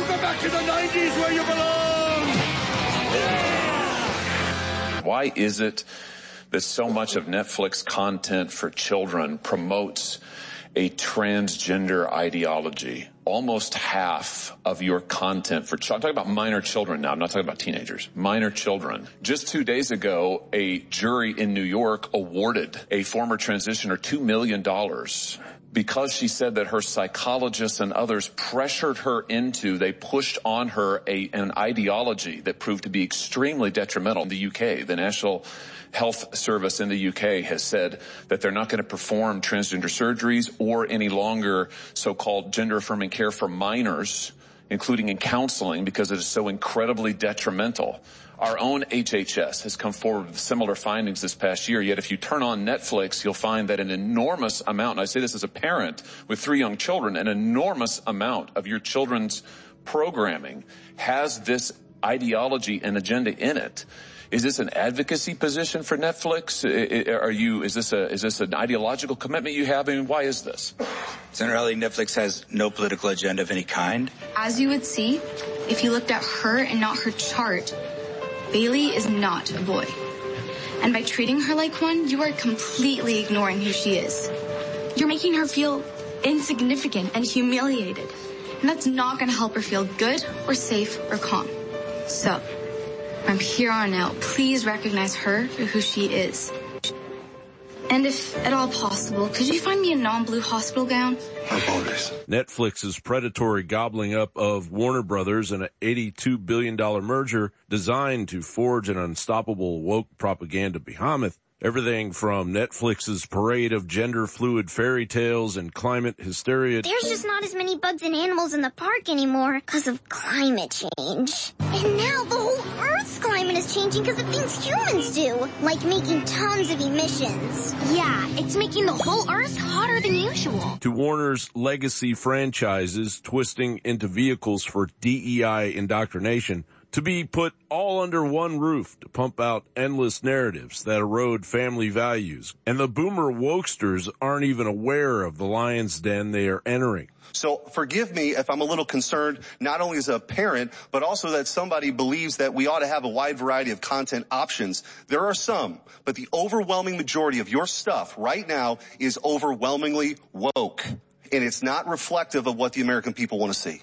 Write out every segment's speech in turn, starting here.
go back to the 90s where you belong. Why is it that so much of Netflix content for children promotes a transgender ideology? Almost half of your content for children, I'm talking about minor children now, I'm not talking about teenagers, minor children. Just 2 days ago, a jury in New York awarded a former transitioner $2 million because she said that her psychologists and others pressured her into, they pushed on her an ideology that proved to be extremely detrimental. In the UK, the National Health Service in the UK has said that they're not going to perform transgender surgeries or any longer so-called gender-affirming care for minors, including in counseling, because it is so incredibly detrimental. Our own HHS has come forward with similar findings this past year, yet if you turn on Netflix, you'll find that an enormous amount, and I say this as a parent with 3 young children, an enormous amount of your children's programming has this ideology and agenda in it. Is this an advocacy position for Netflix? Is this an ideological commitment you have? I mean, why is this? Senator Hawley, Netflix has no political agenda of any kind. As you would see, if you looked at her and not her chart, Bailey is not a boy. And by treating her like one, you are completely ignoring who she is. You're making her feel insignificant and humiliated. And that's not going to help her feel good or safe or calm. So, from here on out, please recognize her for who she is. And if at all possible, could you find me a non-blue hospital gown? Netflix's predatory gobbling up of Warner Brothers and an $82 billion merger designed to forge an unstoppable woke propaganda behemoth. Everything from Netflix's parade of gender-fluid fairy tales and climate hysteria. There's just not as many bugs and animals in the park anymore because of climate change. And now the whole Earth's climate is changing because of things humans do, like making tons of emissions. Yeah, it's making the whole Earth hotter than usual. To Warner's legacy franchises twisting into vehicles for DEI indoctrination, to be put all under one roof to pump out endless narratives that erode family values. And the boomer wokesters aren't even aware of the lion's den they are entering. So forgive me if I'm a little concerned, not only as a parent, but also that somebody believes that we ought to have a wide variety of content options. There are some, but the overwhelming majority of your stuff right now is overwhelmingly woke. And it's not reflective of what the American people want to see.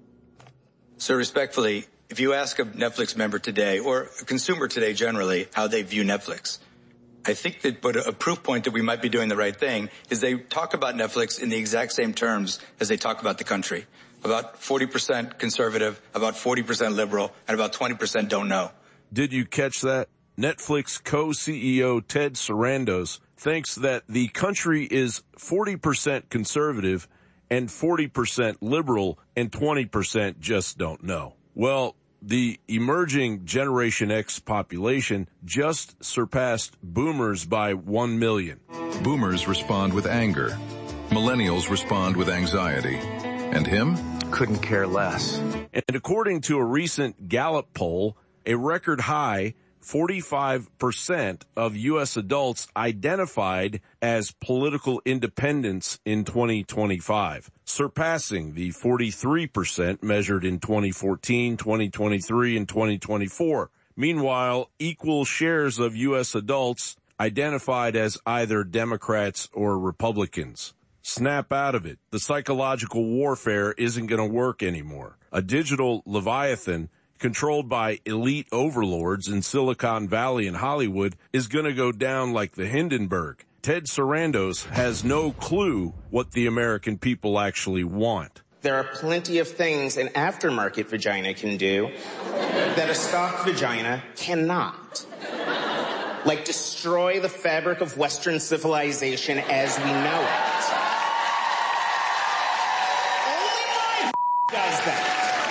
So respectfully, if you ask a Netflix member today, or a consumer today generally, how they view Netflix, I think that a proof point that we might be doing the right thing is they talk about Netflix in the exact same terms as they talk about the country. About 40% conservative, about 40% liberal, and about 20% don't know. Did you catch that? Netflix co-CEO Ted Sarandos thinks that the country is 40% conservative and 40% liberal and 20% just don't know. Well, the emerging Generation X population just surpassed boomers by 1 million. Boomers respond with anger. Millennials respond with anxiety. And him? Couldn't care less. And according to a recent Gallup poll, a record high 45% of U.S. adults identified as political independents in 2025, surpassing the 43% measured in 2014, 2023, and 2024. Meanwhile, equal shares of U.S. adults identified as either Democrats or Republicans. Snap out of it. The psychological warfare isn't going to work anymore. A digital Leviathan controlled by elite overlords in Silicon Valley and Hollywood is going to go down like the Hindenburg. Ted Sarandos has no clue what the American people actually want. There are plenty of things an aftermarket vagina can do that a stock vagina cannot. Like destroy the fabric of Western civilization as we know it. Only mine does that.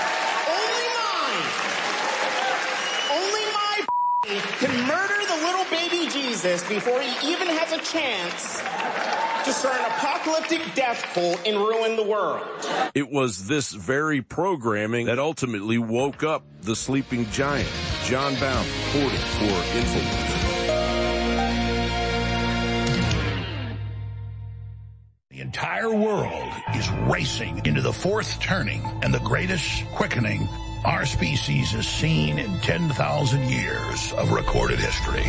Can murder the little baby Jesus before he even has a chance to start an apocalyptic death cult and ruin the world. It was this very programming that ultimately woke up the sleeping giant. John Bound reporting for InfoWars. entire world is racing into the fourth turning and the greatest quickening our species has seen in 10,000 years of recorded history.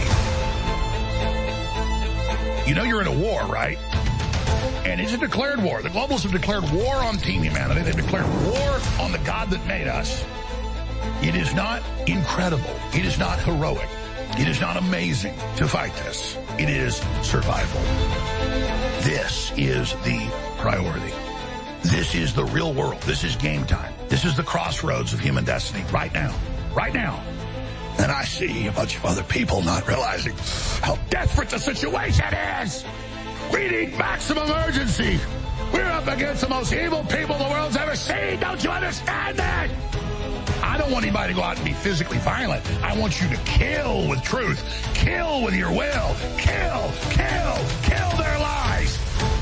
You know you're in a war, right? And it's a declared war. The globalists have declared war on Team Humanity. They've declared war on the God that made us. It is not incredible. It is not heroic. It is not amazing to fight this. It is survival. This is the priority. This is the real world. This is game time. This is the crossroads of human destiny right now. Right now. And I see a bunch of other people not realizing how desperate the situation is. We need maximum urgency. We're up against the most evil people the world's ever seen. Don't you understand that? I don't want anybody to go out and be physically violent. I want you to kill with truth. Kill with your will. Kill their lies.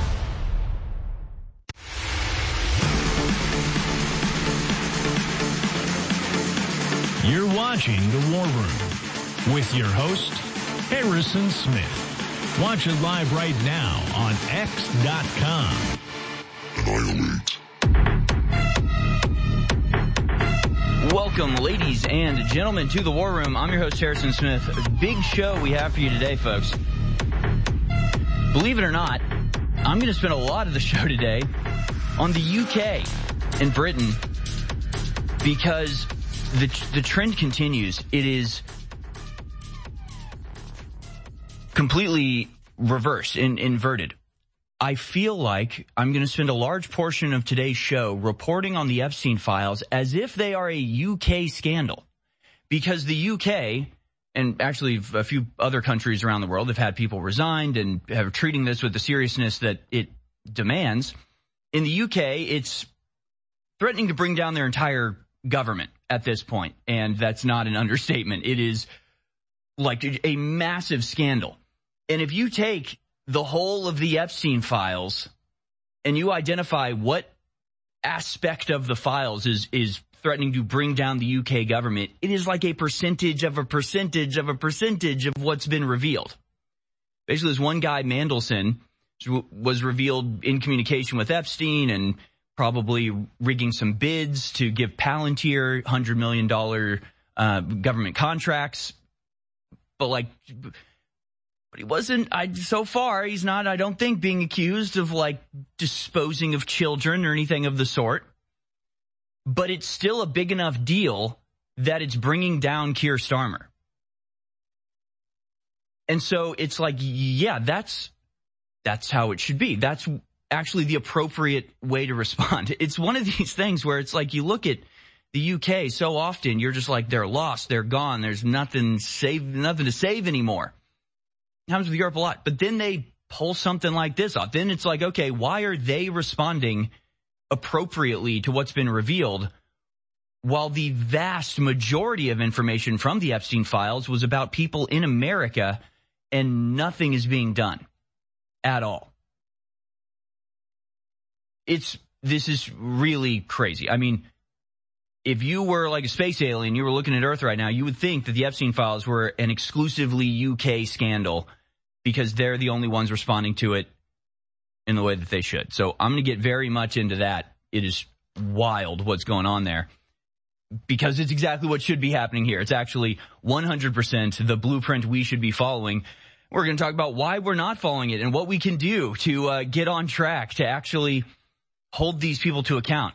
You're watching The War Room with your host, Harrison Smith. Watch it live right now on X.com. Annihilate. Welcome, ladies and gentlemen, to The War Room. I'm your host, Harrison Smith. Big show we have for you today, folks. Believe it or not, I'm going to spend a lot of the show today on the UK and Britain because the trend continues. It is completely reversed and inverted. I feel like I'm going to spend a large portion of today's show reporting on the Epstein files as if they are a UK scandal, because the UK and actually a few other countries around the world have had people resigned and have treating this with the seriousness that it demands. In the UK, it's threatening to bring down their entire government at this point, and that's not an understatement. It is like a massive scandal. And if you take the whole of the Epstein files and you identify what aspect of the files is threatening to bring down the UK government, it is like a percentage of a percentage of a percentage of what's been revealed. Basically, this one guy, Mandelson, was revealed in communication with Epstein and probably rigging some bids to give Palantir $100 million government contracts. But he wasn't, so far, he's not, I don't think, being accused of, disposing of children or anything of the sort. But it's still a big enough deal that it's bringing down Keir Starmer. And so it's that's how it should be. That's actually the appropriate way to respond. It's one of these things where it's you look at the UK so often, you're just they're lost, they're gone, there's nothing to save anymore. It happens with Europe a lot. But then they pull something like this off. Then it's okay, why are they responding appropriately to what's been revealed while the vast majority of information from the Epstein files was about people in America and nothing is being done at all? This is really crazy. I mean, if you were like a space alien, you were looking at Earth right now, you would think that the Epstein files were an exclusively UK scandal because they're the only ones responding to it in the way that they should. So I'm going to get very much into that. It is wild what's going on there because it's exactly what should be happening here. It's actually 100% the blueprint we should be following. We're going to talk about why we're not following it and what we can do to get on track to actually hold these people to account.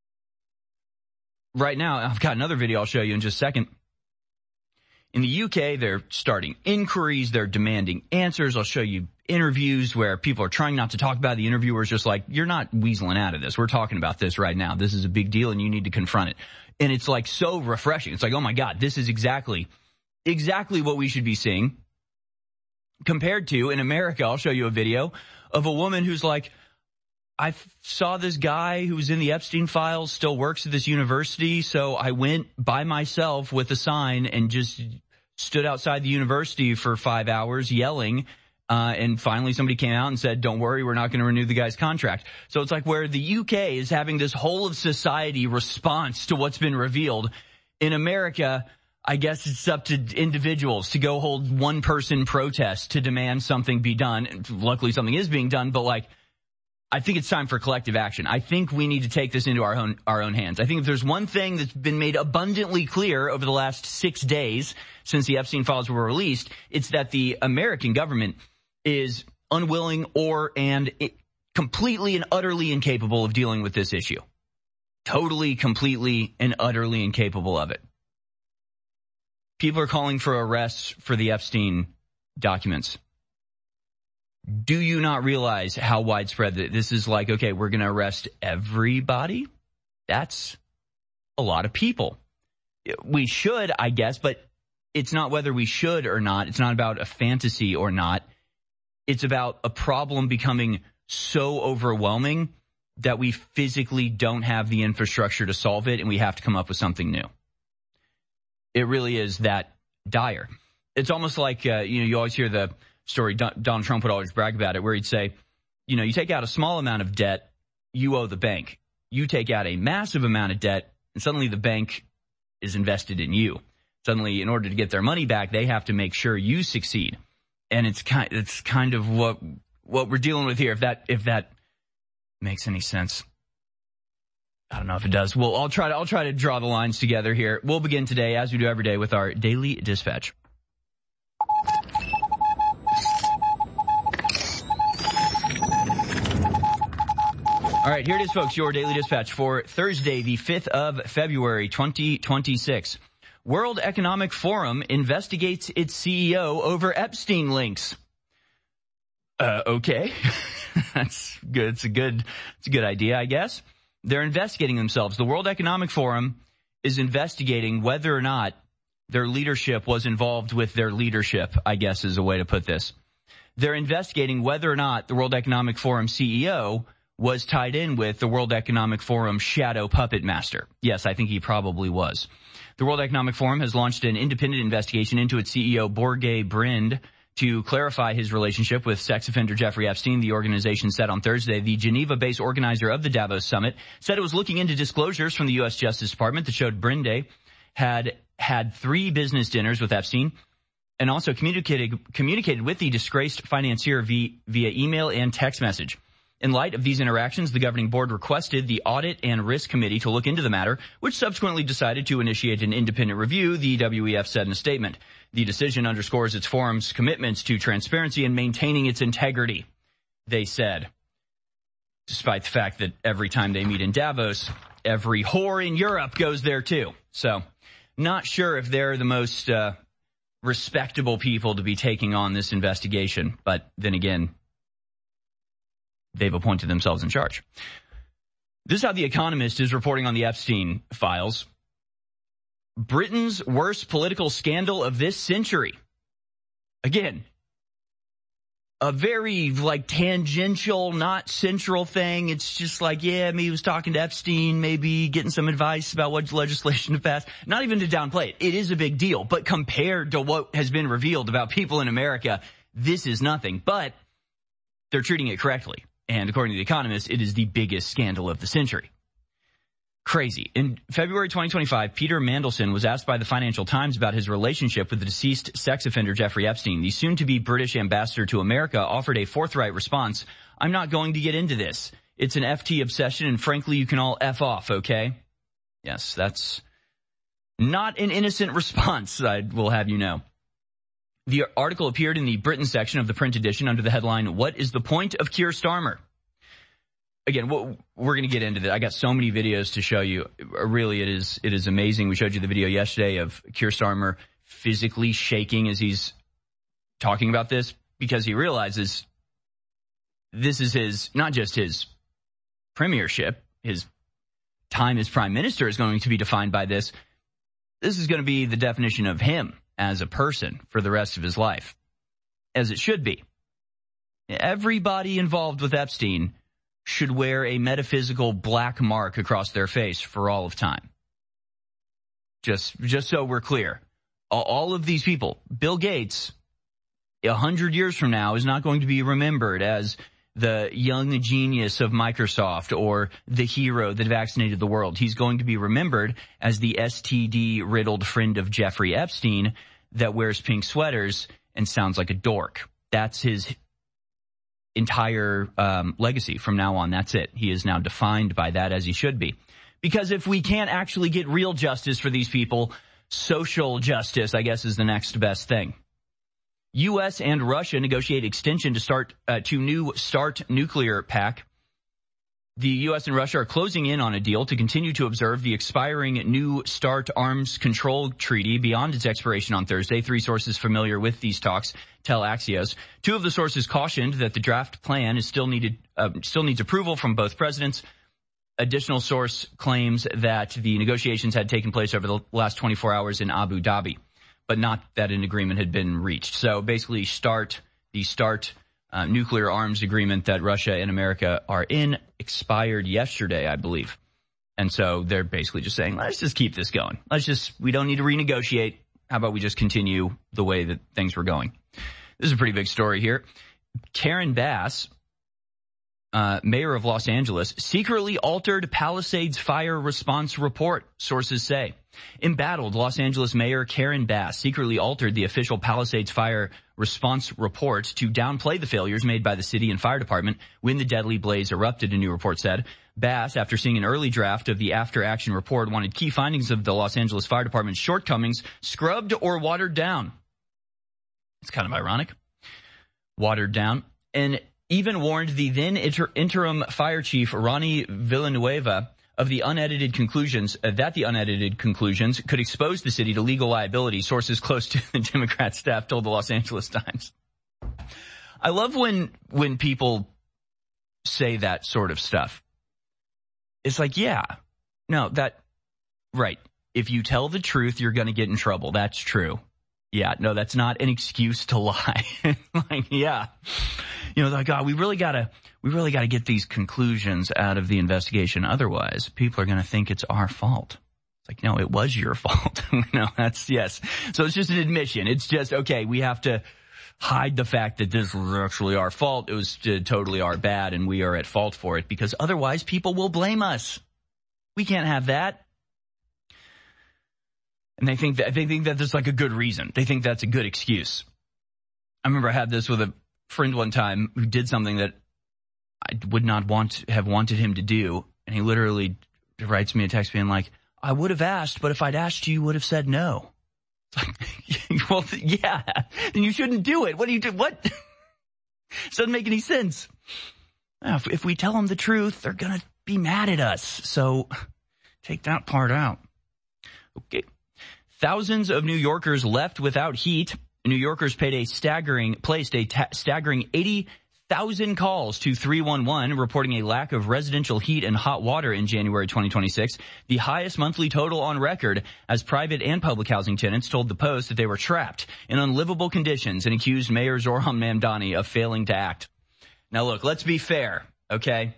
Right now, I've got another video I'll show you in just a second. In the UK, they're starting inquiries. They're demanding answers. I'll show you interviews where people are trying not to talk about it. The interviewer's just you're not weaseling out of this. We're talking about this right now. This is a big deal, and you need to confront it. And it's so refreshing. It's oh, my God, this is exactly what we should be seeing. Compared to, in America, I'll show you a video of a woman who's I saw this guy who was in the Epstein files still works at this university, so I went by myself with a sign and just stood outside the university for 5 hours yelling, and finally somebody came out and said, don't worry, we're not going to renew the guy's contract. So it's where the UK is having this whole of society response to what's been revealed. In America, I guess it's up to individuals to go hold one-person protest to demand something be done. Luckily, something is being done, but I think it's time for collective action. I think we need to take this into our own hands. I think if there's one thing that's been made abundantly clear over the last 6 days since the Epstein files were released, it's that the American government is unwilling completely and utterly incapable of dealing with this issue. Totally, completely, and utterly incapable of it. People are calling for arrests for the Epstein documents. Do you not realize how widespread this is? Like, okay, we're going to arrest everybody? That's a lot of people. We should, I guess, but it's not whether we should or not. It's not about a fantasy or not. It's about a problem becoming so overwhelming that we physically don't have the infrastructure to solve it, and we have to come up with something new. It really is that dire. It's almost like, you always hear the story, Donald Trump would always brag about it, where he'd say, you take out a small amount of debt, you owe the bank. You take out a massive amount of debt, and suddenly the bank is invested in you. Suddenly, in order to get their money back, they have to make sure you succeed. And it's kind of what we're dealing with here, if that makes any sense. I don't know if it does. Well, I'll try to draw the lines together here. We'll begin today, as we do every day, with our Daily Dispatch. All right, here it is, folks, your Daily Dispatch for Thursday, the 5th of February, 2026. World Economic Forum investigates its CEO over Epstein links. Okay. That's good. It's a good idea, I guess. They're investigating themselves. The World Economic Forum is investigating whether or not their leadership was involved with their leadership, I guess is a way to put this. They're investigating whether or not the World Economic Forum CEO was tied in with the World Economic Forum shadow puppet master. Yes, I think he probably was. The World Economic Forum has launched an independent investigation into its CEO, Borge Brind, to clarify his relationship with sex offender Jeffrey Epstein. The organization said on Thursday the Geneva-based organizer of the Davos summit said it was looking into disclosures from the U.S. Justice Department that showed Brinde had 3 business dinners with Epstein and also communicated with the disgraced financier via email and text message. In light of these interactions, the governing board requested the Audit and Risk Committee to look into the matter, which subsequently decided to initiate an independent review, the WEF said in a statement. The decision underscores its forum's commitments to transparency and maintaining its integrity, they said. Despite the fact that every time they meet in Davos, every whore in Europe goes there too. So, not sure if they're the most respectable people to be taking on this investigation, but then again, they've appointed themselves in charge. This is how The Economist is reporting on the Epstein files. Britain's worst political scandal of this century. Again, a very tangential, not central thing. It's just maybe he was talking to Epstein, maybe getting some advice about what legislation to pass. Not even to downplay it. It is a big deal. But compared to what has been revealed about people in America, this is nothing. But they're treating it correctly. And according to The Economist, it is the biggest scandal of the century. Crazy. In February 2025, Peter Mandelson was asked by the Financial Times about his relationship with the deceased sex offender Jeffrey Epstein. The soon-to-be British ambassador to America offered a forthright response. "I'm not going to get into this. It's an FT obsession, and frankly, you can all F off, okay?" Yes, that's not an innocent response, I will have you know. The article appeared in the Britain section of the print edition under the headline, "What is the point of Keir Starmer?" Again, we're going to get into that. I got so many videos to show you. Really, it is amazing. We showed you the video yesterday of Keir Starmer physically shaking as he's talking about this because he realizes this is not just his premiership, his time as prime minister is going to be defined by this. This is going to be the definition of him as a person for the rest of his life, as it should be. Everybody involved with Epstein should wear a metaphysical black mark across their face for all of time. Just so we're clear. All of these people, Bill Gates, 100 years from now is not going to be remembered as the young genius of Microsoft or the hero that vaccinated the world. He's going to be remembered as the STD-riddled friend of Jeffrey Epstein that wears pink sweaters and sounds like a dork. That's his entire legacy from now on. That's it. He is now defined by that, as he should be. Because if we can't actually get real justice for these people, social justice, I guess, is the next best thing. U.S. and Russia negotiate extension to start to new START nuclear pact. The U.S. and Russia are closing in on a deal to continue to observe the expiring new START arms control treaty beyond its expiration on Thursday. 3 sources familiar with these talks tell Axios. 2 of the sources cautioned that the draft plan is still needs approval from both presidents. Additional source claims that the negotiations had taken place over the last 24 hours in Abu Dhabi, but not that an agreement had been reached. So basically, the START nuclear arms agreement that Russia and America are in expired yesterday, I believe. And so they're basically just saying, let's just keep this going. We don't need to renegotiate. How about we just continue the way that things were going? This is a pretty big story here. Karen Bass, mayor of Los Angeles, secretly altered Palisades fire response report, sources say. Embattled Los Angeles Mayor Karen Bass secretly altered the official Palisades fire response report to downplay the failures made by the city and fire department when the deadly blaze erupted, a new report said. Bass, after seeing an early draft of the after-action report, wanted key findings of the Los Angeles Fire Department's shortcomings scrubbed or watered down. It's kind of ironic. Watered down. And even warned the then interim fire chief, Ronnie Villanueva, of the unedited conclusions, could expose the city to legal liability, sources close to the Democrat staff told the Los Angeles Times. I love when people say that sort of stuff. It's like, right. If you tell the truth, you're going to get in trouble. That's true. Yeah, no, that's not an excuse to lie. We really gotta get these conclusions out of the investigation. Otherwise, people are gonna think it's our fault. It's like, no, it was your fault. No, yes. So it's just an admission. It's just, okay, we have to hide the fact that this was actually our fault. It was totally our bad and we are at fault for it, because otherwise people will blame us. We can't have that. And they think that there's like a good reason. They think that's a good excuse. I remember I had this with a friend one time who did something that I would not have wanted him to do. And he literally writes me a text being like, I would have asked, but if I'd asked you would have said no. Well, yeah, then you shouldn't do it. What do you do? What? It doesn't make any sense. If we tell them the truth, they're going to be mad at us. So take that part out. Okay. Thousands of New Yorkers left without heat. New Yorkers placed a staggering 80,000 calls to 311, reporting a lack of residential heat and hot water in January 2026, the highest monthly total on record, as private and public housing tenants told the Post that they were trapped in unlivable conditions and accused Mayor Zohran Mamdani of failing to act. Now look, let's be fair, okay?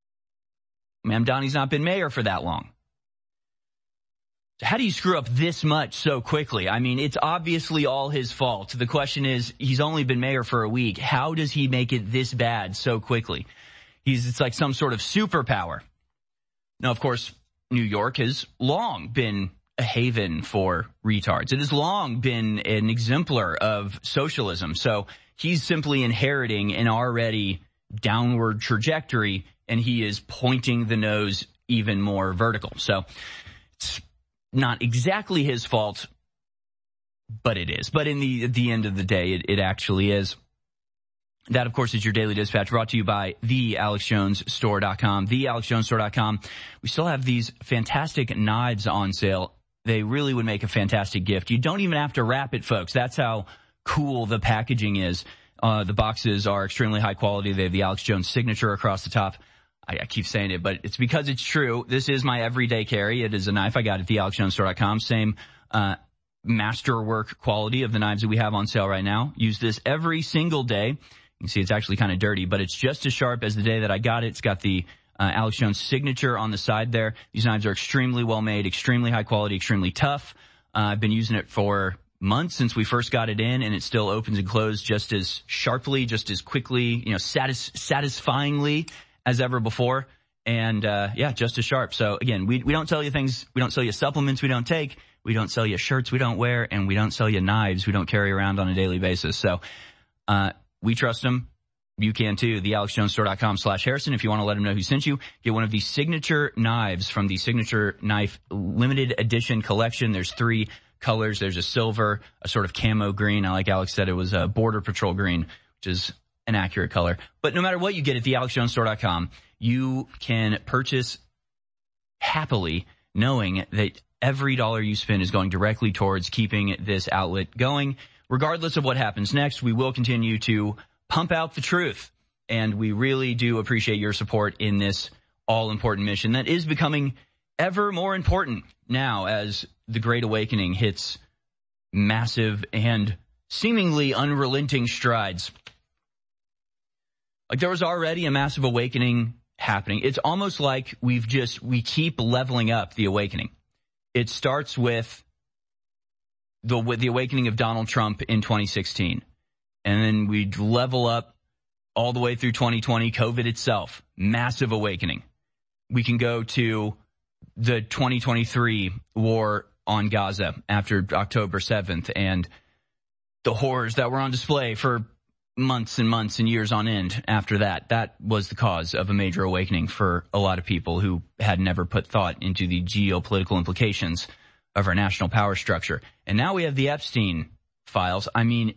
Mamdani's not been mayor for that long. How do you screw up this much so quickly? I mean, it's obviously all his fault. The question is, he's only been mayor for a week. How does he make it this bad so quickly? It's like some sort of superpower. Now, of course, New York has long been a haven for retards. It has long been an exemplar of socialism. So he's simply inheriting an already downward trajectory, and he is pointing the nose even more vertical. So it's not exactly his fault, but it is. But at the end of the day, it actually is. That, of course, is your Daily Dispatch, brought to you by thealexjonesstore.com. Thealexjonesstore.com. We still have these fantastic knives on sale. They really would make a fantastic gift. You don't even have to wrap it, folks. That's how cool the packaging is. The boxes are extremely high quality. They have the Alex Jones signature across the top. I keep saying it, but it's because it's true. This is my everyday carry. It is a knife I got at thealexjonesstore.com. Same masterwork quality of the knives that we have on sale right now. Use this every single day. You can see it's actually kind of dirty, but it's just as sharp as the day that I got it. It's got the Alex Jones signature on the side there. These knives are extremely well made, extremely high quality, extremely tough. I've been using it for months since we first got it in, and it still opens and closes just as sharply, just as quickly, satisfyingly as ever before. And, just as sharp. So again, we don't sell you things. We don't sell you supplements we don't take. We don't sell you shirts we don't wear, and we don't sell you knives we don't carry around on a daily basis. So, we trust them. You can too. TheAlexJonesStore.com/Harrison. If you want to let him know who sent you, get one of the signature knives from the Signature Knife limited edition collection. There's 3 colors. There's a silver, a sort of camo green. I like Alex said it was a Border Patrol green, which is an accurate color. But no matter what you get at TheAlexJonesStore.com, you can purchase happily knowing that every dollar you spend is going directly towards keeping this outlet going. Regardless of what happens next, we will continue to pump out the truth. And we really do appreciate your support in this all-important mission that is becoming ever more important now as the Great Awakening hits massive and seemingly unrelenting strides. Like there was already a massive awakening happening. It's almost like we keep leveling up the awakening. It starts with the awakening of Donald Trump in 2016. And then we level up all the way through 2020, COVID itself, massive awakening. We can go to the 2023 war on Gaza after October 7th and the horrors that were on display for months and months and years on end after that. That was the cause of a major awakening for a lot of people who had never put thought into the geopolitical implications of our national power structure. And now we have the Epstein files. I mean,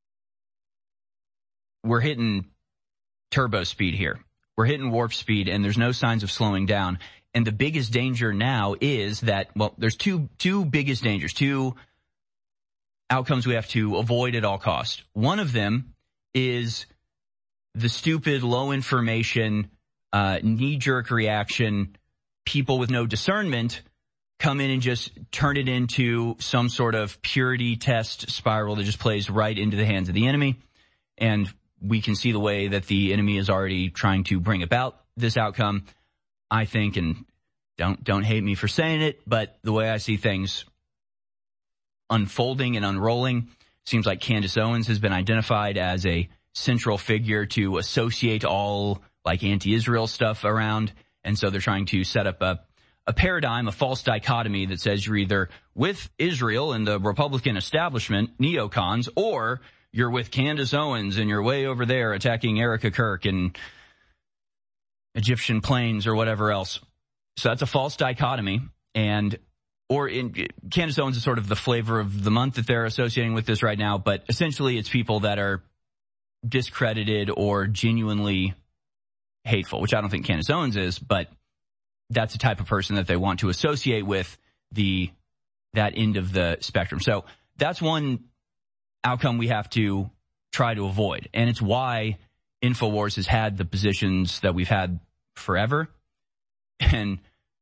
we're hitting turbo speed here. We're hitting warp speed, and there's no signs of slowing down. And the biggest danger now is that, well, there's two biggest dangers, 2 outcomes we have to avoid at all costs. One of them is the stupid, low information, knee-jerk reaction, people with no discernment come in and just turn it into some sort of purity test spiral that just plays right into the hands of the enemy. And we can see the way that the enemy is already trying to bring about this outcome, I think, and don't hate me for saying it, but the way I see things unfolding and unrolling, seems like Candace Owens has been identified as a central figure to associate all like anti-Israel stuff around. And so they're trying to set up a paradigm, a false dichotomy that says you're either with Israel and the Republican establishment, neocons, or you're with Candace Owens and you're way over there attacking Erica Kirk and Egyptian planes or whatever else. So that's a false dichotomy. Candace Owens is sort of the flavor of the month that they're associating with this right now. But essentially it's people that are discredited or genuinely hateful, which I don't think Candace Owens is, but that's the type of person that they want to associate with that end of the spectrum. So that's one outcome we have to try to avoid. And it's why InfoWars has had the positions that we've had forever. And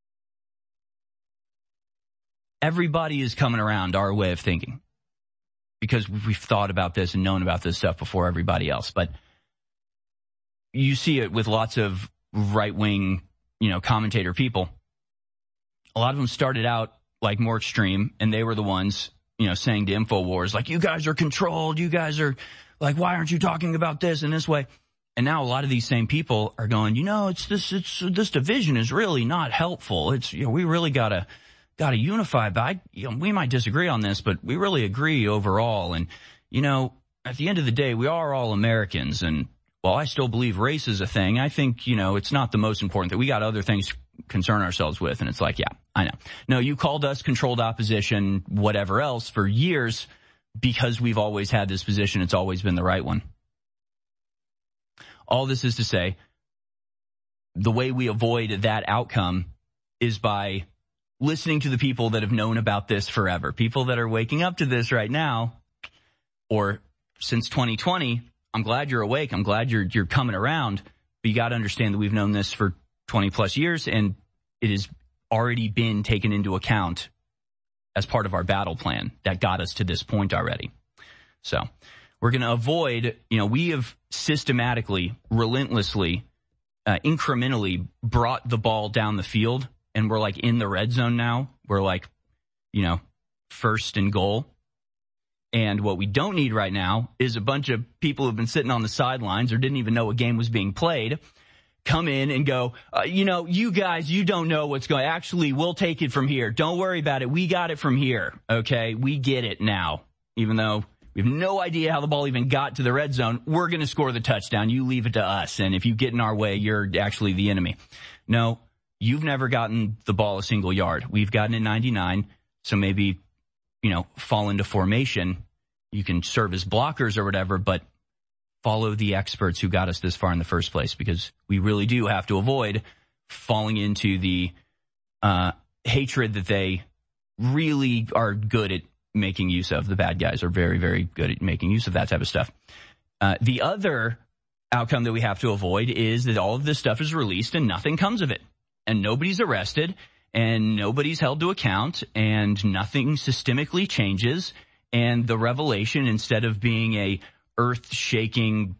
everybody is coming around our way of thinking because we've thought about this and known about this stuff before everybody else. But you see it with lots of right-wing, commentator people. A lot of them started out like more extreme, and they were the ones saying to InfoWars, like, you guys are controlled. You guys are like, why aren't you talking about this in this way? And now a lot of these same people are going, this division is really not helpful. It's, we really gotta unify, but we might disagree on this, but we really agree overall. And, at the end of the day, we are all Americans. And while I still believe race is a thing, I think, it's not the most important thing. We got other things to concern ourselves with. And it's like, yeah, I know. No, you called us controlled opposition, whatever else, for years because we've always had this position. It's always been the right one. All this is to say, the way we avoid that outcome is by listening to the people that have known about this forever. People that are waking up to this right now, or since 2020, I'm glad you're awake. I'm glad you're coming around. But you got to understand that we've known this for 20 plus years, and it has already been taken into account as part of our battle plan that got us to this point already. So we're going to avoid, we have systematically, relentlessly, incrementally brought the ball down the field, and we're like in the red zone now. We're like, first and goal. And what we don't need right now is a bunch of people who've been sitting on the sidelines or didn't even know a game was being played come in and go, you guys, you don't know what's going. Actually, we'll take it from here. Don't worry about it. We got it from here. Okay, we get it now. Even though We have no idea how the ball even got to the red zone. We're going to score the touchdown. You leave it to us. And if you get in our way, you're actually the enemy. No, you've never gotten the ball a single yard. We've gotten it 99. So maybe, fall into formation. You can serve as blockers or whatever, but follow the experts who got us this far in the first place, because we really do have to avoid falling into the hatred that they really are good at making use of. The bad guys are very, very good at making use of that type of stuff. The other outcome that we have to avoid is that all of this stuff is released and nothing comes of it. And nobody's arrested and nobody's held to account and nothing systemically changes. And the revelation, instead of being a earth-shaking,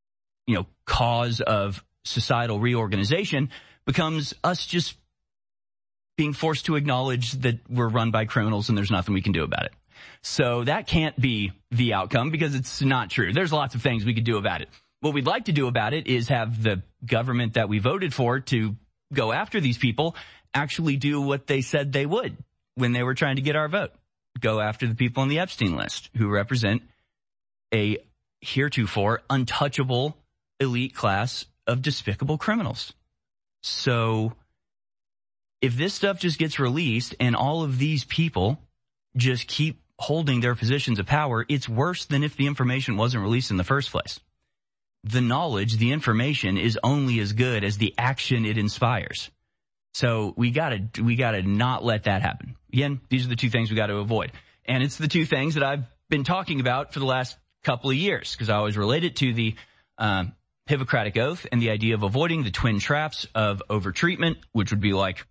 cause of societal reorganization, becomes us just being forced to acknowledge that we're run by criminals and there's nothing we can do about it. So that can't be the outcome, because it's not true. There's lots of things we could do about it. What we'd like to do about it is have the government that we voted for to go after these people actually do what they said they would when they were trying to get our vote. Go after the people on the Epstein list who represent a heretofore untouchable elite class of despicable criminals. So if this stuff just gets released and all of these people just keep holding their positions of power, it's worse than if the information wasn't released in the first place. The knowledge, the information is only as good as the action it inspires. So we gotta not let that happen. Again, these are the two things we got to avoid. And it's the two things that I've been talking about for the last couple of years, because I always relate it to the Hippocratic Oath and the idea of avoiding the twin traps of overtreatment, which would be like,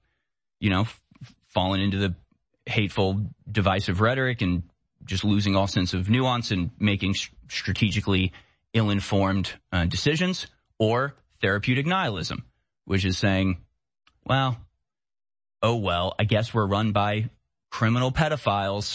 falling into the hateful, divisive rhetoric and just losing all sense of nuance and making strategically ill-informed decisions, or therapeutic nihilism, which is saying, I guess we're run by criminal pedophiles.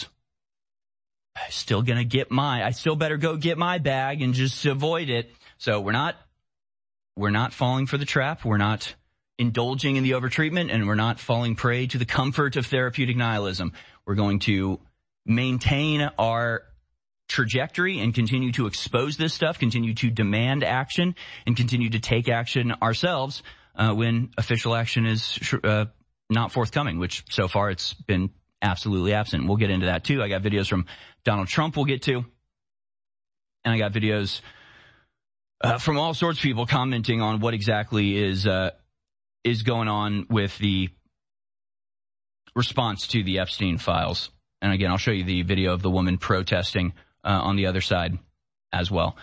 I still better go get my bag and just avoid it. So we're not falling for the trap. We're not indulging in the overtreatment, and we're not falling prey to the comfort of therapeutic nihilism. We're going to maintain our trajectory and continue to expose this stuff, continue to demand action, and continue to take action ourselves when official action is not forthcoming, which so far it's been absolutely absent. We'll get into that too. I got videos from Donald Trump we'll get to, and I got videos from all sorts of people commenting on what exactly is going on with the response to the Epstein files. And again, I'll show you the video of the woman protesting on the other side as well.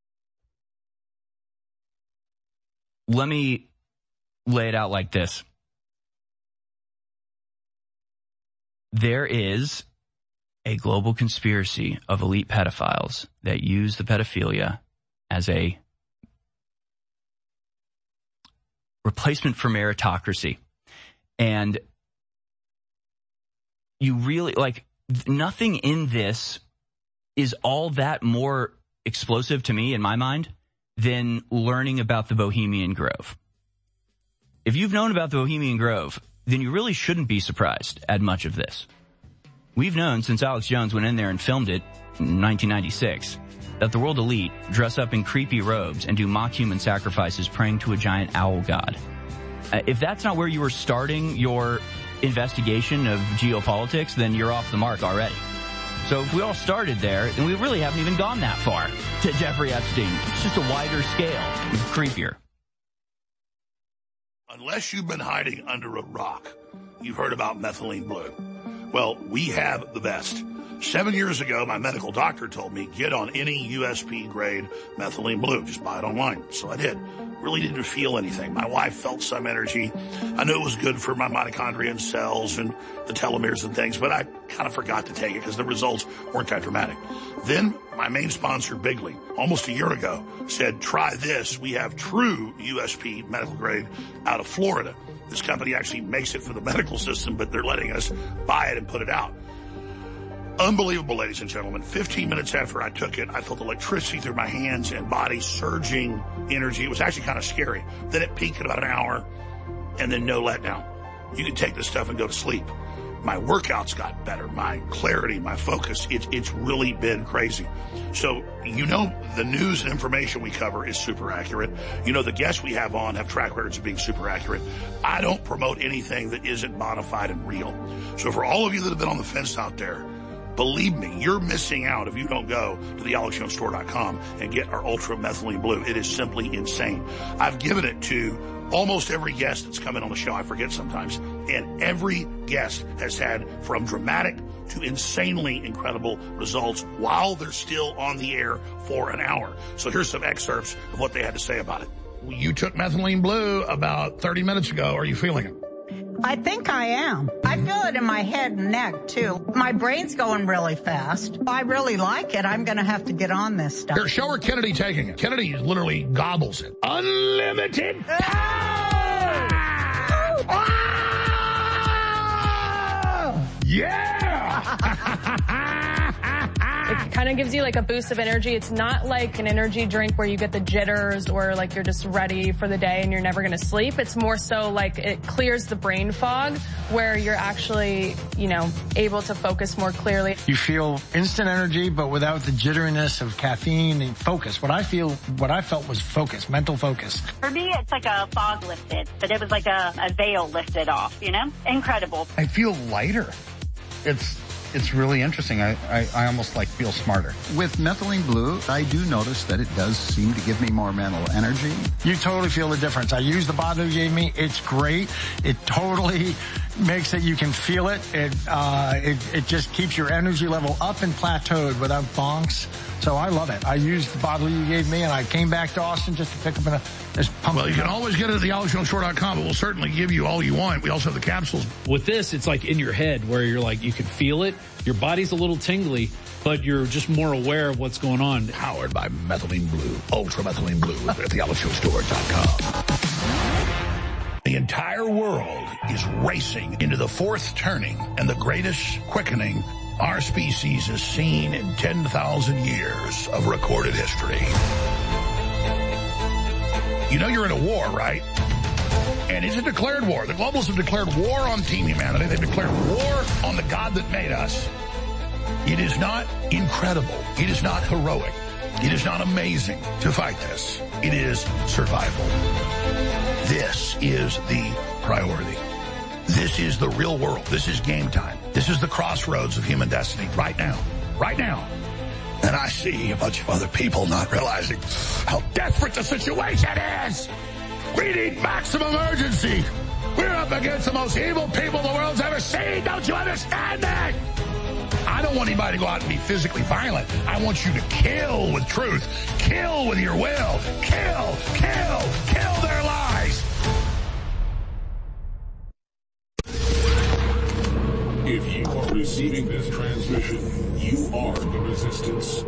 Let me lay it out like this. There is a global conspiracy of elite pedophiles that use the pedophilia as a replacement for meritocracy. And you really, nothing in this is all that more explosive to me, in my mind, than learning about the Bohemian Grove. If you've known about the Bohemian Grove, then you really shouldn't be surprised at much of this. We've known since Alex Jones went in there and filmed it in 1996 that the world elite dress up in creepy robes and do mock human sacrifices praying to a giant owl god. If that's not where you were starting your investigation of geopolitics, then you're off the mark already. So if we all started there, then we really haven't even gone that far to Jeffrey Epstein. It's just a wider scale. It's creepier. Unless you've been hiding under a rock, you've heard about methylene blue. Well, we have the best. 7 years ago, my medical doctor told me, get on any USP grade methylene blue. Just buy it online. So I did. Really didn't feel anything. My wife felt some energy. I knew it was good for my mitochondria and cells and the telomeres and things, but I kind of forgot to take it because the results weren't that dramatic. Then my main sponsor, Bigley, almost a year ago, said, try this. We have true USP medical grade out of Florida. This company actually makes it for the medical system, but they're letting us buy it and put it out. Unbelievable, ladies and gentlemen. 15 minutes after I took it, I felt electricity through my hands and body, surging energy. It was actually kind of scary. Then it peaked at about an hour, and then no letdown. You can take this stuff and go to sleep. My workouts got better, my clarity, my focus. It's really been crazy. So, the news and information we cover is super accurate. The guests we have on have track records of being super accurate. I don't promote anything that isn't bona fide and real. So for all of you that have been on the fence out there, believe me, you're missing out if you don't go to thealexjonesstore.com and get our Ultra Methylene Blue. It is simply insane. I've given it to almost every guest that's come in on the show. I forget sometimes. And every guest has had from dramatic to insanely incredible results while they're still on the air for an hour. So here's some excerpts of what they had to say about it. You took Methylene Blue about 30 minutes ago. Are you feeling it? I think I am. I feel it in my head and neck, too. My brain's going really fast. I really like it. I'm going to have to get on this stuff. Here, show her Kennedy taking it. Kennedy literally gobbles it. Unlimited. It kind of gives you like a boost of energy. It's not like an energy drink where you get the jitters or like you're just ready for the day and you're never going to sleep. It's more so like it clears the brain fog where you're actually, able to focus more clearly. You feel instant energy, but without the jitteriness of caffeine and focus. What I felt was focus, mental focus. For me, it's like a fog lifted, but it was like a veil lifted off, Incredible. I feel lighter. It's really interesting. I almost feel smarter. With Methylene Blue, I do notice that it does seem to give me more mental energy. You totally feel the difference. I used the bottle you gave me. It's great. It totally makes it, you can feel it. It just keeps your energy level up and plateaued without bonks. So I love it. I used the bottle you gave me, and I came back to Austin just to pick up this pump. Well, you can always get it at thealexjonesstore.com, but we'll certainly give you all you want. We also have the capsules. With this, it's like in your head where you're like, you can feel it. Your body's a little tingly, but you're just more aware of what's going on. Powered by Methylene Blue, Ultra Methylene Blue at thealexjonesstore.com. The entire world is racing into the fourth turning and the greatest quickening our species has seen in 10,000 years of recorded history. You're in a war, right? And it's a declared war. The globalists have declared war on Team Humanity. They've declared war on the God that made us. It is not incredible. It is not heroic. It is not amazing to fight this. It is survival. This is the priority. This is the real world. This is game time. This is the crossroads of human destiny right now. Right now. And I see a bunch of other people not realizing how desperate the situation is. We need maximum urgency. We're up against the most evil people the world's ever seen. Don't you understand that? I don't want anybody to go out and be physically violent. I want you to kill with truth. Kill with your will. Kill their lies. If you are receiving this transmission, you are the resistance.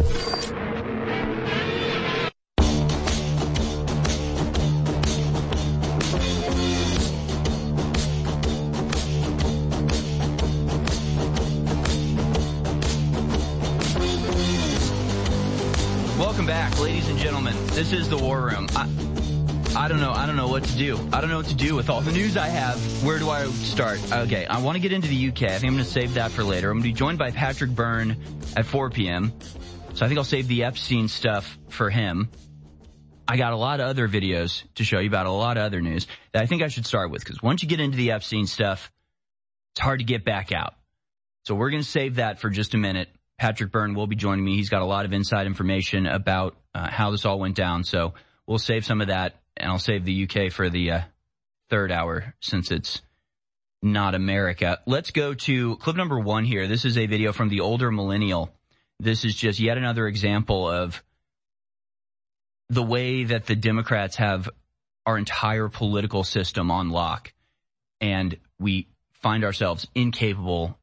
Welcome back, ladies and gentlemen. This is the War Room. I don't know what to do. I don't know what to do with all the news I have. Where do I start? Okay, I want to get into the UK. I think I'm going to save that for later. I'm going to be joined by Patrick Byrne at 4 p.m. So I think I'll save the Epstein stuff for him. I got a lot of other videos to show you about a lot of other news that I think I should start with, because once you get into the Epstein stuff, it's hard to get back out. So we're going to save that for just a minute. Patrick Byrne will be joining me. He's got a lot of inside information about how this all went down. So we'll save some of that. And I'll save the UK for the third hour since it's not America. Let's go to clip number 1 here. This is a video from the older millennial. This is just yet another example of the way that the Democrats have our entire political system on lock. And we find ourselves incapable.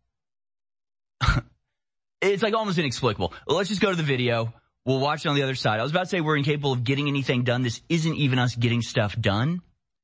It's like almost inexplicable. Let's just go to the video. We'll watch it on the other side. I was about to say we're incapable of getting anything done. This isn't even us getting stuff done.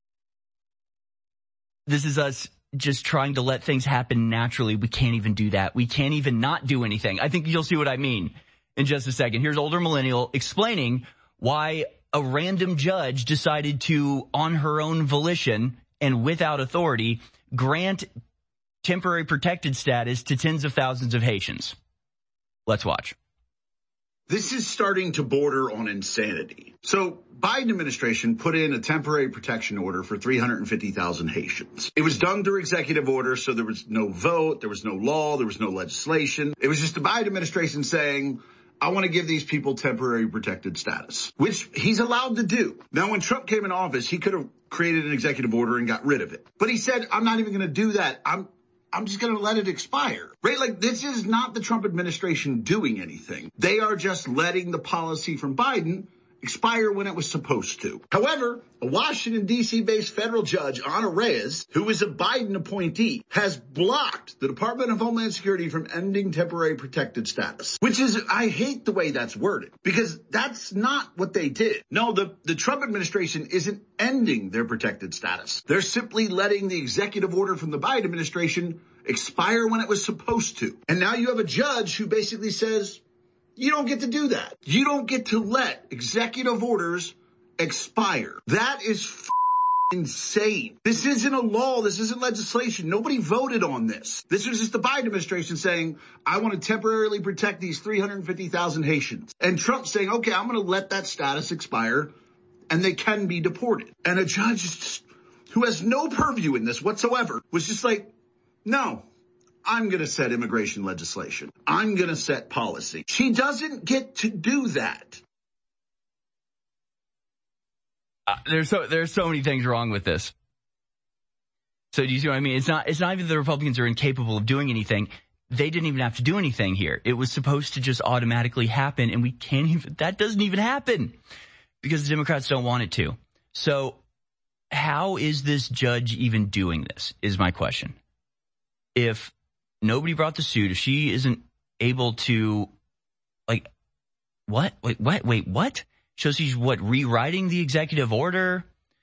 This is us just trying to let things happen naturally. We can't even do that. We can't even not do anything. I think you'll see what I mean in just a second. Here's older millennial explaining why a random judge decided to, on her own volition and without authority, grant temporary protected status to tens of thousands of Haitians. Let's watch. This is starting to border on insanity. So Biden administration put in a temporary protection order for 350,000 Haitians. It was done through executive order, so there was no vote, there was no law, there was no legislation. It was just the Biden administration saying, I want to give these people temporary protected status, which he's allowed to do. Now, when Trump came in office, he could have created an executive order and got rid of it. But he said, I'm not even going to do that. I'm just going to let it expire, right? Like, this is not the Trump administration doing anything. They are just letting the policy from Biden expire when it was supposed to. However, a Washington, D.C.-based federal judge, Ana Reyes, who is a Biden appointee, has blocked the Department of Homeland Security from ending temporary protected status, which is, I hate the way that's worded, because that's not what they did. No, the Trump administration isn't ending their protected status. They're simply letting the executive order from the Biden administration expire when it was supposed to. And now you have a judge who basically says, you don't get to do that. You don't get to let executive orders expire. That is insane. This isn't a law. This isn't legislation. Nobody voted on this. This was just the Biden administration saying, I want to temporarily protect these 350,000 Haitians. And Trump saying, okay, I'm going to let that status expire and they can be deported. And a judge who has no purview in this whatsoever was just like, no. I'm going to set immigration legislation. I'm going to set policy. She doesn't get to do that. There's so many things wrong with this. So do you see what I mean? It's not even the Republicans are incapable of doing anything. They didn't even have to do anything here. It was supposed to just automatically happen, and that doesn't even happen because the Democrats don't want it to. So how is this judge even doing this is my question. If nobody brought the suit, if she isn't able to, like, what? Wait, what? So she's rewriting the executive order?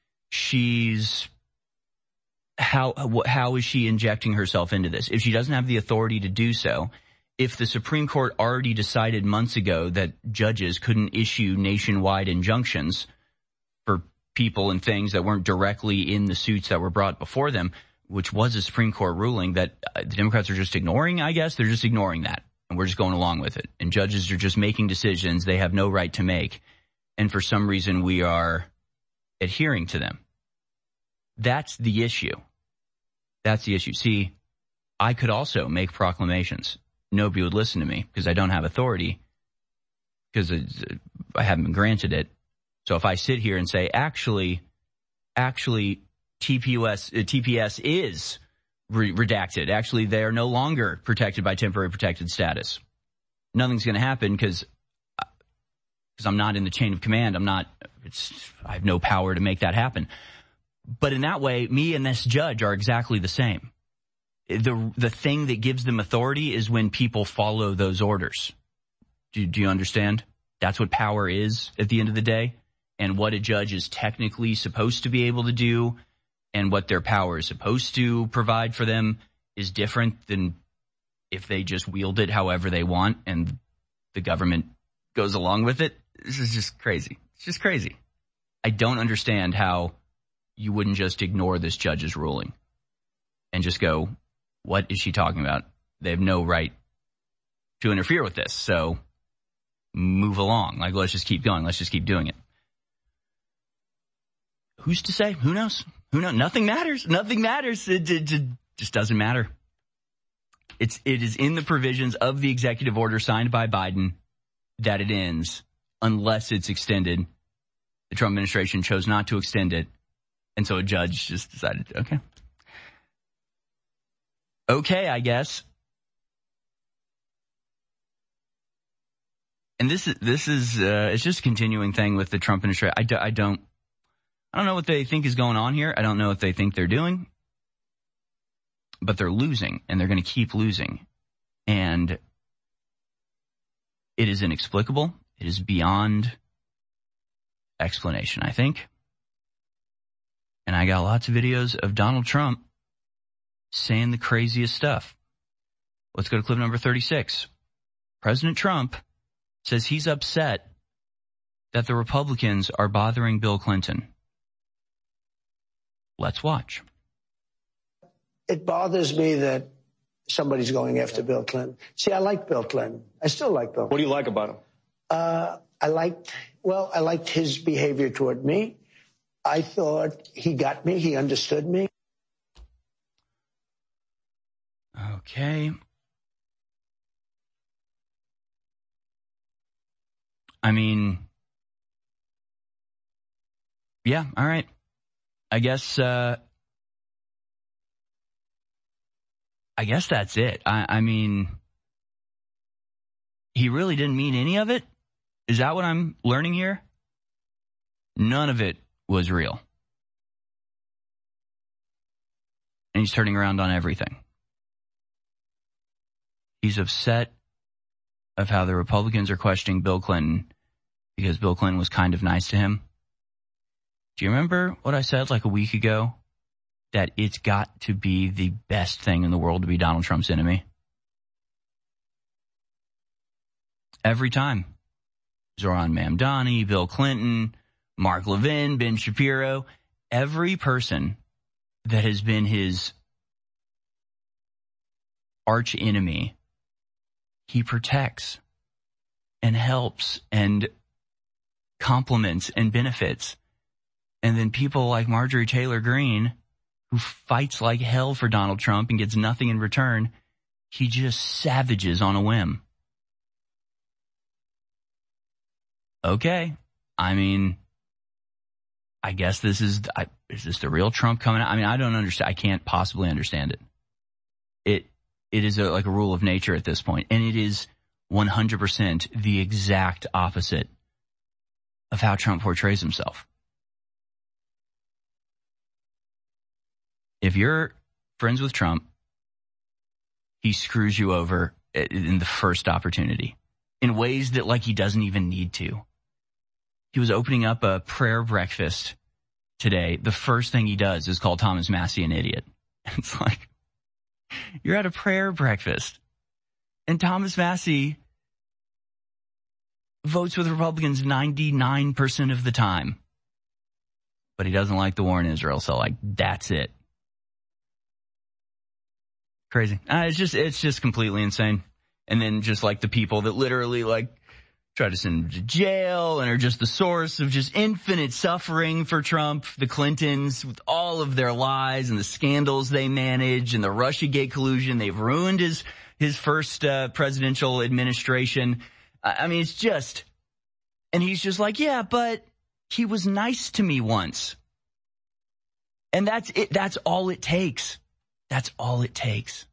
How is she injecting herself into this? If she doesn't have the authority to do so, if the Supreme Court already decided months ago that judges couldn't issue nationwide injunctions for people and things that weren't directly in the suits that were brought before them, which was a Supreme Court ruling that the Democrats are just ignoring, I guess. They're just ignoring that, and we're just going along with it. And judges are just making decisions they have no right to make, and for some reason we are adhering to them. That's the issue. That's the issue. See, I could also make proclamations. Nobody would listen to me because I don't have authority because I haven't been granted it. So if I sit here and say, actually, TPS is redacted. Actually, they are no longer protected by temporary protected status. Nothing's going to happen because I'm not in the chain of command. I have no power to make that happen. But in that way, me and this judge are exactly the same. The thing that gives them authority is when people follow those orders. Do you understand? That's what power is at the end of the day. And what a judge is technically supposed to be able to do and what their power is supposed to provide for them is different than if they just wield it however they want and the government goes along with it. This is just crazy. It's just crazy. I don't understand how you wouldn't just ignore this judge's ruling and just go, what is she talking about? They have no right to interfere with this. So move along. Like, let's just keep going. Let's just keep doing it. Who's to say? Who knows? Who knows? Nothing matters. Nothing matters. It just doesn't matter. It is in the provisions of the executive order signed by Biden that it ends unless it's extended. The Trump administration chose not to extend it. And so a judge just decided, okay, I guess. And this is it's just a continuing thing with the Trump administration. I don't know what they think is going on here. I don't know what they think they're doing. But they're losing, and they're going to keep losing. And it is inexplicable. It is beyond explanation, I think. And I got lots of videos of Donald Trump saying the craziest stuff. Let's go to clip number 36. President Trump says he's upset that the Republicans are bothering Bill Clinton. Let's watch. it bothers me that somebody's going after Bill Clinton. See, I like Bill Clinton. I still like Bill Clinton. What do you like about him? I liked his behavior toward me. I thought he got me. He understood me. Okay. I mean, yeah, all right. I guess that's it. I mean, he really didn't mean any of it? Is that what I'm learning here? None of it was real. And he's turning around on everything. He's upset of how the Republicans are questioning Bill Clinton because Bill Clinton was kind of nice to him. Do you remember what I said like a week ago? That it's got to be the best thing in the world to be Donald Trump's enemy. Every time. Zoran Mamdani, Bill Clinton, Mark Levin, Ben Shapiro, every person that has been his arch enemy, he protects and helps and compliments and benefits. And then people like Marjorie Taylor Greene, who fights like hell for Donald Trump and gets nothing in return, he just savages on a whim. Okay. I mean, I guess this is this the real Trump coming out? I mean, I don't understand. I can't possibly understand it. It is like a rule of nature at this point, and it is 100% the exact opposite of how Trump portrays himself. If you're friends with Trump, he screws you over in the first opportunity in ways that like he doesn't even need to. He was opening up a prayer breakfast today. The first thing he does is call Thomas Massie an idiot. It's like, you're at a prayer breakfast. And Thomas Massie votes with Republicans 99% of the time. But he doesn't like the war in Israel, so like, that's it. Crazy. It's just completely insane. And then just like the people that literally like try to send him to jail and are just the source of just infinite suffering for Trump, the Clintons, with all of their lies and the scandals they manage and the Russiagate collusion. They've ruined his first presidential administration. I mean, it's just, and he's just like, yeah, but he was nice to me once. And that's it. That's all it takes. That's all it takes.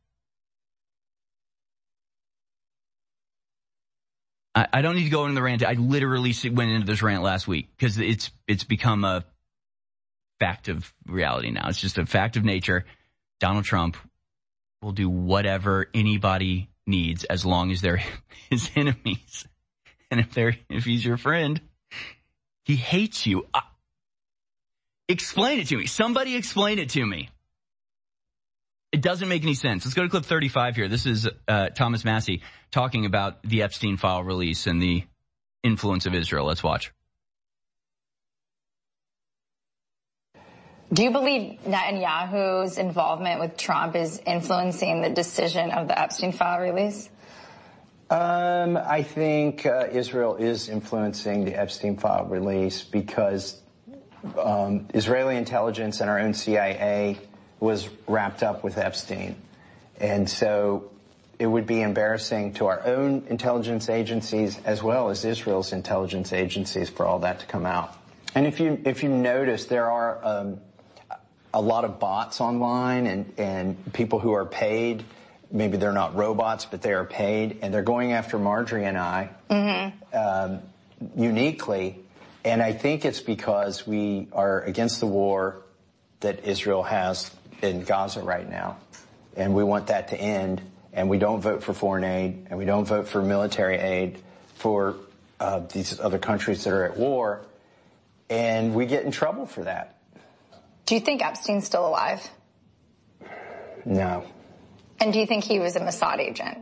I don't need to go into the rant. I literally went into this rant last week because it's become a fact of reality now. It's just a fact of nature. Donald Trump will do whatever anybody needs as long as they're his enemies. And if he's your friend, he hates you. Explain it to me. Somebody explain it to me. It doesn't make any sense. Let's go to clip 35 here. This is Thomas Massie talking about the Epstein file release and the influence of Israel. Let's watch. Do you believe Netanyahu's involvement with Trump is influencing the decision of the Epstein file release? I think Israel is influencing the Epstein file release because Israeli intelligence and our own CIA was wrapped up with Epstein. And so it would be embarrassing to our own intelligence agencies as well as Israel's intelligence agencies for all that to come out. And if you notice, there are a lot of bots online and people who are paid. Maybe they're not robots, but they are paid, and they're going after Marjorie and I uniquely. And I think it's because we are against the war that Israel has in Gaza right now. And we want that to end. And we don't vote for foreign aid, and we don't vote for military aid for these other countries that are at war. And we get in trouble for that. Do you think Epstein's still alive? No. And do you think he was a Mossad agent?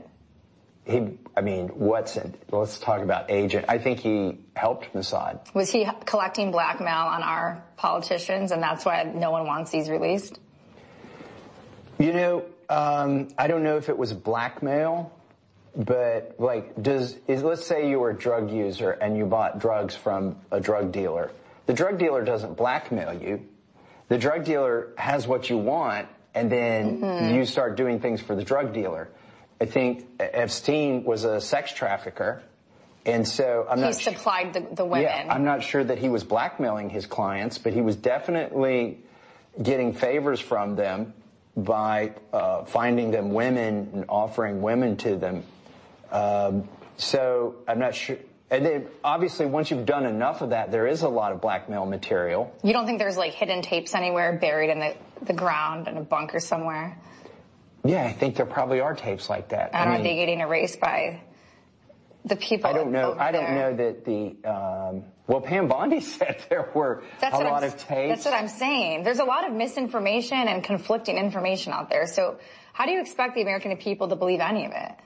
Let's talk about agent. I think he helped Mossad. Was he collecting blackmail on our politicians, and that's why no one wants these released? You know, I don't know if it was blackmail, but like, let's say you were a drug user and you bought drugs from a drug dealer. The drug dealer doesn't blackmail you. The drug dealer has what you want, and then you start doing things for the drug dealer. I think Epstein was a sex trafficker, and so he supplied the women. Yeah, I'm not sure that he was blackmailing his clients, but he was definitely getting favors from them by finding them women and offering women to them. So I'm not sure. And then, obviously, once you've done enough of that, there is a lot of blackmail material. You don't think there's, like, hidden tapes anywhere buried in the ground in a bunker somewhere? Yeah, I think there probably are tapes like that. And are they getting erased by the people? I don't know. I don't know that well, Pam Bondi said there were a lot of tapes. That's what I'm saying. There's a lot of misinformation and conflicting information out there. So how do you expect the American people to believe any of it?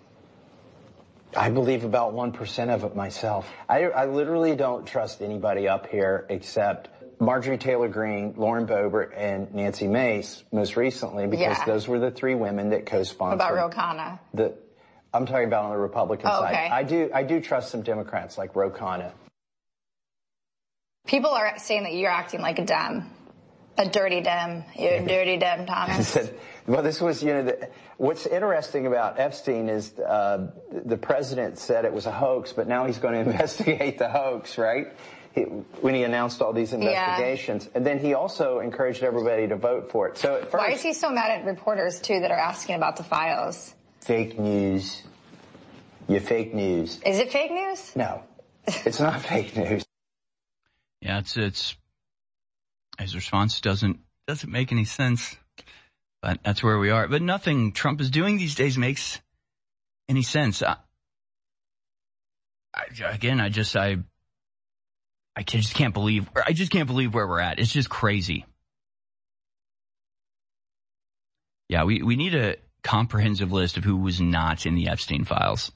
I believe about 1% of it myself. I literally don't trust anybody up here except Marjorie Taylor Greene, Lauren Boebert, and Nancy Mace most recently, because those were the three women that co-sponsored. What about Ro Khanna? I'm talking about on the Republican side. Okay. I do trust some Democrats like Ro Khanna. People are saying that you're acting like a Dem. A dirty Dem. You're a dirty Dem, Thomas. Well, this was, what's interesting about Epstein is the president said it was a hoax, but now he's going to investigate the hoax, right? When he announced all these investigations. Yeah. And then he also encouraged everybody to vote for it. So at first, why is he so mad at reporters, too, that are asking about the files? Fake news. You're fake news. Is it fake news? No, it's not fake news. Yeah, it's his response doesn't make any sense, but that's where we are. But nothing Trump is doing these days makes any sense. I just can't believe where we're at. It's just crazy. Yeah, we need a comprehensive list of who was not in the Epstein files.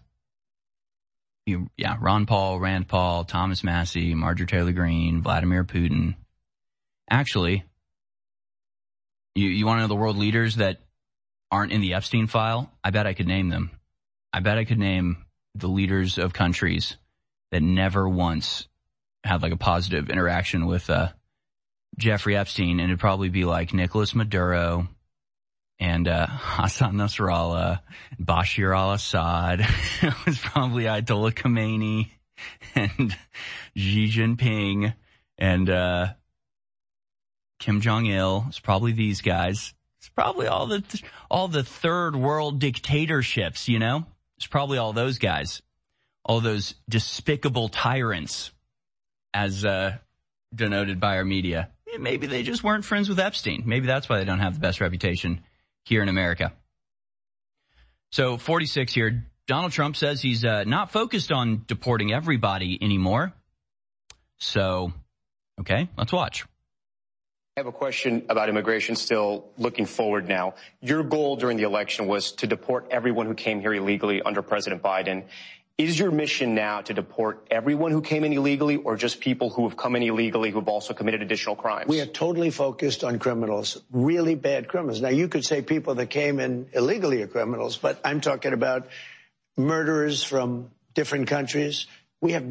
Ron Paul, Rand Paul, Thomas Massie, Marjorie Taylor Greene, Vladimir Putin. Actually, you want to know the world leaders that aren't in the Epstein file? I bet I could name them. I bet I could name the leaders of countries that never once had like a positive interaction with Jeffrey Epstein, and it'd probably be like Nicolas Maduro and Hassan Nasrallah, Bashir al-Assad. It was probably Ayatollah Khomeini and Xi Jinping and Kim Jong-il. It's probably these guys. It's probably all the third world dictatorships, It's probably all those guys. All those despicable tyrants, as denoted by our media. Maybe they just weren't friends with Epstein. Maybe that's why they don't have the best reputation here in America. So 46 here. Donald Trump says he's not focused on deporting everybody anymore. So, okay, let's watch. I have a question about immigration still looking forward now. Your goal during the election was to deport everyone who came here illegally under President Biden. Is your mission now to deport everyone who came in illegally, or just people who have come in illegally who have also committed additional crimes? We are totally focused on criminals, really bad criminals. Now, you could say people that came in illegally are criminals, but I'm talking about murderers from different countries. We have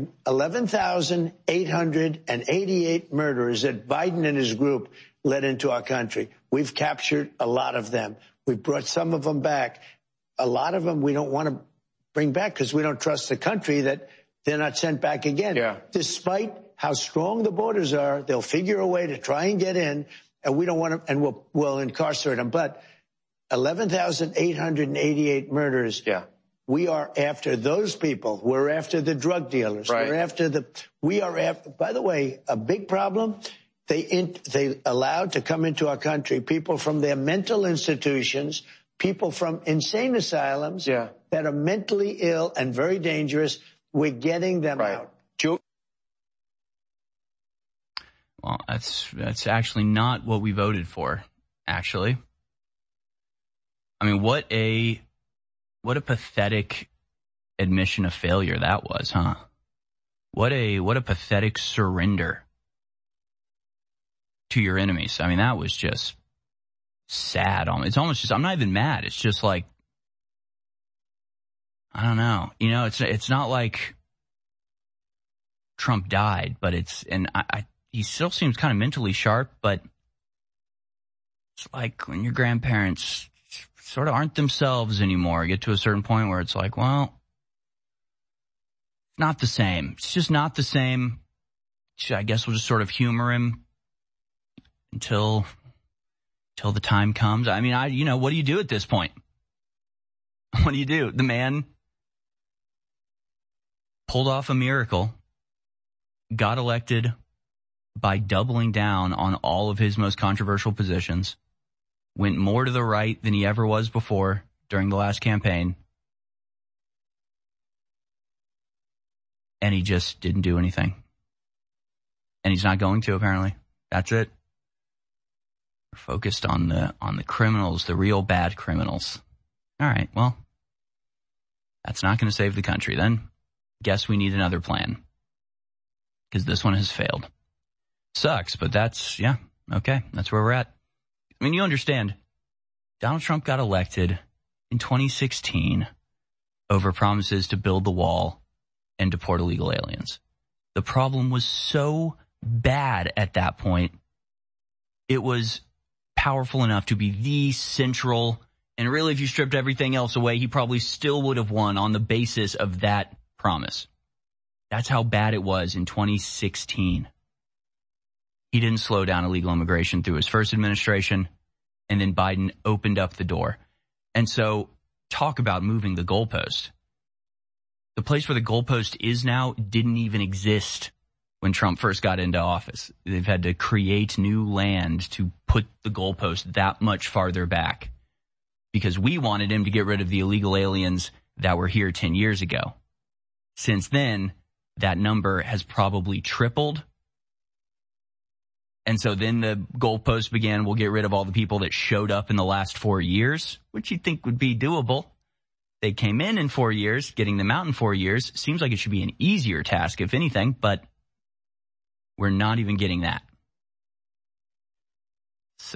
11,888 murderers that Biden and his group led into our country. We've captured a lot of them. We've brought some of them back. A lot of them we don't want to bring back because we don't trust the country that they're not sent back again. Yeah. Despite how strong the borders are, they'll figure a way to try and get in, and we don't want to, and we'll incarcerate them. But 11,888 murders. Yeah. We are after those people. We're after the drug dealers. Right. We are after, by the way, a big problem. They allowed to come into our country people from their mental institutions, people from insane asylums that are mentally ill and very dangerous. We're getting them out. Well, that's actually not what we voted for, actually. I mean, what a pathetic admission of failure that was, huh? What a pathetic surrender to your enemies. I mean, that was just sad. It's almost just, I'm not even mad. It's just like, I don't know. You know, it's not like Trump died, but he still seems kind of mentally sharp, but it's like when your grandparents sort of aren't themselves anymore, get to a certain point where it's like, well, not the same. It's just not the same. I guess we'll just sort of humor him until the time comes. I mean, what do you do at this point? What do you do? The man pulled off a miracle, got elected by doubling down on all of his most controversial positions, went more to the right than he ever was before during the last campaign, and he just didn't do anything. And he's not going to, apparently. That's it. We're focused on the criminals, the real bad criminals. All right, well, that's not going to save the country. Then guess we need another plan, because this one has failed. Sucks, but that's okay. That's where we're at. I mean, you understand, Donald Trump got elected in 2016 over promises to build the wall and deport illegal aliens. The problem was so bad at that point, it was powerful enough to be the central, and really if you stripped everything else away, he probably still would have won on the basis of that promise. That's how bad it was in 2016. He didn't slow down illegal immigration through his first administration, and then Biden opened up the door. And so talk about moving the goalpost. The place where the goalpost is now didn't even exist when Trump first got into office. They've had to create new land to put the goalpost that much farther back, because we wanted him to get rid of the illegal aliens that were here 10 years ago. Since then, that number has probably tripled. And so then the goalpost began, we'll get rid of all the people that showed up in the last 4 years, which you'd think would be doable. They came in 4 years, getting them out in 4 years. Seems like it should be an easier task, if anything, but we're not even getting that. So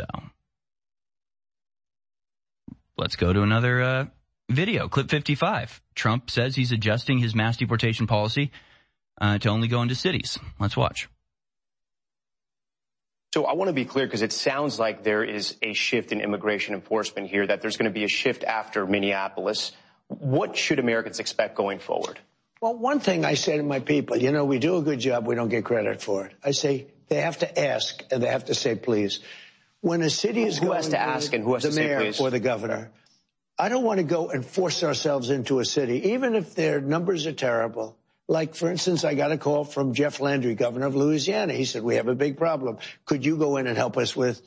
let's go to another video. Clip 55. Trump says he's adjusting his mass deportation policy to only go into cities. Let's watch. So I want to be clear, because it sounds like there is a shift in immigration enforcement here, that there's going to be a shift after Minneapolis. What should Americans expect going forward? Well, one thing I say to my people, we do a good job. We don't get credit for it. I say they have to ask and they have to say please. When a city is who has to ask and who has to say please? The mayor or the governor. I don't want to go and force ourselves into a city, even if their numbers are terrible. Like, for instance, I got a call from Jeff Landry, governor of Louisiana. He said, we have a big problem. Could you go in and help us with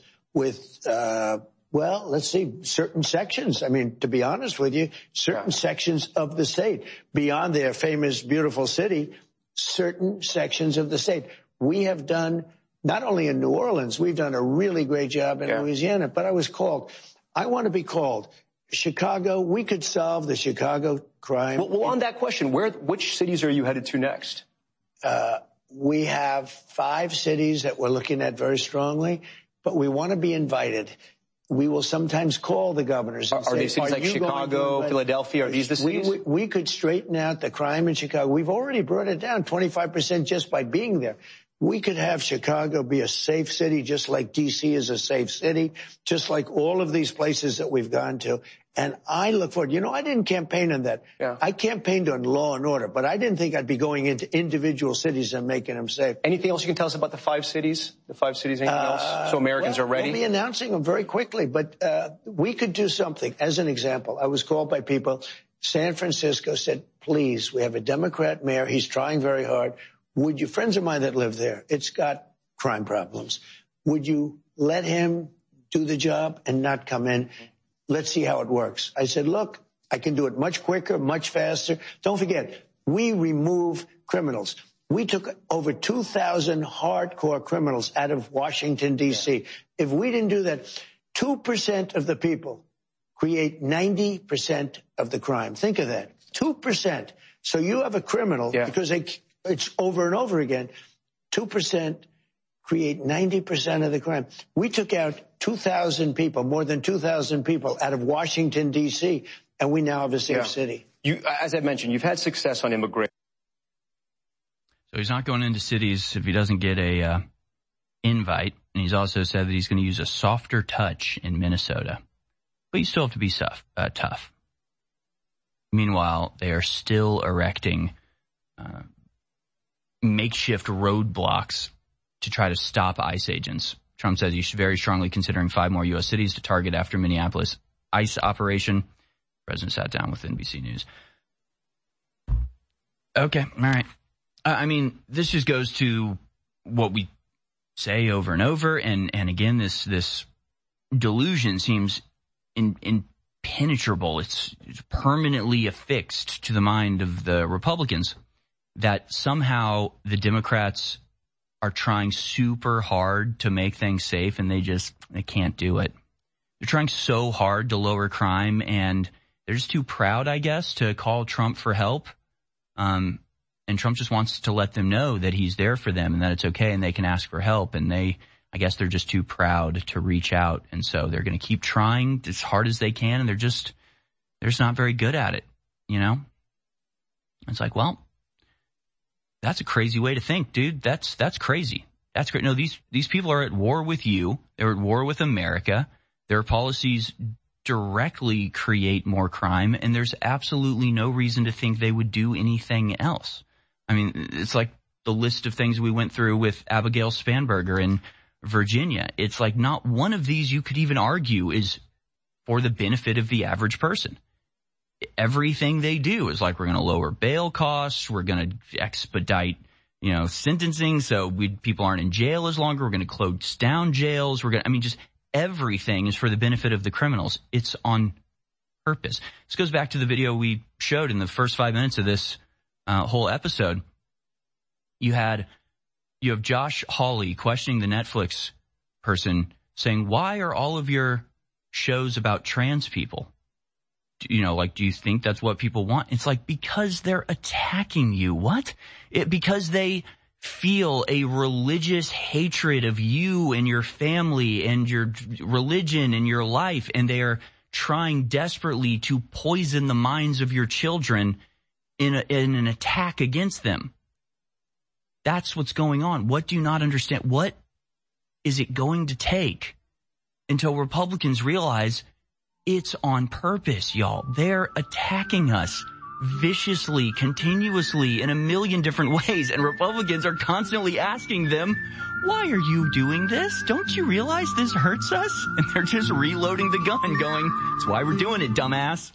let's see, certain sections. I mean, to be honest with you, certain sections of the state, beyond their famous, beautiful city, certain sections of the state. We have done, not only in New Orleans, we've done a really great job in Louisiana, but I was called. I want to be called. Chicago, we could solve the Chicago crime. Well, on that question, which cities are you headed to next? We have 5 cities that we're looking at very strongly, but we want to be invited. We will sometimes call the governors and say, are these cities like Chicago, Philadelphia? Are these the cities? We could straighten out the crime in Chicago. We've already brought it down 25% just by being there. We could have Chicago be a safe city, just like D.C. is a safe city, just like all of these places that we've gone to. And I look forward. I didn't campaign on that. Yeah. I campaigned on law and order, but I didn't think I'd be going into individual cities and making them safe. Anything else you can tell us about the 5 cities? The 5 cities, anything else? So Americans are ready? We'll be announcing them very quickly, but we could do something. As an example, I was called by people. San Francisco said, please, we have a Democrat mayor. He's trying very hard. Would you, friends of mine that live there, it's got crime problems. Would you let him do the job and not come in? Let's see how it works. I said, look, I can do it much quicker, much faster. Don't forget, we remove criminals. We took over 2,000 hardcore criminals out of Washington, D.C. Yeah. If we didn't do that, 2% of the people create 90% of the crime. Think of that, 2%. So you have a criminal because it's over and over again. 2% create 90% of the crime. We took out 2,000 people, more than 2,000 people out of Washington, D.C., and we now have a safe city. As I mentioned, you've had success on immigration. So he's not going into cities if he doesn't get a invite. And he's also said that he's going to use a softer touch in Minnesota. But you still have to be tough. Meanwhile, they are still erecting makeshift roadblocks to try to stop ICE agents. Trump says he's very strongly considering 5 more U.S. cities to target after Minneapolis ICE operation. The president sat down with NBC News. Okay, all right. I mean, this just goes to what we say over and over, and again, this delusion seems impenetrable. It's permanently affixed to the mind of the Republicans that somehow the Democrats are trying super hard to make things safe, and they can't do it. They're trying so hard to lower crime, and they're just too proud, I guess, to call Trump for help. And Trump just wants to let them know that he's there for them and that it's okay and they can ask for help. And I guess they're just too proud to reach out. And so they're going to keep trying as hard as they can. And they're just not very good at it. You know, it's like, well, that's a crazy way to think, dude. That's crazy. That's great. No, these people are at war with you. They're at war with America. Their policies directly create more crime. And there's absolutely no reason to think they would do anything else. I mean, it's like the list of things we went through with Abigail Spanberger in Virginia. It's like not one of these you could even argue is for the benefit of the average person. Everything they do is like, we're going to lower bail costs. We're going to expedite, sentencing. So people aren't in jail as longer. We're going to close down jails. Just everything is for the benefit of the criminals. It's on purpose. This goes back to the video we showed in the first 5 minutes of this whole episode. You have Josh Hawley questioning the Netflix person, saying, why are all of your shows about trans people? Do you think that's what people want? It's like, because they're attacking you. What? Because they feel a religious hatred of you and your family and your religion and your life, and they are trying desperately to poison the minds of your children in an attack against them. That's what's going on. What do you not understand? What is it going to take until Republicans realize it's on purpose, y'all? They're attacking us viciously, continuously, in a million different ways, and Republicans are constantly asking them, why are you doing this? Don't you realize this hurts us? And they're just reloading the gun, going, that's why we're doing it, dumbass.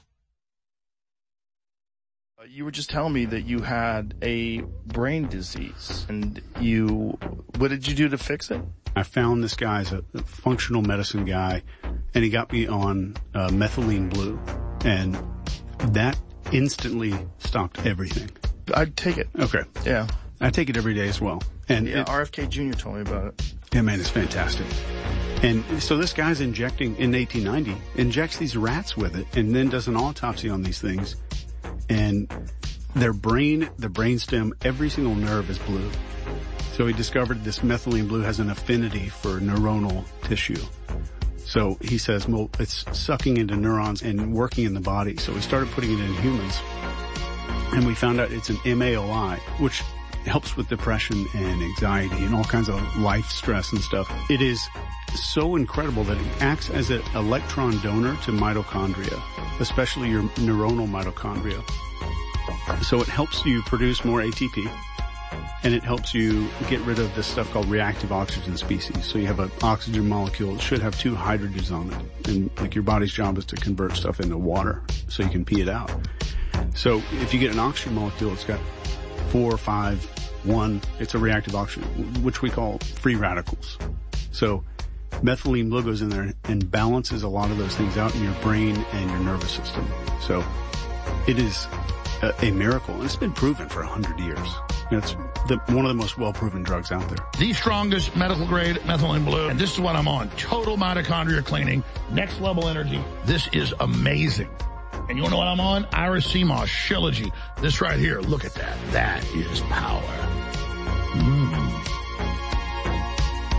You were just telling me that you had a brain disease, and what did you do to fix it? I found this guy as a functional medicine guy, and he got me on methylene blue, and that instantly stopped everything. I'd take it. Okay. Yeah. I take it every day as well. And RFK Jr. told me about it. Yeah, man, it's fantastic. And so this guy's injecting, in 1890, injects these rats with it, and then does an autopsy on these things. And their brain, the brainstem, every single nerve is blue. So he discovered this methylene blue has an affinity for neuronal tissue. So he says, well, it's sucking into neurons and working in the body. So we started putting it in humans. And we found out it's an MAOI, which helps with depression and anxiety and all kinds of life stress and stuff. It is so incredible that it acts as an electron donor to mitochondria, especially your neuronal mitochondria. So it helps you produce more ATP, and it helps you get rid of this stuff called reactive oxygen species. So you have an oxygen molecule that should have 2 hydrogens on it, and like your body's job is to convert stuff into water so you can pee it out. So if you get an oxygen molecule, it's got 4, 5, 1, it's a reactive oxygen, which we call free radicals. So methylene blue goes in there and balances a lot of those things out in your brain and your nervous system. So it is a miracle, and it's been proven for 100 years. It's one of the most well-proven drugs out there. The strongest medical grade methylene blue, and this is what I'm on. Total mitochondria cleaning, next level energy. This is amazing. And you want to know what I'm on? Iris CMOS, Shilajit. This right here, look at that. That is power.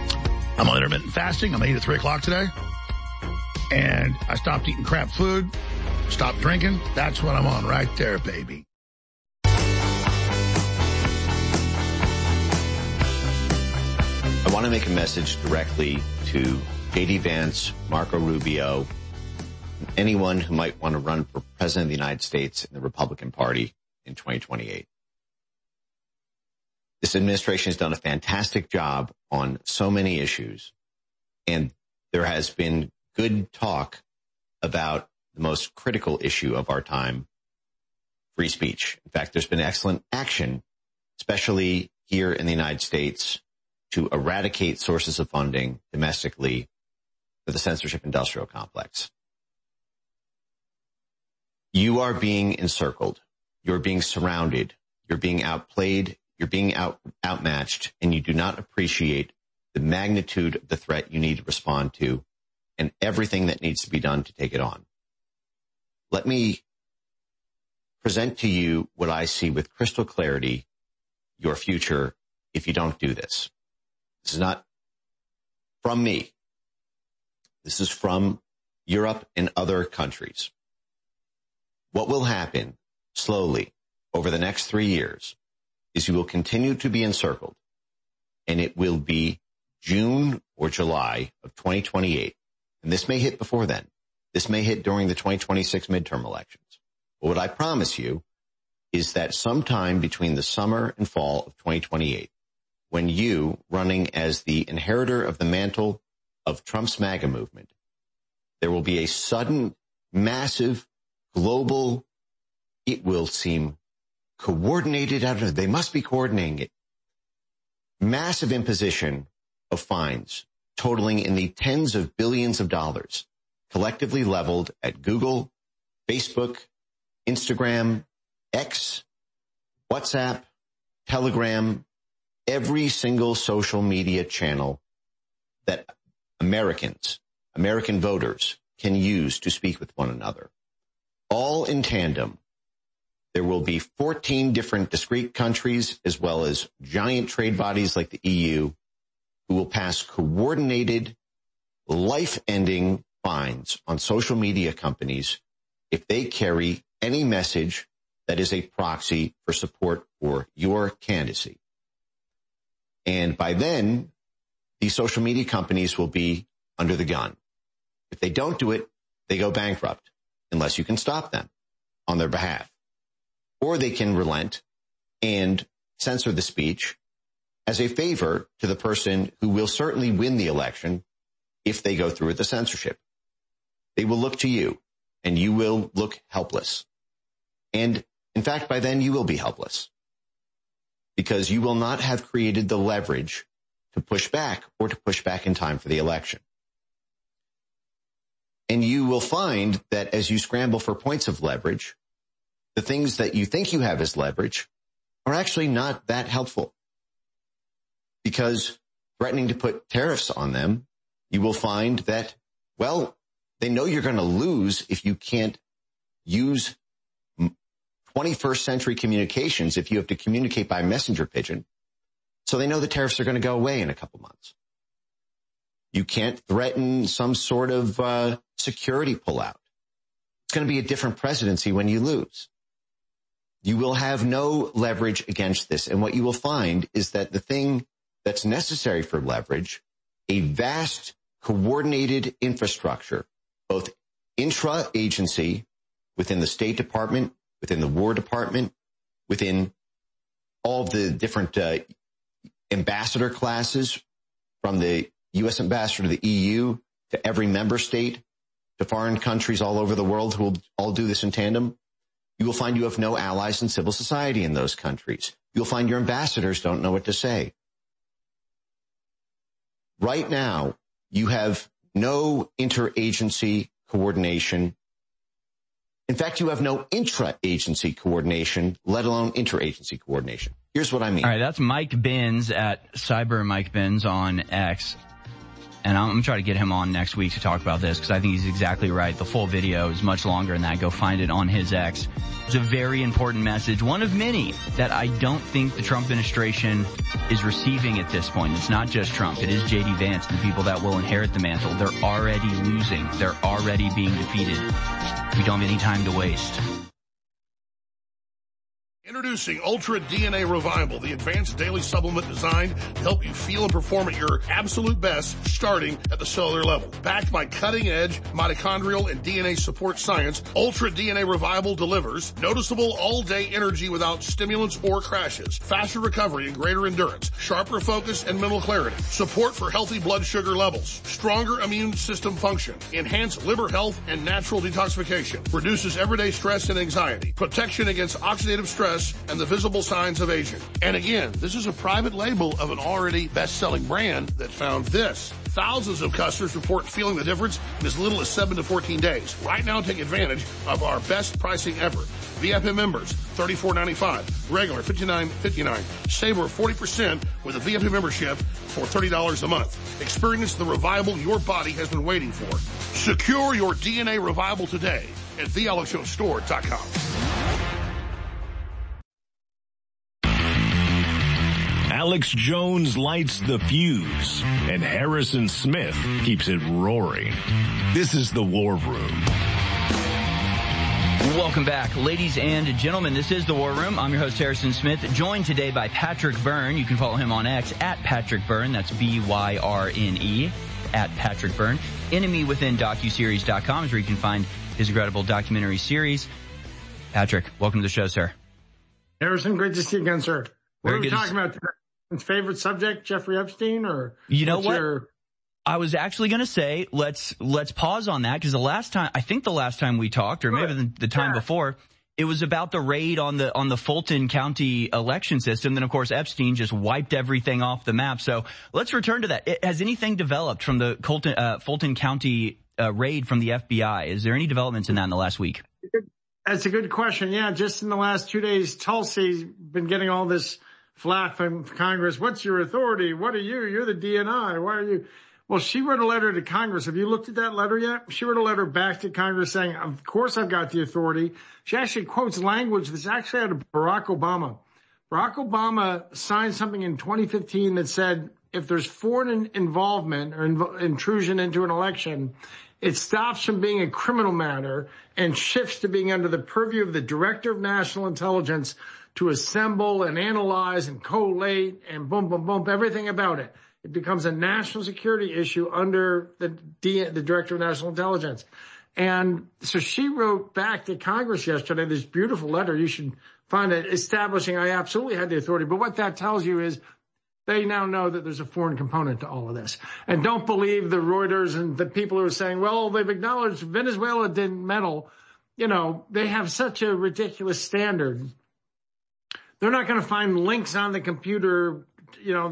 I'm on intermittent fasting. I'm going to eat at 3 o'clock today. And I stopped eating crap food, stopped drinking. That's what I'm on right there, baby. I want to make a message directly to J.D. Vance, Marco Rubio, anyone who might want to run for president of the United States in the Republican Party in 2028. This administration has done a fantastic job on so many issues, and there has been good talk about the most critical issue of our time, free speech. In fact, there's been excellent action, especially here in the United States, to eradicate sources of funding domestically for the censorship industrial complex. You are being encircled. You're being surrounded. You're being outplayed. You're being outmatched, and you do not appreciate the magnitude of the threat you need to respond to and everything that needs to be done to take it on. Let me present to you what I see with crystal clarity, your future, if you don't do this. This is not from me. This is from Europe and other countries. What will happen slowly over the next 3 years is you will continue to be encircled, and it will be June or July of 2028. And this may hit before then. This may hit during the 2026 midterm elections. But what I promise you is that sometime between the summer and fall of 2028, when you, running as the inheritor of the mantle of Trump's MAGA movement, there will be a sudden, massive, global, it will seem coordinated, I don't know, they must be coordinating it, massive imposition of fines totaling in the tens of billions of dollars, collectively leveled at Google, Facebook, Instagram, X, WhatsApp, Telegram, every single social media channel that American voters can use to speak with one another. All in tandem. There will be 14 different discrete countries as well as giant trade bodies like the EU who will pass coordinated, life-ending fines on social media companies if they carry any message that is a proxy for support for your candidacy. And by then, these social media companies will be under the gun. If they don't do it, they go bankrupt unless you can stop them on their behalf. Or they can relent and censor the speech as a favor to the person who will certainly win the election if they go through with the censorship. They will look to you, and you will look helpless. And, in fact, by then you will be helpless because you will not have created the leverage to push back or to push back in time for the election. And you will find that as you scramble for points of leverage, the things that you think you have as leverage are actually not that helpful. Because threatening to put tariffs on them, you will find that, well, they know you're going to lose if you can't use 21st century communications if you have to communicate by messenger pigeon. So they know the tariffs are going to go away in a couple months. You can't threaten some sort of security pullout. It's going to be a different presidency when you lose. You will have no leverage against this. And what you will find is that the thing that's necessary for leverage, a vast coordinated infrastructure, both intra-agency within the State Department, within the War Department, within all of the different ambassador classes, from the U.S. ambassador to the EU, to every member state, to foreign countries all over the world who will all do this in tandem. You will find you have no allies in civil society in those countries. You'll find your ambassadors don't know what to say. Right now, you have no interagency coordination. In fact, you have no intra-agency coordination, let alone interagency coordination. Here's what I mean. All right, that's Mike Binns at Cyber Mike Binns on X. And I'm going to try to get him on next week to talk about this because I think he's exactly right. The full video is much longer than that. Go find it on his X. It's a very important message, one of many that I don't think the Trump administration is receiving at this point. It's not just Trump. It is J.D. Vance, the people that will inherit the mantle. They're already losing. They're already being defeated. We don't have any time to waste. Introducing Ultra DNA Revival, the advanced daily supplement designed to help you feel and perform at your absolute best, starting at the cellular level. Backed by cutting-edge mitochondrial and DNA support science, Ultra DNA Revival delivers noticeable all-day energy without stimulants or crashes, faster recovery and greater endurance, sharper focus and mental clarity, support for healthy blood sugar levels, stronger immune system function, enhanced liver health and natural detoxification, reduces everyday stress and anxiety, protection against oxidative stress, and the visible signs of aging. And again, this is a private label of an already best-selling brand that found this. Thousands of customers report feeling the difference in as little as 7 to 14 days. Right now, take advantage of our best pricing ever. VIP members, $34.95. Regular, $59.59. Save over 40% with a VIP membership for $30 a month. Experience the revival your body has been waiting for. Secure your DNA Revival today at thealexshowstore.com. Alex Jones lights the fuse, and Harrison Smith keeps it roaring. This is The War Room. Welcome back, ladies and gentlemen. This is The War Room. I'm your host, Harrison Smith, joined today by Patrick Byrne. You can follow him on X at Patrick Byrne. That's BYRNE, at Patrick Byrne. EnemyWithinDocuSeries.com is where you can find his incredible documentary series. Patrick, welcome to the show, sir. Harrison, great to see you again, sir. What are we talking about today? Favorite subject, Jeffrey Epstein, or you know what? I was actually going to say let's pause on that, because the last time we talked, or maybe the time before, it was about the raid on the Fulton County election system. Then of course Epstein just wiped everything off the map. So let's return to that. Has anything developed from the Fulton County raid from the FBI? Is there any developments in that in the last week? That's a good question. Yeah, just in the last 2 days, Tulsi's been getting all this flack from Congress. What's your authority? What are you? You're the DNI. Why are you? Well, she wrote a letter to Congress. Have you looked at that letter yet? She wrote a letter back to Congress saying, of course I've got the authority. She actually quotes language that's actually out of Barack Obama. Barack Obama signed something in 2015 that said if there's foreign involvement or intrusion into an election, it stops from being a criminal matter and shifts to being under the purview of the Director of National Intelligence to assemble and analyze and collate and boom, boom, boom, everything about it. It becomes a national security issue under the Director of National Intelligence. And so she wrote back to Congress yesterday this beautiful letter. You should find it, establishing I absolutely had the authority. But what that tells you is they now know that there's a foreign component to all of this. And don't believe the Reuters and the people who are saying, well, they've acknowledged Venezuela didn't meddle. You know, they have such a ridiculous standard. They're not going to find links on the computer, you know,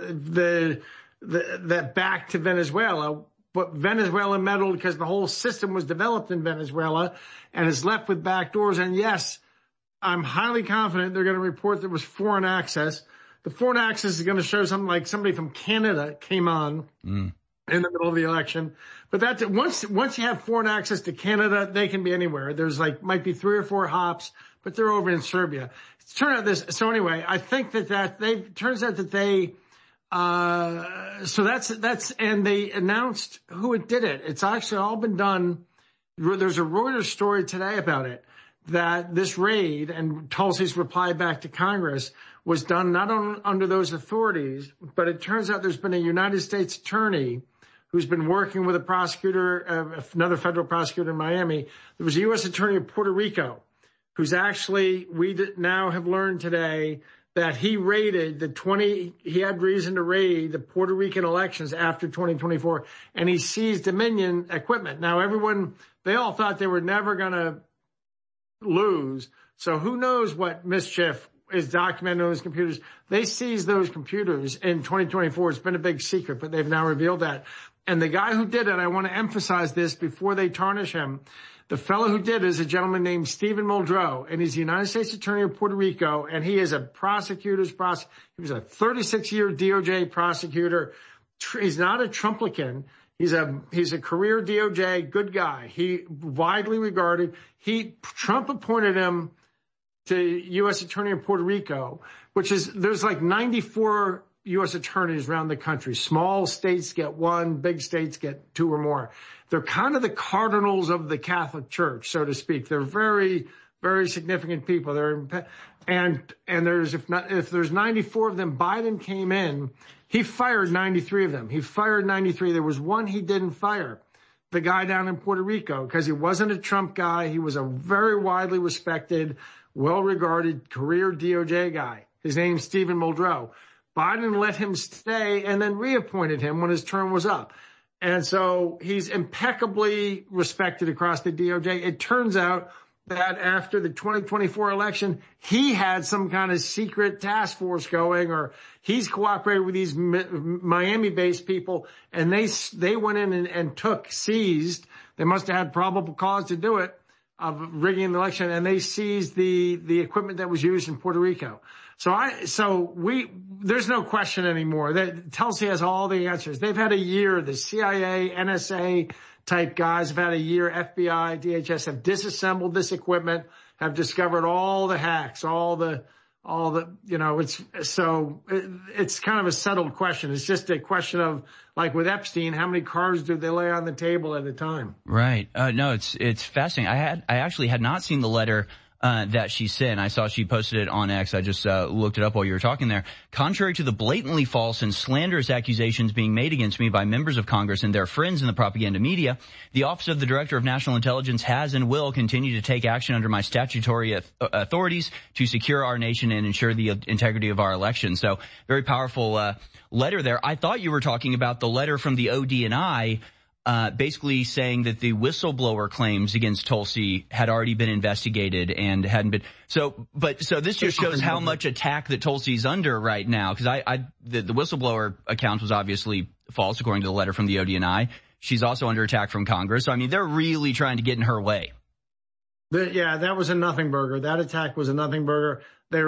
that back to Venezuela. But Venezuela meddled because the whole system was developed in Venezuela and is left with back doors. And yes, I'm highly confident they're going to report there was foreign access. The foreign access is going to show something like somebody from Canada came on in the middle of the election. But that's once you have foreign access to Canada, they can be anywhere. There's might be 3 or 4 hops, but they're over in Serbia. So anyway, I think turns out that they, so that's, and they announced who did it. It's actually all been done. There's a Reuters story today about it, that this raid and Tulsi's reply back to Congress was done not under those authorities, but it turns out there's been a United States attorney who's been working with a prosecutor, another federal prosecutor in Miami. There was a U.S. attorney of Puerto Rico who's actually, now have learned today that he had reason to raid the Puerto Rican elections after 2024, and he seized Dominion equipment. Now they all thought they were never going to lose. So who knows what mischief is documented on those computers. They seized those computers in 2024. It's been a big secret, but they've now revealed that. And the guy who did it, I want to emphasize this before they tarnish him. The fellow who did it is a gentleman named Stephen Muldrow, and he's the United States Attorney of Puerto Rico, and he is a prosecutor's prosecutor. He was a 36-year DOJ prosecutor. He's not a Trumplican. He's a career DOJ, good guy. He widely regarded. Trump appointed him to U.S. Attorney in Puerto Rico, there's like 94 U.S. attorneys around the country. Small states get one, big states get two or more. They're kind of the cardinals of the Catholic Church, so to speak. They're very, very significant people. And if there's 94 of them, Biden came in, he fired 93 of them. He fired 93. There was one he didn't fire, the guy down in Puerto Rico, because he wasn't a Trump guy. He was a very widely respected, well-regarded career DOJ guy. His name's Stephen Muldrow. Biden let him stay and then reappointed him when his term was up. And so he's impeccably respected across the DOJ. It turns out that after the 2024 election, he had some kind of secret task force going, or he's cooperated with these Miami-based people, and they went in and seized. They must have had probable cause to do it, of rigging the election, and they seized the equipment that was used in Puerto Rico. There's no question anymore that Tulsi has all the answers. They've had a year, the CIA, NSA type guys have had a year, FBI, DHS have disassembled this equipment, have discovered all the hacks, it's kind of a settled question. It's just a question of, like with Epstein, how many cards do they lay on the table at a time? Right. No, it's fascinating. I actually had not seen the letter that she sent. I saw she posted it on X. I just looked it up while you were talking there. Contrary to the blatantly false and slanderous accusations being made against me by members of Congress and their friends in the propaganda media, the Office of the Director of National Intelligence has and will continue to take action under my statutory authorities to secure our nation and ensure the integrity of our elections. So very powerful letter there. I thought you were talking about the letter from the ODNI, basically saying that the whistleblower claims against Tulsi had already been investigated and hadn't been. So this just shows how much attack that Tulsi's under right now. Cause the whistleblower account was obviously false according to the letter from the ODNI. She's also under attack from Congress. So, I mean, they're really trying to get in her way. That was a nothing burger. That attack was a nothing burger.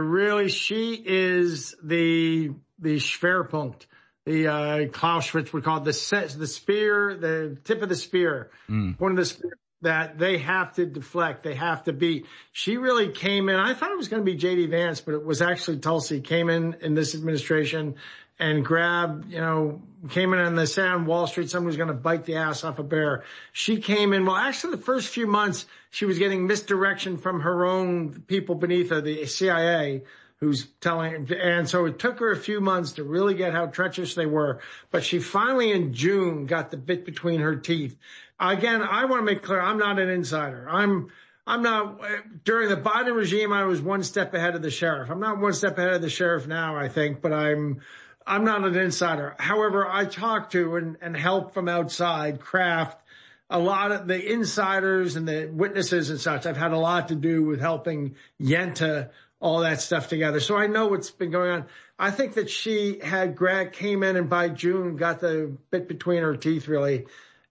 She is the Schwerpunkt. The Clausewitz would call it the spear, the tip of the spear, point of the spear that they have to deflect, they have to beat. She really came in. I thought it was going to be J.D. Vance, but it was actually Tulsi came in this administration and grabbed, came in on the say on Wall Street, someone was going to bite the ass off a bear. She came in. Well, actually the first few months she was getting misdirection from her own people beneath her, the CIA, who's telling, and so it took her a few months to really get how treacherous they were. But she finally in June got the bit between her teeth. Again, I want to make clear, I'm not an insider. I'm not, during the Biden regime, I was one step ahead of the sheriff. I'm not one step ahead of the sheriff now, I think, but I'm not an insider. However, I talk to and help from outside craft a lot of the insiders and the witnesses and such. I've had a lot to do with helping Yenta all that stuff together. So I know what's been going on. I think that she came in and by June got the bit between her teeth really.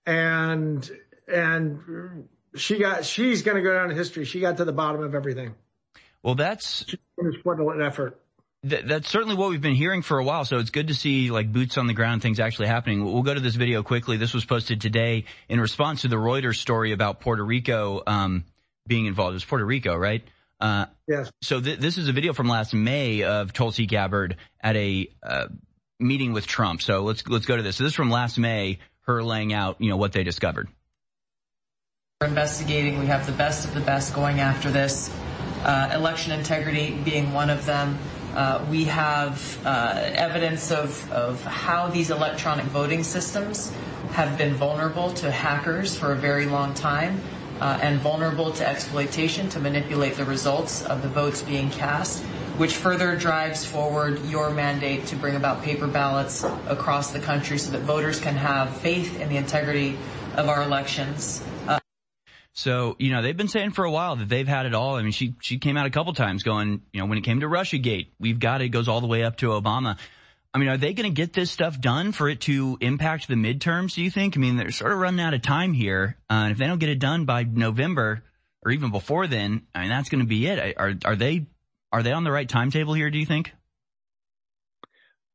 And she's going to go down in history. She got to the bottom of everything. Well, that's an effort. That's certainly what we've been hearing for a while. So it's good to see like boots on the ground, things actually happening. We'll go to this video quickly. This was posted today in response to the Reuters story about Puerto Rico, being involved. It was Puerto Rico, right? Yes. So this is a video from last May of Tulsi Gabbard at a meeting with Trump. So let's go to this. So this is from last May, her laying out, what they discovered. We're investigating. We have the best of the best going after this. Election integrity being one of them. We have evidence of how these electronic voting systems have been vulnerable to hackers for a very long time. And vulnerable to exploitation to manipulate the results of the votes being cast, which further drives forward your mandate to bring about paper ballots across the country so that voters can have faith in the integrity of our elections. So, they've been saying for a while that they've had it all. I mean, she came out a couple times going, when it came to Russiagate, we've got it goes all the way up to Obama. I mean, are they going to get this stuff done for it to impact the midterms, do you think? I mean, they're sort of running out of time here. And if they don't get it done by November or even before then, I mean, that's going to be it. Are they on the right timetable here, do you think?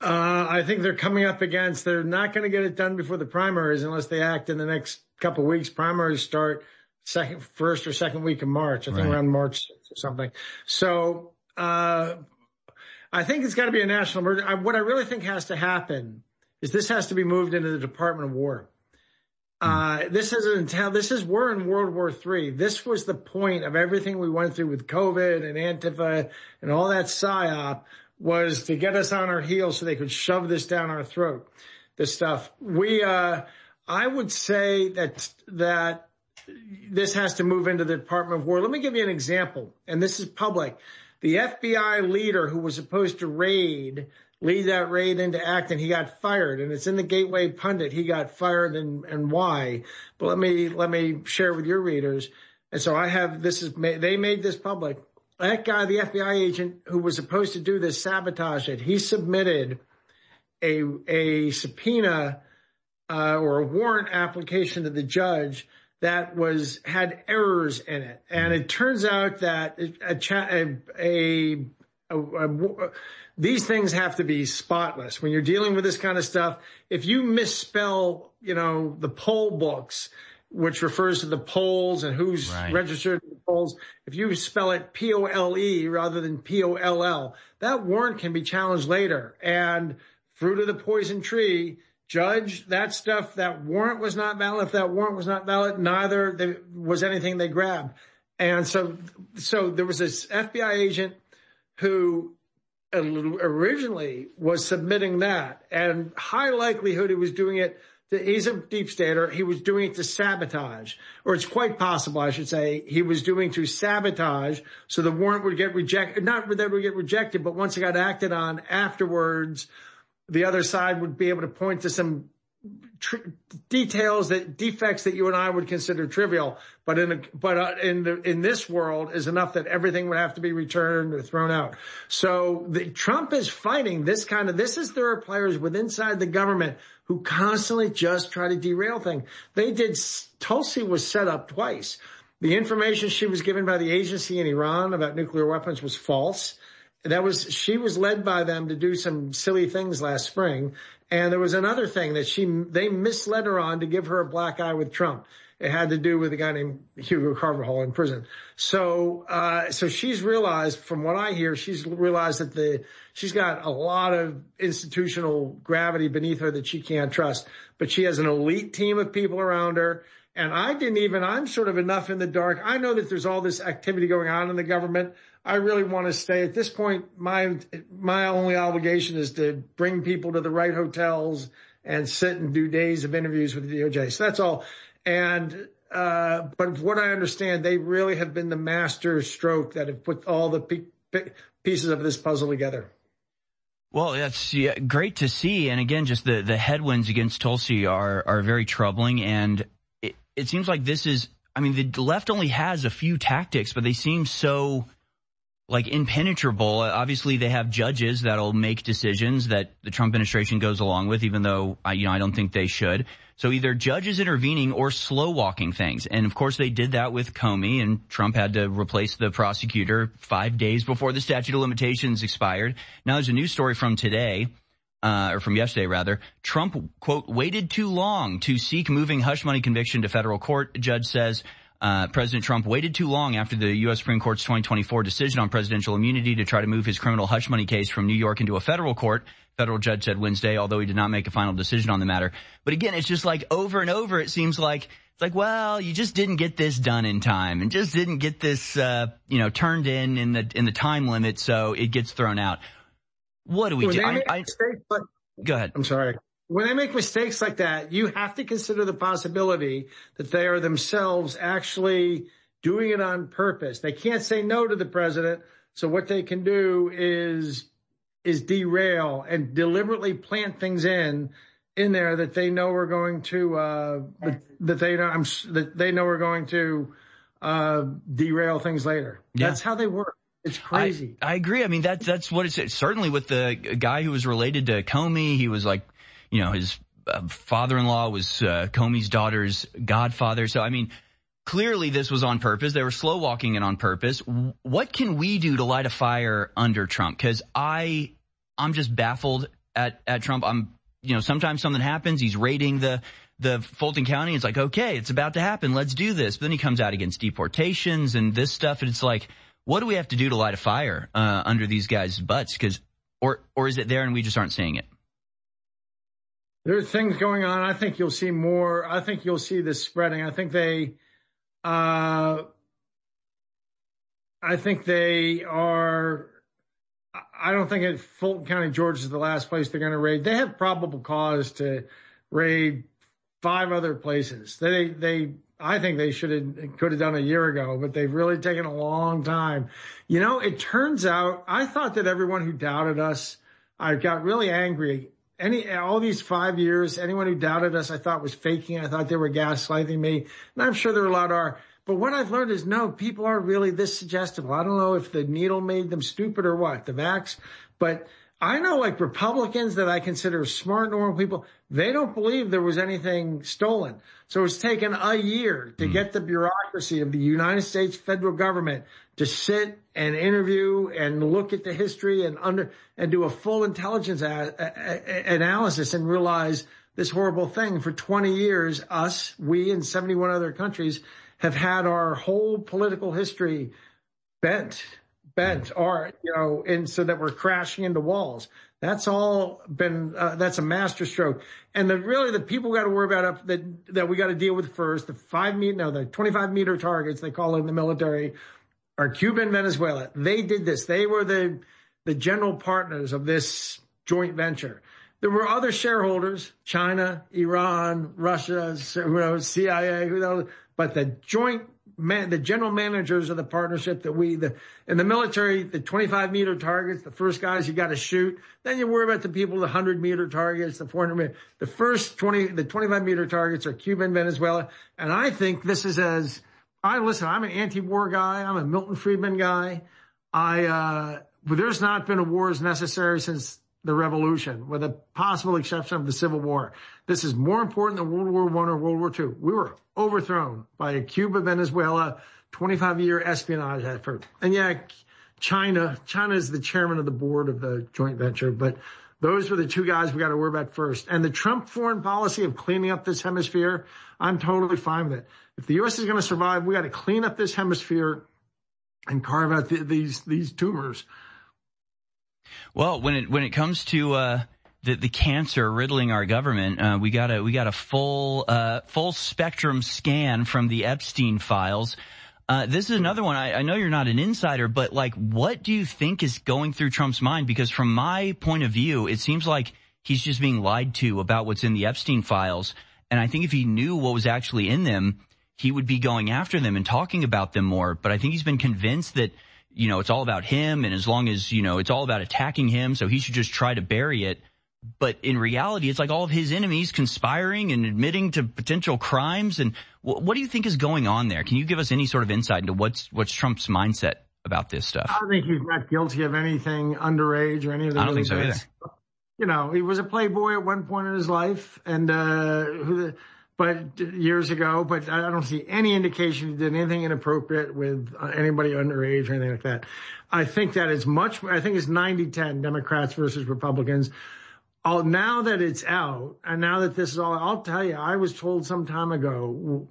I think they're coming up against, they're not going to get it done before the primaries unless they act in the next couple of weeks. Primaries start first or second week of March, I think around March 6th or something. So, I think it's got to be a national emergency. What I really think has to happen is this has to be moved into the Department of War. This is we're in World War III. This was the point of everything we went through with COVID and Antifa and all that psyop, was to get us on our heels so they could shove this down our throat, this stuff. I would say that this has to move into the Department of War. Let me give you an example, and this is public. The FBI leader who was supposed to lead that raid into Acton, he got fired, and it's in the Gateway Pundit. He got fired and why. But let me share with your readers. And so they made this public. That guy, the FBI agent who was supposed to do this, sabotage it. He submitted a subpoena or a warrant application to the judge that had errors in it. And it turns out that these things have to be spotless. When you're dealing with this kind of stuff, if you misspell, the poll books, which refers to the polls and who's registered in the polls, if you spell it P-O-L-E rather than P-O-L-L, that warrant can be challenged later. And fruit of the poison tree, judge, that warrant was not valid. If that warrant was not valid, neither was anything they grabbed. And so there was this FBI agent who originally was submitting that, and high likelihood he was doing it. He's a deep stater. He was doing it to sabotage, or it's quite possible, I should say, he was doing to sabotage so the warrant would get rejected. Not that it would get rejected, but once it got acted on afterwards, the other side would be able to point to some defects that you and I would consider trivial, but in this world is enough that everything would have to be returned or thrown out. So Trump is fighting there are players inside the government who constantly just try to derail things. Tulsi was set up twice. The information she was given by the agency in Iran about nuclear weapons was false. She was led by them to do some silly things last spring. And there was another thing that they misled her on to give her a black eye with Trump. It had to do with a guy named Hugo Carvajal in prison. So she's realized, from what I hear, she's realized that she's got a lot of institutional gravity beneath her that she can't trust, but she has an elite team of people around her. And I'm sort of enough in the dark. I know that there's all this activity going on in the government. I really want to stay at this point. My only obligation is to bring people to the right hotels and sit and do days of interviews with the DOJ. So that's all. And, but what I understand, they really have been the master stroke that have put all the pieces of this puzzle together. Well, that's great to see. And again, just the headwinds against Tulsi are very troubling. And it seems like the left only has a few tactics, but they seem so impenetrable. Obviously, they have judges that'll make decisions that the Trump administration goes along with, even though I don't think they should. So either judges intervening or slow walking things. And of course, they did that with Comey, and Trump had to replace the prosecutor 5 days before the statute of limitations expired. Now there's a news story from today, or from yesterday rather. Trump, quote, waited too long to seek moving hush money conviction to federal court. Judge says President Trump waited too long after the U.S. Supreme Court's 2024 decision on presidential immunity to try to move his criminal hush money case from New York into a federal court. Federal judge said Wednesday, although he did not make a final decision on the matter. But again, it's just over and over. It seems like well, you just didn't get this done in time, and just didn't get this, turned in the time limit, so it gets thrown out. What do we do? Go ahead. I'm sorry. When they make mistakes like that, you have to consider the possibility that they are themselves actually doing it on purpose. They can't say no to the president. So what they can do is derail and deliberately plant things in there that they know are going to, derail things later. Yeah. That's how they work. It's crazy. I agree. I mean, that's what it's certainly with the guy who was related to Comey. He was his father-in-law was Comey's daughter's godfather. So, I mean, clearly this was on purpose. They were slow walking it on purpose. What can we do to light a fire under Trump? Because I'm just baffled at Trump. Sometimes something happens. He's raiding the Fulton County. It's like, okay, it's about to happen. Let's do this. But then he comes out against deportations and this stuff. And it's like, what do we have to do to light a fire under these guys' butts? Or is it there and we just aren't seeing it? There's things going on. I think you'll see more. I think you'll see this spreading. I think they are. I don't think Fulton County, Georgia is the last place they're going to raid. They have probable cause to raid 5 other places. I think they could have done a year ago, but they've really taken a long time. It turns out, I thought that everyone who doubted us, I got really angry. All these 5 years, anyone who doubted us, I thought was faking. I thought they were gaslighting me. And I'm sure there are a lot are. But what I've learned is no, people aren't really this suggestible. I don't know if the needle made them stupid or what, the vax. But I know like Republicans that I consider smart, normal people, they don't believe there was anything stolen. So it's taken a year to get the bureaucracy of the United States federal government to sit and interview and look at the history and do a full intelligence analysis and realize this horrible thing. For 20 years, we and 71 other countries have had our whole political history bent, and so that we're crashing into walls. That's all been, that's a master stroke. And the people we got to worry about that we got to deal with first, the 25-meter targets, they call it in the military, are Cuba and Venezuela. They did this. They were the general partners of this joint venture. There were other shareholders, China, Iran, Russia, CIA, who knows, but the general managers of the partnership in the military, the 25-meter targets, the first guys you got to shoot. Then you worry about the people, the 100-meter targets, the 400-meter. The first 25-meter targets are Cuba and Venezuela. And I think this is I'm an anti-war guy. I'm a Milton Friedman guy. But there's not been a war as necessary since the revolution, with a possible exception of the Civil War. This is more important than World War I or World War II. We were overthrown by a Cuba-Venezuela 25-year espionage effort. And China is the chairman of the board of the joint venture, but those were the 2 guys we got to worry about first. And the Trump foreign policy of cleaning up this hemisphere, I'm totally fine with it. If the U.S. is going to survive, we got to clean up this hemisphere and carve out these tumors. Well, when it comes to the cancer riddling our government, we got a full spectrum scan from the Epstein files. This is another one. I know you're not an insider, but what do you think is going through Trump's mind? Because from my point of view, it seems like he's just being lied to about what's in the Epstein files. And I think if he knew what was actually in them, he would be going after them and talking about them more. But I think he's been convinced that it's all about him, and as long as, it's all about attacking him, so he should just try to bury it. But in reality, it's like all of his enemies conspiring and admitting to potential crimes. And what do you think is going on there? Can you give us any sort of insight into what's Trump's mindset about this stuff? I think he's not guilty of anything underage or any of the. I don't think so either. He was a playboy at one point in his life, and but years ago, but I don't see any indication he did anything inappropriate with anybody underage or anything like that. I think that is I think it's 90-10 Democrats versus Republicans. Now that it's out, and now that this is all, I'll tell you, I was told some time ago,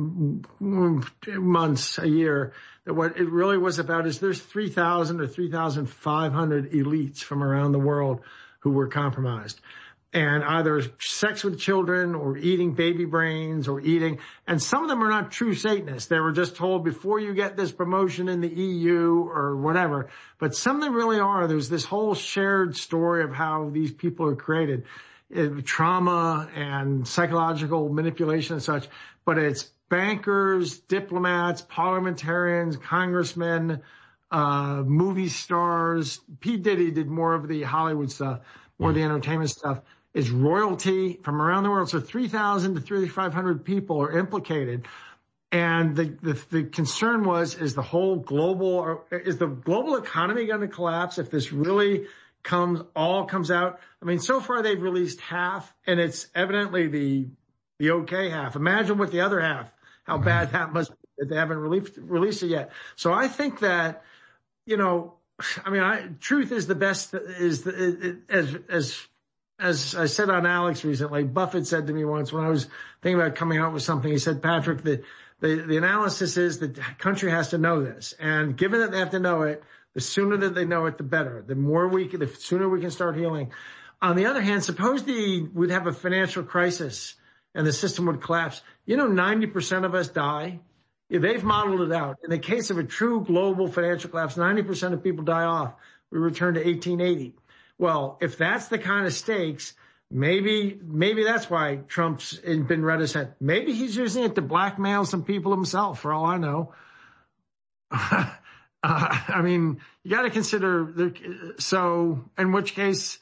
months, a year, that what it really was about is there's 3,000 or 3,500 elites from around the world who were compromised. And either sex with children or eating baby brains and some of them are not true Satanists. They were just told before you get this promotion in the EU or whatever. But some of them really are. There's this whole shared story of how these people are created, trauma and psychological manipulation and such. But it's bankers, diplomats, parliamentarians, congressmen, movie stars. P. Diddy did more of the Hollywood stuff, more of the entertainment stuff. Is royalty from around the world. So 3,000 to 3,500 people are implicated. And the concern is the global economy going to collapse if this really comes out? I mean, so far they've released half, and it's evidently the okay half. Imagine what the other half, how bad that must be that they haven't released it yet. So I think that, truth is the best, as as I said on Alex recently, Buffett said to me once when I was thinking about coming out with something, he said, Patrick, the analysis is that the country has to know this. And given that they have to know it, the sooner that they know it, the better. The sooner we can start healing. On the other hand, suppose we'd have a financial crisis and the system would collapse. 90% of us die. They've modeled it out. In the case of a true global financial collapse, 90% of people die off. We return to 1880. Well, if that's the kind of stakes, maybe that's why Trump's been reticent. Maybe he's using it to blackmail some people himself, for all I know. I mean, you got to consider, in which case,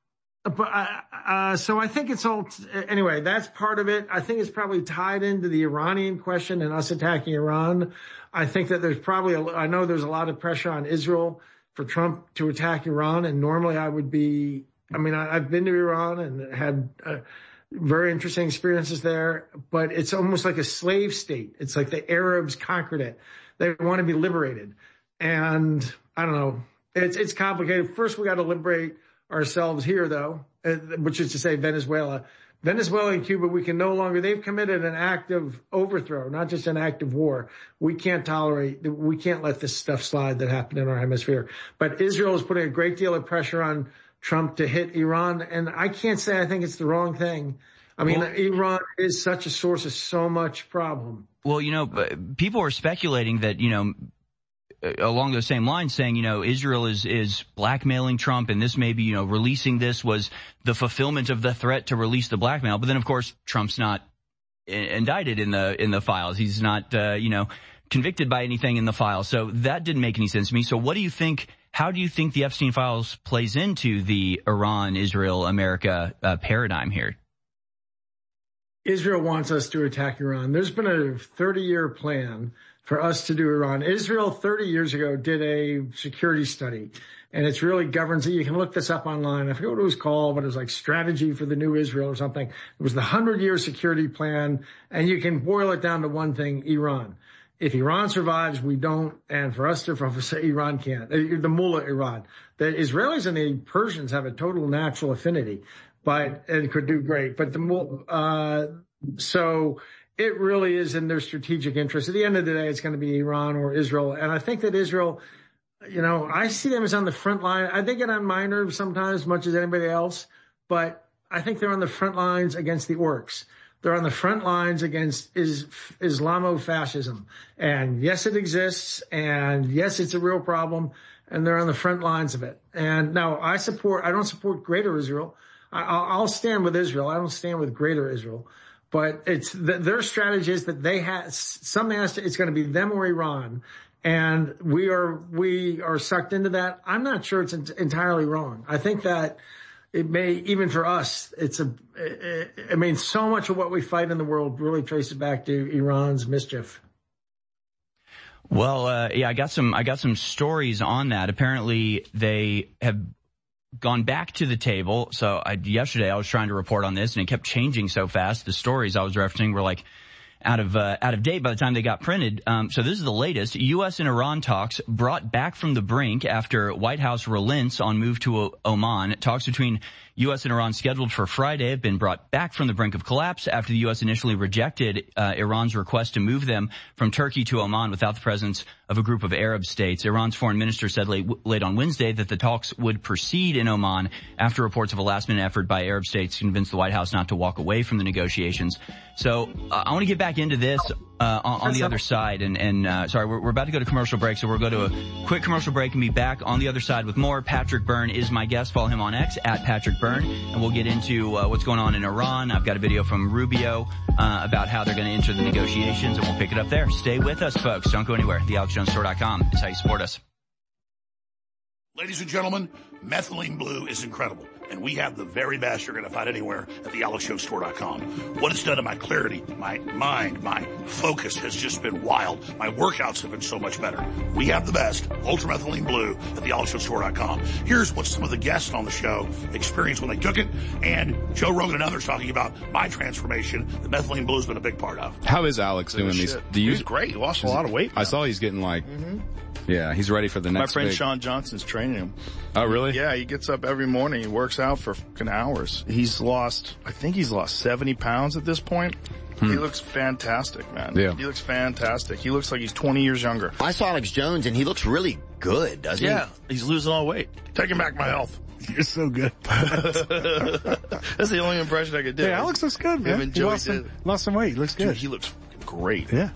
so I think it's all, anyway, that's part of it. I think it's probably tied into the Iranian question and us attacking Iran. I think that there's probably, I know there's a lot of pressure on Israel for Trump to attack Iran. And normally I've been to Iran and had very interesting experiences there, but it's almost like a slave state. It's like the Arabs conquered it. They want to be liberated. And I don't know. It's complicated. First, we got to liberate ourselves here, though, which is to say Venezuela. Venezuela and Cuba, they've committed an act of overthrow, not just an act of war. We can't let this stuff slide that happened in our hemisphere. But Israel is putting a great deal of pressure on Trump to hit Iran. And I can't say I think it's the wrong thing. I mean, Iran is such a source of so much problem. Well, people are speculating that, along those same lines, saying, Israel is blackmailing Trump, and this may be, releasing this was the fulfillment of the threat to release the blackmail. But then, of course, Trump's not indicted in the files. He's not, convicted by anything in the files. So that didn't make any sense to me. So what do you think? How do you think the Epstein files plays into the Iran, Israel, America paradigm here? Israel wants us to attack Iran. There's been a 30-year plan for us to do Iran. Israel 30 years ago did a security study, and it's really governs it. You can look this up online. I forget what it was called, but it was like Strategy for the New Israel or something. It was the 100-year security plan, and you can boil it down to one thing, Iran. If Iran survives, we don't, and for us to say Iran can't. The mullah Iran. The Israelis and the Persians have a total natural affinity, but it could do great. But so it really is in their strategic interest. At the end of the day, it's going to be Iran or Israel. And I think that Israel, I see them as on the front line. They get on my nerves sometimes as much as anybody else, but I think they're on the front lines against the orcs. They're on the front lines against Islamofascism. And yes, it exists. And yes, it's a real problem. And they're on the front lines of it. And now I don't support Greater Israel. I'll stand with Israel. I don't stand with Greater Israel. But it's their strategy is that it's going to be them or Iran. And we are sucked into that. I'm not sure it's entirely wrong. I think that it may, even for us, so much of what we fight in the world really traces back to Iran's mischief. Well, yeah, I got some stories on that. Apparently they have gone back to the table. So yesterday I was trying to report on this and it kept changing so fast. The stories I was referencing were like out of date by the time they got printed. So this is the latest. U.S. and Iran talks brought back from the brink after White House relents on move to Oman. Talks between U.S. and Iran scheduled for Friday have been brought back from the brink of collapse after the U.S. initially rejected Iran's request to move them from Turkey to Oman without the presence of a group of Arab states. Iran's foreign minister said late on Wednesday that the talks would proceed in Oman after reports of a last-minute effort by Arab states to convince the White House not to walk away from the negotiations. So I want to get back into this on the other side. And sorry, we're about to go to commercial break, so we'll go to a quick commercial break and be back on the other side with more. Patrick Byrne is my guest. Follow him on X at Patrick Byrne, and we'll get into what's going on in Iran. I've got a video from Rubio about how they're going to enter the negotiations, and we'll pick it up there. Stay with us, folks. Don't go anywhere. TheAlexJonesStore.com is how you support us. Ladies and gentlemen, Methylene Blue is incredible, and we have the very best you're going to find anywhere at TheAlexJonesStore.com. What it's done to my clarity, my mind, my focus has just been wild. My workouts have been so much better. We have the best, Ultra Methylene Blue, at TheAlexJonesStore.com. Here's what some of the guests on the show experienced when they took it, and Joe Rogan and others talking about my transformation that Methylene Blue has been a big part of. How is Alex doing these? He's great. He lost a lot of weight. I saw he's getting yeah, he's ready for the next. My friend Sean Johnson's training him. Oh, really? Yeah, he gets up every morning. He works works out for fucking hours. I think he's lost 70 pounds at this point. He looks fantastic, man. Yeah. He looks fantastic. He looks like he's 20 years younger. I saw Alex Jones, and he looks really good, doesn't he? Yeah, he's losing all weight. Taking back my health. You're so good. That's the only impression I could do. Yeah, Alex looks good, man. He lost some weight. He looks good. Dude, he looks great. Yeah.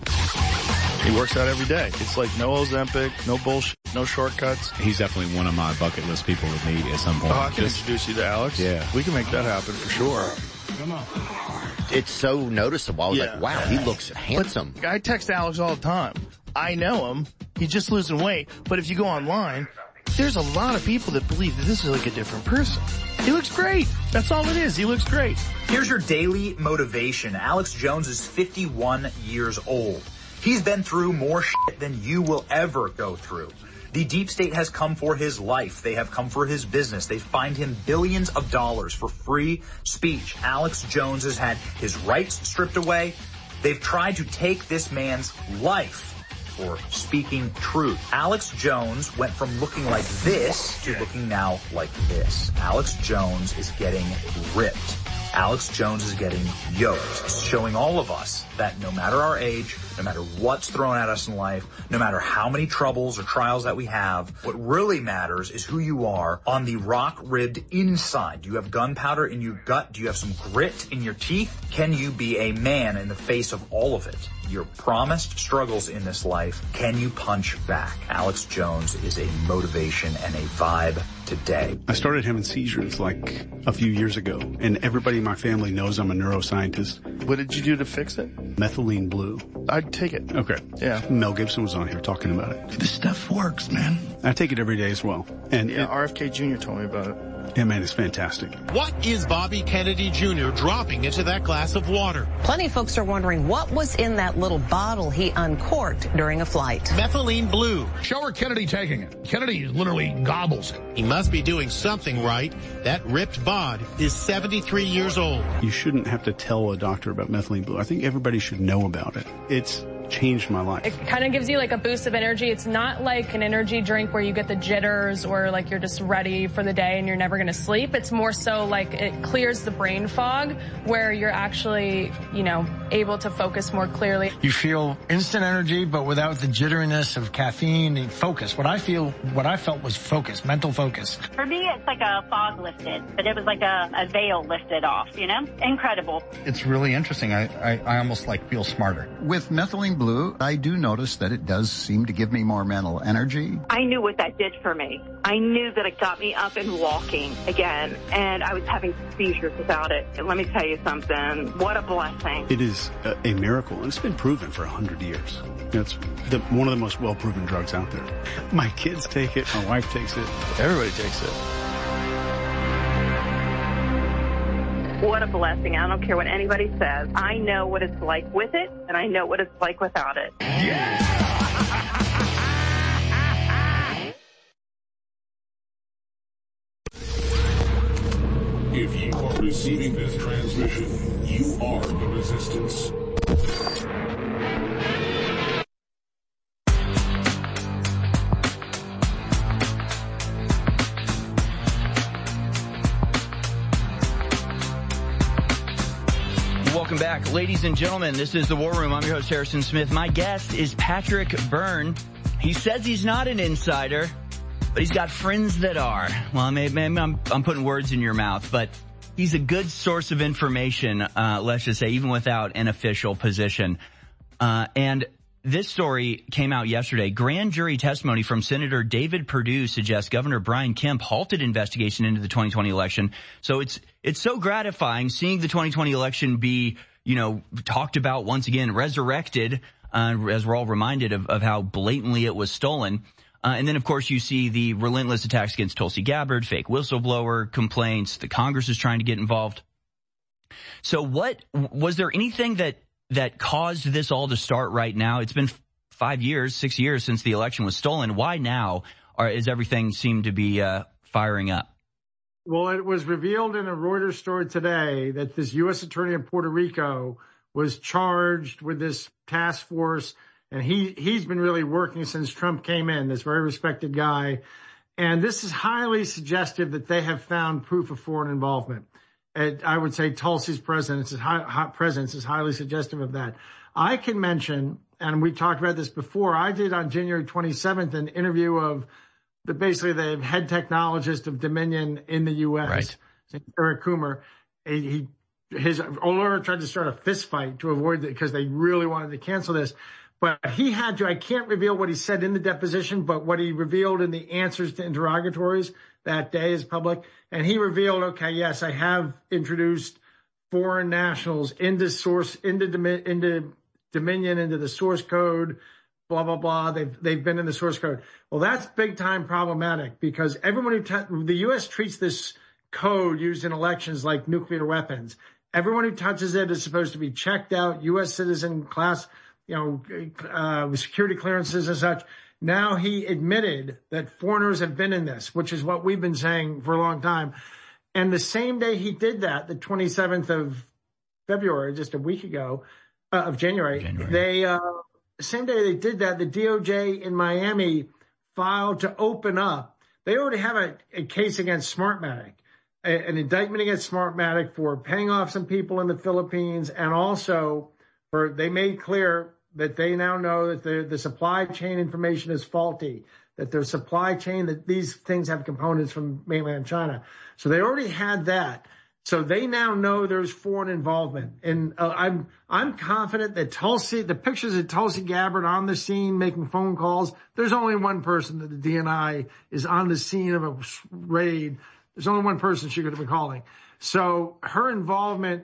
He works out every day. It's like no Ozempic, no bullshit, no shortcuts. He's definitely one of my bucket list people to meet at some point. Oh, I can introduce you to Alex. Yeah. We can make that happen for sure. Come on. It's so noticeable. I was like, wow, he looks handsome. But I text Alex all the time. I know him. He's just losing weight. But if you go online, there's a lot of people that believe that this is like a different person. He looks great. That's all it is. He looks great. Here's your daily motivation. Alex Jones is 51 years old. He's been through more shit than you will ever go through. The deep state has come for his life. They have come for his business. They fined him billions of dollars for free speech. Alex Jones has had his rights stripped away. They've tried to take this man's life for speaking truth. Alex Jones went from looking like this to looking now like this. Alex Jones is getting ripped. Alex Jones is getting yoked, showing all of us that no matter our age, no matter what's thrown at us in life, no matter how many troubles or trials that we have, what really matters is who you are on the rock-ribbed inside. Do you have gunpowder in your gut? Do you have some grit in your teeth? Can you be a man in the face of all of it? Your promised struggles in this life, can you punch back? Alex Jones is a motivation and a vibe today. I started having seizures like a few years ago, and everybody in my family knows I'm a neuroscientist. What did you do to fix it? Methylene blue. I'd take it. Okay. Yeah. Mel Gibson was on here talking about it. This stuff works, man. I take it every day as well. And yeah, RFK Jr. told me about it. Yeah, man, it's fantastic. What is Bobby Kennedy Jr. dropping into that glass of water? Plenty of folks are wondering what was in that little bottle he uncorked during a flight. Methylene blue. Show her Kennedy taking it. Kennedy literally gobbles it. He must be doing something right. That ripped bod is 73 years old. You shouldn't have to tell a doctor about methylene blue. I think everybody should know about it. It's changed my life. It kind of gives you like a boost of energy. It's not like an energy drink where you get the jitters or like you're just ready for the day and you're never going to sleep. It's more so like it clears the brain fog where you're actually, you know, able to focus more clearly. You feel instant energy, but without the jitteriness of caffeine and focus. What I felt was focus, mental focus. For me, it's like a fog lifted, but it was like a veil lifted off, you know? Incredible. It's really interesting. I almost like feel smarter. With methylene blue, I do notice that it does seem to give me more mental energy. I knew what that did for me. I knew that it got me up and walking again, and I was having seizures without it. And let me tell you something. What a blessing. It is a miracle, and it's been proven for 100 years. It's one of the most well-proven drugs out there. My kids take it. My wife takes it. Everybody takes it. What a blessing. I don't care what anybody says. I know what it's like with it, and I know what it's like without it. Yeah! If you are receiving this transmission, you are the resistance. Welcome back, ladies and gentlemen. This is The War Room. I'm your host, Harrison Smith. My guest is Patrick Byrne. He says he's not an insider, but he's got friends that are. Well, maybe I'm putting words in your mouth, but he's a good source of information, let's just say, even without an official position. And this story came out yesterday. Grand jury testimony from Senator David Perdue suggests Governor Brian Kemp halted investigation into the 2020 election. So it's so gratifying seeing the 2020 election be, talked about once again, resurrected, as we're all reminded of how blatantly it was stolen. And then, of course, you see the relentless attacks against Tulsi Gabbard, fake whistleblower complaints. The Congress is trying to get involved. So was there anything that caused this all to start right now? It's been 6 years since the election was stolen. Why now is everything seem to be firing up? Well, it was revealed in a Reuters story today that this U.S. attorney in Puerto Rico was charged with this task force, and he's been really working since Trump came in, this very respected guy. And this is highly suggestive that they have found proof of foreign involvement. And I would say Tulsi's presence is highly suggestive of that. I can mention, and we talked about this before, I did on January 27th an interview of basically the head technologist of Dominion in the U.S., right. Eric Coomer. His Allura tried to start a fist fight to avoid it because they really wanted to cancel this. But he had to, I can't reveal what he said in the deposition, but what he revealed in the answers to interrogatories that day is public. And he revealed, okay, yes, I have introduced foreign nationals into Dominion, into the source code, blah, blah, blah. They've been in the source code. Well, that's big time problematic because everyone the U.S. treats this code used in elections like nuclear weapons. Everyone who touches it is supposed to be checked out, U.S. citizen class, security clearances and such. Now he admitted that foreigners have been in this, which is what we've been saying for a long time. And the same day he did that, the 27th of February, just a week ago, of January. Same day they did that, the DOJ in Miami filed to open up. They already have a case against Smartmatic, an indictment against Smartmatic for paying off some people in the Philippines, and also they made clear that they now know that the supply chain information is faulty, that their supply chain, that these things have components from mainland China. So they already had that. So they now know there's foreign involvement. And I'm confident that the pictures of Tulsi Gabbard on the scene making phone calls, there's only one person that the DNI is on the scene of a raid. There's only one person she could have been calling. So her involvement,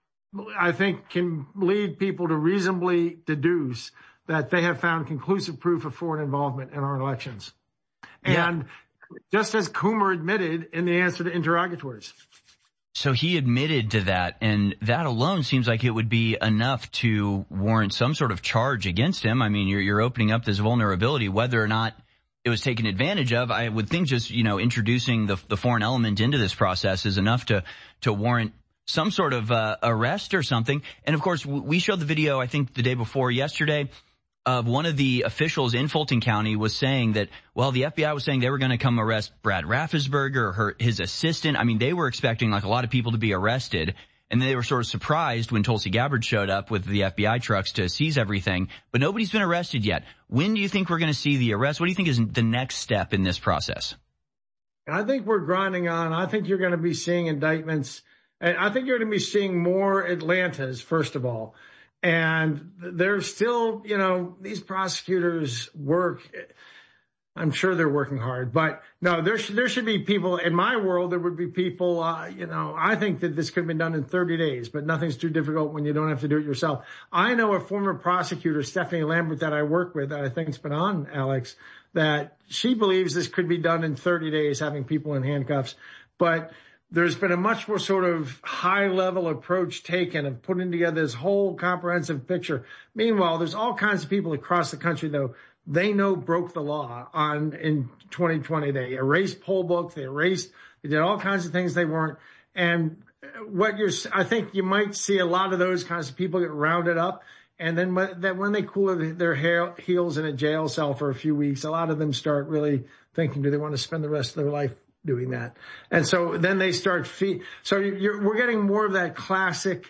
I think, can lead people to reasonably deduce that they have found conclusive proof of foreign involvement in our elections. Yeah. And just as Coomer admitted in the answer to interrogatories. So he admitted to that, and that alone seems like it would be enough to warrant some sort of charge against him. I mean, you're opening up this vulnerability, whether or not it was taken advantage of. I would think just, introducing the foreign element into this process is enough to warrant some sort of arrest or something. And of course, we showed the video, I think the day before yesterday, of one of the officials in Fulton County was saying that, well, the FBI was saying they were going to come arrest Brad Raffensperger, his assistant. I mean, they were expecting like a lot of people to be arrested, and they were sort of surprised when Tulsi Gabbard showed up with the FBI trucks to seize everything, but nobody's been arrested yet. When do you think we're going to see the arrest? What do you think is the next step in this process? I think we're grinding on. I think you're going to be seeing indictments, and I think you're going to be seeing more Atlantas, first of all. And there's still, these prosecutors work. I'm sure they're working hard, but no, there should be people in my world. There would be people, I think that this could have been done in 30 days, but nothing's too difficult when you don't have to do it yourself. I know a former prosecutor, Stephanie Lambert, that I work with, that I think's been on, Alex, that she believes this could be done in 30 days, having people in handcuffs. But there's been a much more sort of high-level approach taken of putting together this whole comprehensive picture. Meanwhile, there's all kinds of people across the country, though, they know broke the law in 2020. They erased poll books, they did all kinds of things they weren't. And I think you might see a lot of those kinds of people get rounded up. And then when they cool their heels in a jail cell for a few weeks, a lot of them start really thinking, do they want to spend the rest of their life doing that? And so then they start we're getting more of that classic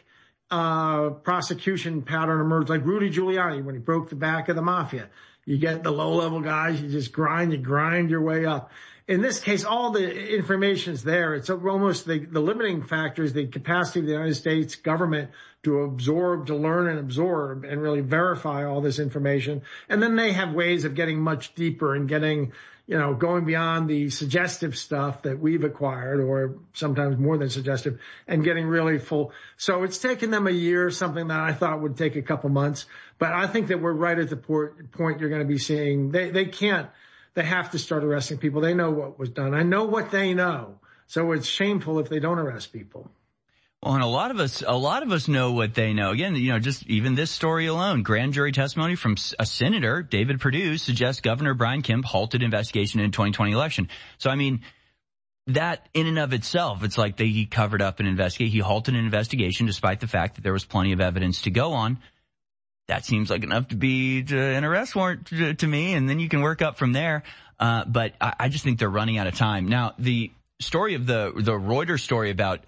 prosecution pattern emerge, like Rudy Giuliani when he broke the back of the mafia. You get the low-level guys, you just grind your way up. In this case, all the information's there. It's almost the limiting factor is the capacity of the United States government to learn and absorb and really verify all this information. And then they have ways of getting much deeper and getting, going beyond the suggestive stuff that we've acquired, or sometimes more than suggestive, and getting really full. So it's taken them a year, something that I thought would take a couple months. But I think that we're right at the point you're going to be seeing. They have to start arresting people. They know what was done. I know what they know. So it's shameful if they don't arrest people. Well, and a lot of us know what they know. Again, just even this story alone, grand jury testimony from a senator, David Perdue, suggests Governor Brian Kemp halted investigation in the 2020 election. So, I mean, that in and of itself, it's like he covered up an investigation. He halted an investigation despite the fact that there was plenty of evidence to go on. that seems like enough to be an arrest warrant to me, and then you can work up from there. But I just think they're running out of time. Now, the story of the Reuters story about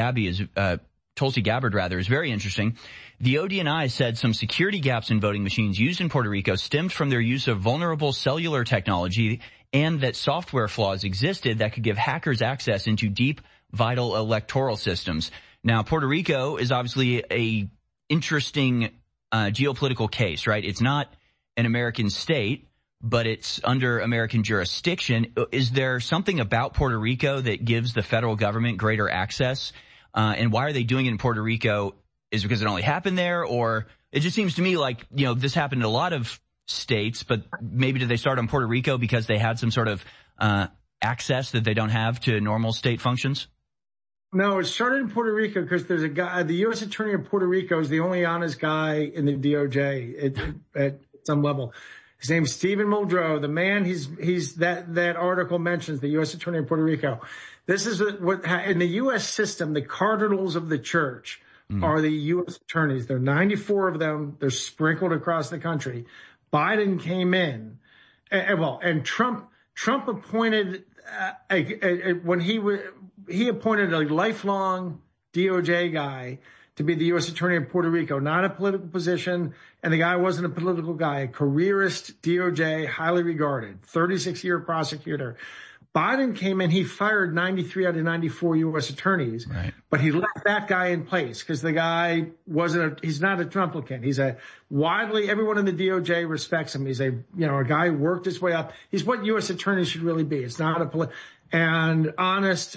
Tulsi Gabbard is very interesting. The ODNI said some security gaps in voting machines used in Puerto Rico stemmed from their use of vulnerable cellular technology, and that software flaws existed that could give hackers access into deep, vital electoral systems. Now, Puerto Rico is obviously a interesting geopolitical case, right? It's not an American state, but it's under American jurisdiction. Is there something about Puerto Rico that gives the federal government greater access? And why are they doing it in Puerto Rico? Is it because it only happened there? Or it just seems to me like, this happened in a lot of states, but maybe did they start on Puerto Rico because they had some sort of access that they don't have to normal state functions? No, it started in Puerto Rico because there's a guy, the U.S. Attorney of Puerto Rico is the only honest guy in the DOJ at some level. His name's Stephen Muldrow. The man that article mentions, the U.S. Attorney of Puerto Rico. This is what in the U.S. system, the cardinals of the church are the U.S. attorneys. There are 94 of them. They're sprinkled across the country. Biden came in, and Trump appointed when he appointed a lifelong DOJ guy to be the U.S. Attorney of Puerto Rico, not a political position, and the guy wasn't a political guy, a careerist DOJ, highly regarded, 36-year prosecutor. Biden came in, he fired 93 out of 94 U.S. attorneys, right, but he left that guy in place because the guy he's not a Trumplicant. He's everyone in the DOJ respects him. He's a guy who worked his way up. He's what U.S. attorneys should really be. It's not and honest.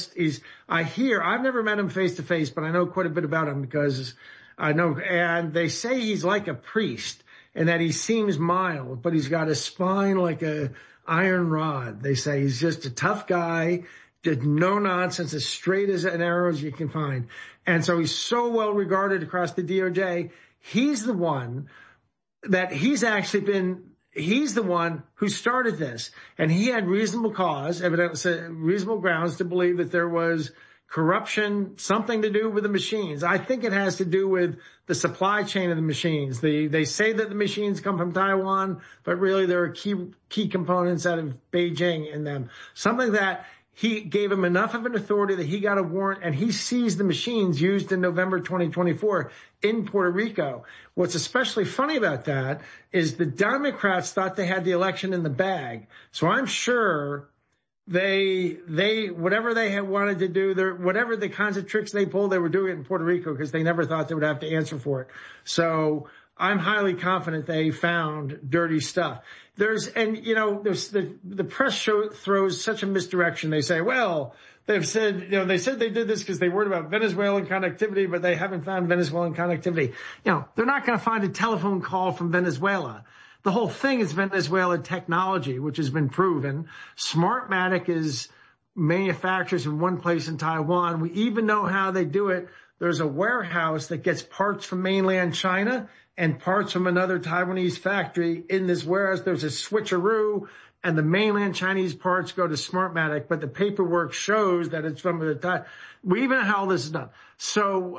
I've never met him face to face, but I know quite a bit about him because I know, and they say he's like a priest and that he seems mild, but he's got a spine like a iron rod. They say he's just a tough guy, did no nonsense, as straight as an arrow as you can find. And so he's so well regarded across the DOJ. He's the one who started this, and he had reasonable cause, reasonable grounds to believe that there was corruption, something to do with the machines. I think it has to do with the supply chain of the machines. They say that the machines come from Taiwan, but really there are key components out of Beijing in them. Something that he gave him enough of an authority that he got a warrant, and he seized the machines used in November 2024 in Puerto Rico. What's especially funny about that is the Democrats thought they had the election in the bag. So I'm sure they whatever they had wanted to do, whatever the kinds of tricks they pulled, they were doing it in Puerto Rico because they never thought they would have to answer for it. So I'm highly confident they found dirty stuff. There's the press throws such a misdirection. They say, well, they said they did this because they worried about Venezuelan connectivity, but they haven't found Venezuelan connectivity. They're not going to find a telephone call from Venezuela. The whole thing is Venezuela technology, which has been proven. Smartmatic is manufacturers in one place in Taiwan. We even know how they do it. There's a warehouse that gets parts from mainland China and parts from another Taiwanese factory. In this warehouse, there's a switcheroo, and the mainland Chinese parts go to Smartmatic, but the paperwork shows that it's from the time. We even know how all this is done. So,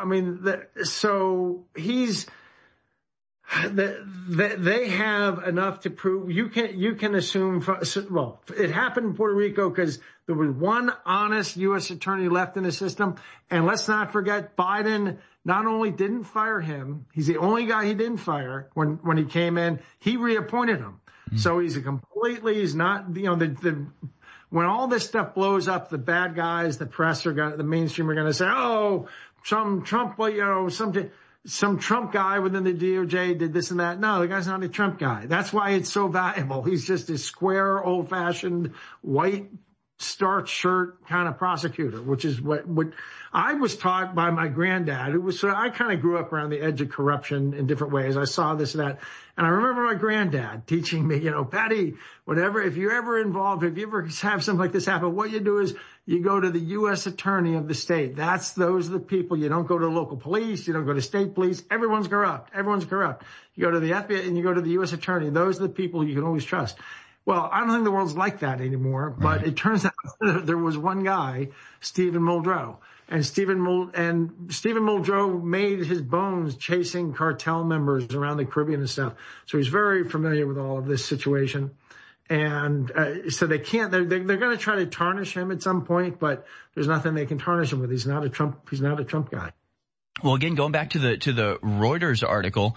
they have enough to prove. You can assume, it happened in Puerto Rico because there was one honest U.S. attorney left in the system. And let's not forget, Biden not only didn't fire him, he's the only guy he didn't fire when he came in, he reappointed him. Mm-hmm. So he's not, when all this stuff blows up, the bad guys, the press the mainstream are going to say, oh, some Trump, some Trump guy within the DOJ did this and that. No, the guy's not a Trump guy. That's why it's so valuable. He's just a square, old-fashioned, white, starched shirt kind of prosecutor, which is what I was taught by my granddad, I kind of grew up around the edge of corruption in different ways. I saw this and that. And I remember my granddad teaching me, Patty, if you ever have something like this happen, what you do is you go to the U.S. attorney of the state. Those are the people. You don't go to local police. You don't go to state police. Everyone's corrupt. You go to the FBI and you go to the U.S. attorney. Those are the people you can always trust. Well, I don't think the world's like that anymore, but it turns out there was one guy, Stephen Muldrow. And Stephen Muldrow made his bones chasing cartel members around the Caribbean and stuff. So he's very familiar with all of this situation. And so they can't, they're going to try to tarnish him at some point, but there's nothing they can tarnish him with. He's not a Trump guy. Well, again, going back to the Reuters article,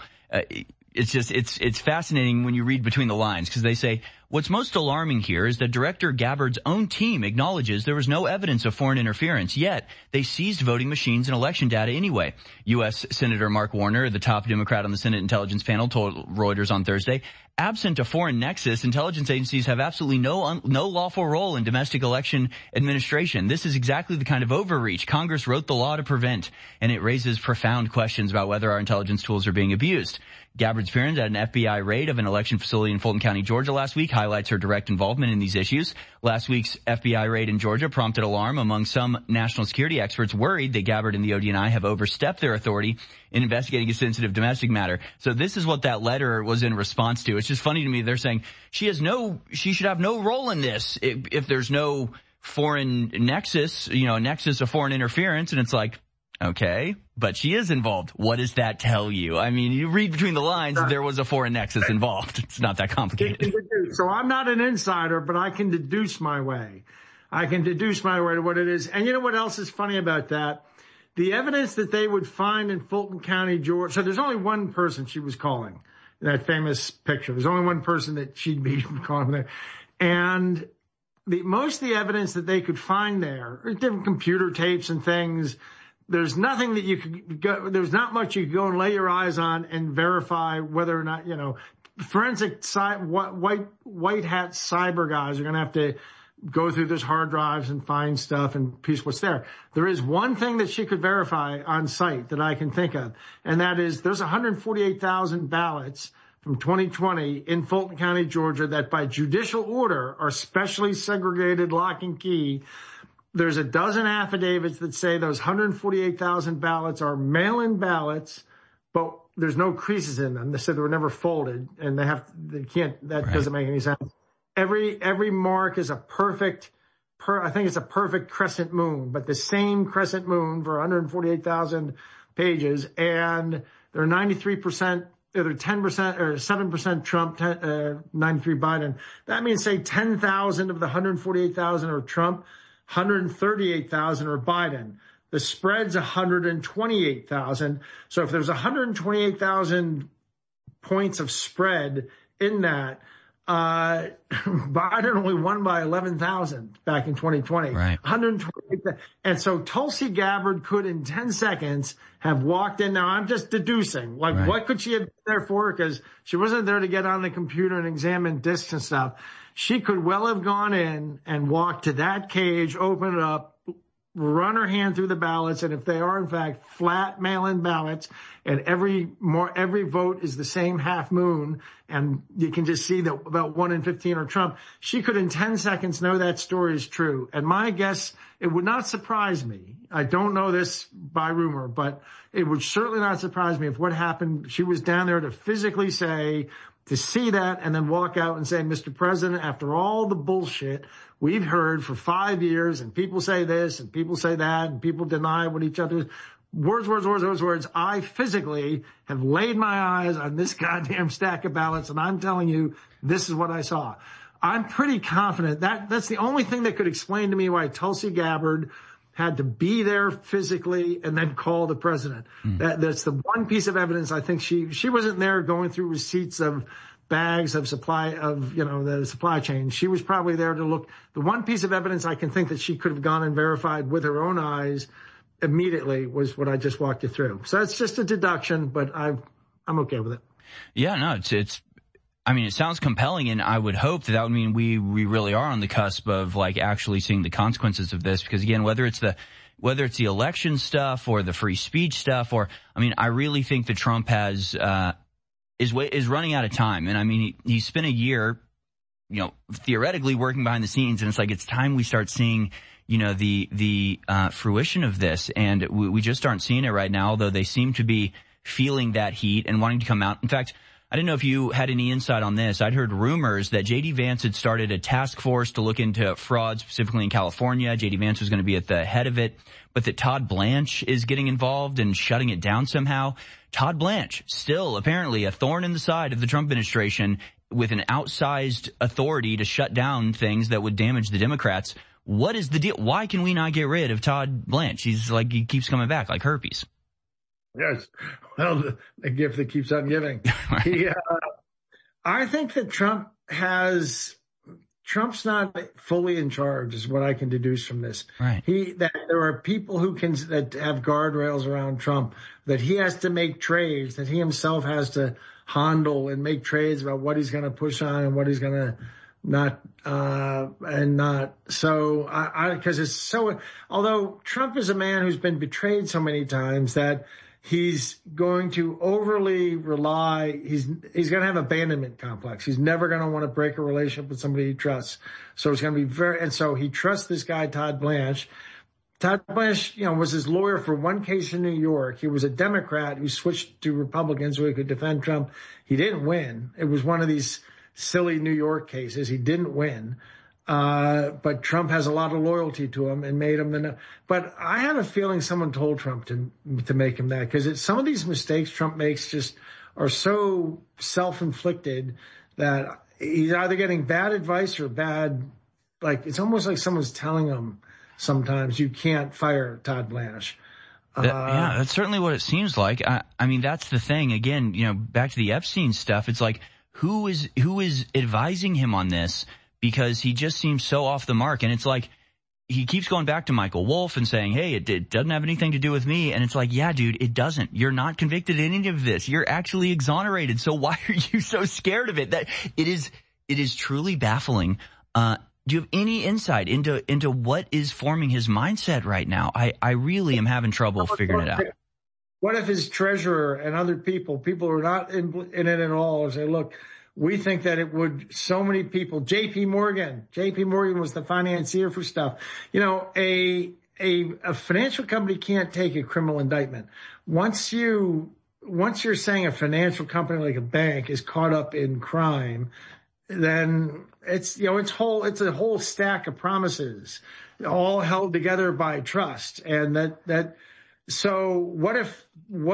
it's fascinating when you read between the lines, because they say what's most alarming here is that Director Gabbard's own team acknowledges there was no evidence of foreign interference, yet they seized voting machines and election data anyway. U.S. Senator Mark Warner, the top Democrat on the Senate Intelligence Panel, told Reuters on Thursday, absent a foreign nexus, intelligence agencies have absolutely no lawful role in domestic election administration. This is exactly the kind of overreach Congress wrote the law to prevent, and it raises profound questions about whether our intelligence tools are being abused. Gabbard's appearance at an FBI raid of an election facility in Fulton County, Georgia last week highlights her direct involvement in these issues. Last week's FBI raid in Georgia prompted alarm among some national security experts worried that Gabbard and the ODNI have overstepped their authority in investigating a sensitive domestic matter. So this is what that letter was in response to. It's just funny to me. They're saying she should have no role in this if there's no foreign nexus, nexus of foreign interference. And it's like, okay, but she is involved. What does that tell you? I mean, you read between the lines, there was a foreign nexus involved. It's not that complicated. So I'm not an insider, but I can deduce my way. To what it is. And you know what else is funny about that? The evidence that they would find in Fulton County, Georgia. So there's only one person she was calling in that famous picture. There's only one person that she'd be calling there. And most of the evidence that they could find there, different computer tapes and things, there's nothing that you could go, there's not much you could go and lay your eyes on and verify whether or not, forensic white hat cyber guys are going to have to go through those hard drives and find stuff and piece what's there. There is one thing that she could verify on site that I can think of, and that is there's 148,000 ballots from 2020 in Fulton County, Georgia, that by judicial order are specially segregated lock and key. There's a dozen affidavits that say those 148,000 ballots are mail-in ballots, but there's no creases in them. They said they were never folded, and doesn't make any sense. Every mark is a perfect crescent moon, but the same crescent moon for 148,000 pages, and they're 93%, either 10% or 7% Trump, 93 Biden. That means say 10,000 of the 148,000 are Trump, 138,000 are Biden. The spread's 128,000. So if there's 128,000 points of spread in that, Biden only won by 11,000 back in 2020. Right. 128,000. And so Tulsi Gabbard could in 10 seconds have walked in. Now I'm just deducing, What could she have been there for? Because she wasn't there to get on the computer and examine disks and stuff. She could well have gone in and walked to that cage, open it up, run her hand through the ballots, and if they are in fact flat mail-in ballots, and every vote is the same half moon, and you can just see that about 1 in 15 are Trump, she could in 10 seconds know that story is true. And my guess, it would not surprise me. I don't know this by rumor, but it would certainly not surprise me if what happened, she was down there to physically say, to see that and then walk out and say, Mr. President, after all the bullshit we've heard for 5 years, and people say this and people say that and people deny what each other, words, I physically have laid my eyes on this goddamn stack of ballots, and I'm telling you, this is what I saw. I'm pretty confident that's the only thing that could explain to me why Tulsi Gabbard had to be there physically and then call the president. That's the one piece of evidence. I think she wasn't there going through receipts of bags of supply of, the supply chain. She was probably there to look. The one piece of evidence I can think that she could have gone and verified with her own eyes immediately was what I just walked you through. So it's just a deduction, but I'm okay with it. Yeah, no, it sounds compelling, and I would hope that would mean we really are on the cusp of actually seeing the consequences of this, because again, whether it's the election stuff or the free speech stuff, I really think that Trump is running out of time. And he spent a year, theoretically working behind the scenes, and it's time we start seeing, the fruition of this. And we just aren't seeing it right now, although they seem to be feeling that heat and wanting to come out. In fact, I didn't know if you had any insight on this. I'd heard rumors that J.D. Vance had started a task force to look into fraud, specifically in California. J.D. Vance was going to be at the head of it, but that Todd Blanche is getting involved and shutting it down somehow. Todd Blanche, still apparently a thorn in the side of the Trump administration with an outsized authority to shut down things that would damage the Democrats. What is the deal? Why can we not get rid of Todd Blanche? He keeps coming back like herpes. Yes. Well, the gift that keeps on giving. I think that Trump's not fully in charge is what I can deduce from this. Right. That there are people that have guardrails around Trump, that he has to make trades, that he himself has to handle and make trades about what he's going to push on and what he's going to not. So because it's so, although Trump is a man who's been betrayed so many times that he's going to overly rely. He's going to have abandonment complex. He's never going to want to break a relationship with somebody he trusts. So it's going to be and so he trusts this guy, Todd Blanche. Todd Blanche, was his lawyer for one case in New York. He was a Democrat who switched to Republican so he could defend Trump. He didn't win. It was one of these silly New York cases. He didn't win. But Trump has a lot of loyalty to him and made him but I have a feeling someone told Trump to make him that, because some of these mistakes Trump makes just are so self-inflicted that he's either getting bad advice or it's almost like someone's telling him sometimes you can't fire Todd Blanche. Yeah, that's certainly what it seems like. I mean, that's the thing. Again, back to the Epstein stuff. It's like, who is advising him on this? Because he just seems so off the mark. And it's like, he keeps going back to Michael Wolff and saying, hey, it doesn't have anything to do with me. And it's like, yeah, dude, it doesn't. You're not convicted in any of this. You're actually exonerated. So why are you so scared of it? That it is truly baffling. Do you have any insight into what is forming his mindset right now? I really am having trouble figuring it out. What if his treasurer and other people who are not in it at all, say, look, we think that it would, so many people, JP Morgan was the financier for stuff. A financial company can't take a criminal indictment. Once you're saying a financial company like a bank is caught up in crime, then it's a whole stack of promises all held together by trust. And so what if,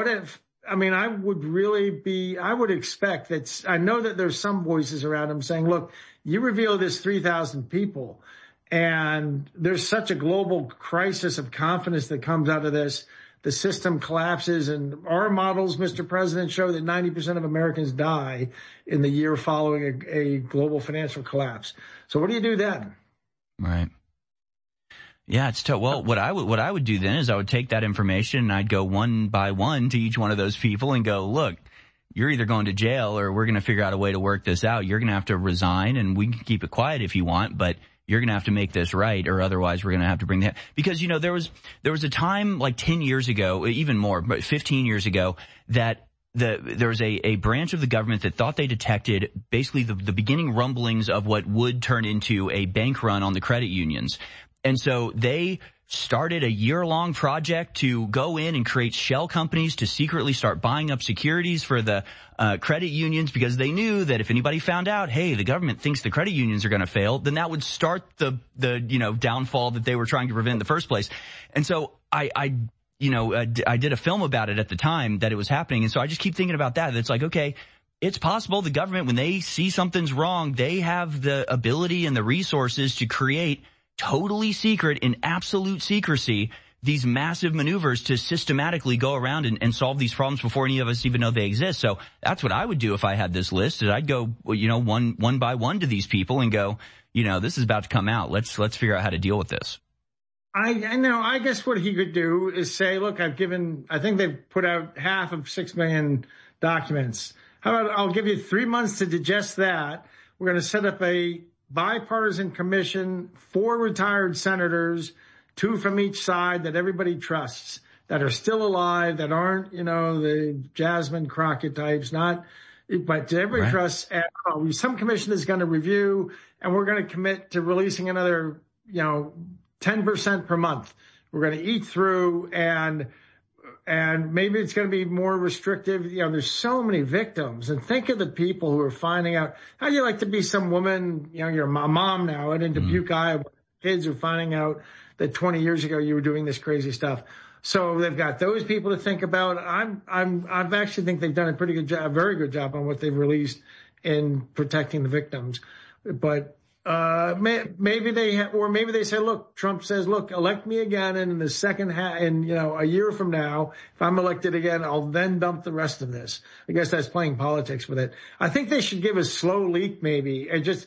I mean, I would expect that. I know that there's some voices around him saying, look, you reveal this 3,000 people and there's such a global crisis of confidence that comes out of this. The system collapses, and our models, Mr. President, show that 90% of Americans die in the year following a global financial collapse. So what do you do then? Right. Yeah, it's tough. Well, what I would do then is I would take that information and I'd go one by one to each one of those people and go, look, you're either going to jail or we're going to figure out a way to work this out. You're going to have to resign, and we can keep it quiet if you want, but you're going to have to make this right, or otherwise we're going to have to bring that. Because, there was a time like 10 years ago, even more, but 15 years ago, that there was a branch of the government that thought they detected basically the beginning rumblings of what would turn into a bank run on the credit unions. And so they started a year-long project to go in and create shell companies to secretly start buying up securities for the credit unions, because they knew that if anybody found out, hey, the government thinks the credit unions are going to fail, then that would start the downfall that they were trying to prevent in the first place. And so I did a film about it at the time that it was happening. And so I just keep thinking about that. It's like, okay, it's possible the government, when they see something's wrong, they have the ability and the resources to create totally secret, in absolute secrecy, these massive maneuvers to systematically go around and solve these problems before any of us even know they exist. So that's what I would do if I had this list, is I'd go, one by one to these people and go, this is about to come out. Let's figure out how to deal with this. I know. I guess what he could do is say, look, I think they've put out half of 6 million documents. How about I'll give you 3 months to digest that. We're going to set up a bipartisan commission, 4 retired senators, 2 from each side that everybody trusts, that are still alive, that aren't, the Jasmine Crockett types, but everybody trusts. And some commission is going to review, and we're going to commit to releasing another, 10% per month. We're going to eat through, and and maybe it's going to be more restrictive. You know, there's so many victims, and think of the people who are finding out. How'd you like to be some woman, you know, you're a mom now, and in Dubuque, Iowa, kids are finding out that 20 years ago you were doing this crazy stuff. So they've got those people to think about. I've actually think they've done a pretty good job, a very good job on what they've released in protecting the victims. But, maybe they say, look, Trump says, look, elect me again. And in the second half, and you know, a year from now, if I'm elected again, I'll then dump the rest of this. I guess that's playing politics with it. I think they should give a slow leak maybe and just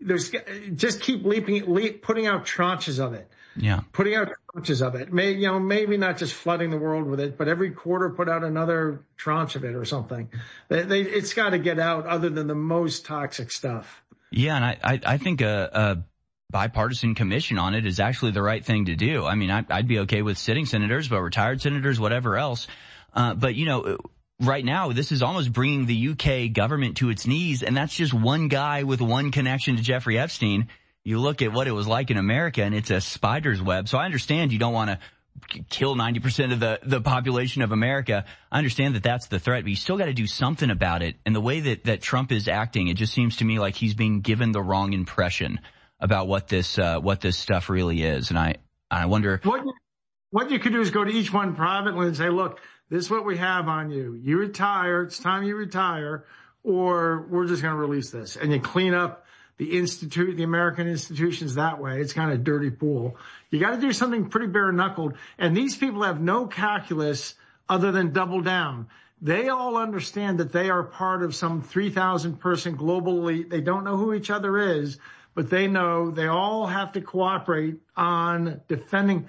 keep putting out tranches of it. Yeah. Putting out tranches of it. Maybe not just flooding the world with it, but every quarter put out another tranche of it or something. It's got to get out other than the most toxic stuff. Yeah, and I think a bipartisan commission on it is actually the right thing to do. I mean, I'd be okay with sitting senators, but retired senators, whatever else. But, you know, right now, this is almost bringing the UK government to its knees, and that's just one guy with one connection to Jeffrey Epstein. You look at what it was like in America, and it's a spider's web. So I understand you don't want to kill 90% of the population of America. I understand that that's the threat, but you still got to do something about it. And the way that Trump is acting, it just seems to me like he's being given the wrong impression about what this stuff really is. And I wonder what you could do is go to each one privately and say, look, this is what we have on you. You retire. It's time you retire, or we're just going to release this. And you clean up the American institutions that way. It's kind of a dirty pool. You got to do something pretty bare knuckled. And these people have no calculus other than double down. They all understand that they are part of some 3,000 person global elite. They don't know who each other is, but they know they all have to cooperate on defending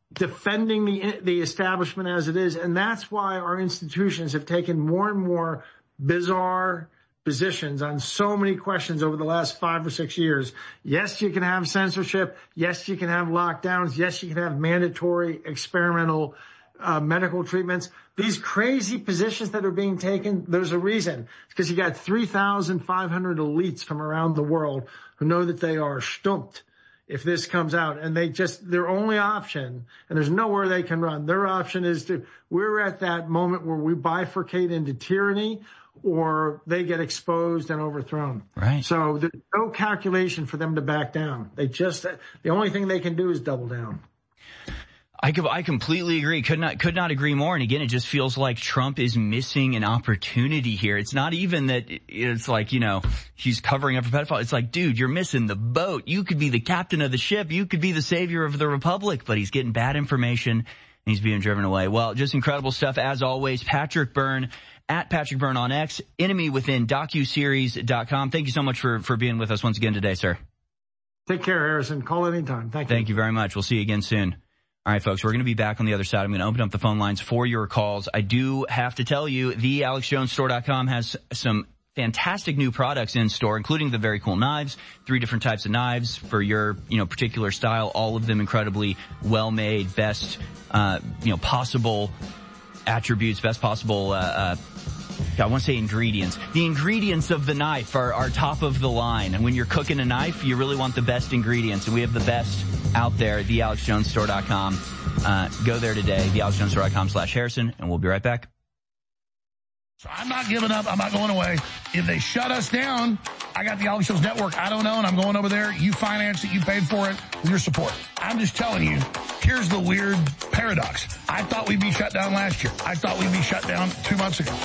the establishment as it is. And that's why our institutions have taken more and more bizarre positions on so many questions over the last 5 or 6 years. Yes, you can have censorship. Yes, you can have lockdowns. Yes, you can have mandatory experimental medical treatments. These crazy positions that are being taken, there's a reason. It's because you got 3,500 elites from around the world who know that they are stumped if this comes out, and their only option, and there's nowhere they can run, their option is we're at that moment where we bifurcate into tyranny, or they get exposed and overthrown. Right. So there's no calculation for them to back down. The only thing they can do is double down. I completely agree. Could not agree more. And again, it just feels like Trump is missing an opportunity here. It's not even that it's like, you know, he's covering up for pedophiles. It's like, dude, you're missing the boat. You could be the captain of the ship. You could be the savior of the republic, but he's getting bad information and he's being driven away. Well, just incredible stuff as always. Patrick Byrne at Patrick Byrne on X, enemy within docuseries.com. Thank you so much for being with us once again today, sir. Take care, Harrison. Call anytime. Thank you. Thank you very much. We'll see you again soon. All right, folks, we're going to be back on the other side. I'm going to open up the phone lines for your calls. I do have to tell you, the AlexJonesStore.com has some fantastic new products in store, including the very cool knives, 3 different types of knives for your, particular style, all of them incredibly well made, best, possible attributes, best possible, I want to say ingredients. The ingredients of the knife are top of the line. And when you're cooking a knife, you really want the best ingredients. And we have the best out there at thealexjonesstore.com. Go there today, thealexjonesstore.com/Harrison, and we'll be right back. So I'm not giving up. I'm not going away. If they shut us down, I got the Alex Jones Network. I don't know, and I'm going over there. You financed it. You paid for it with your support. I'm just telling you, here's the weird paradox. I thought we'd be shut down last year. I thought we'd be shut down 2 months ago.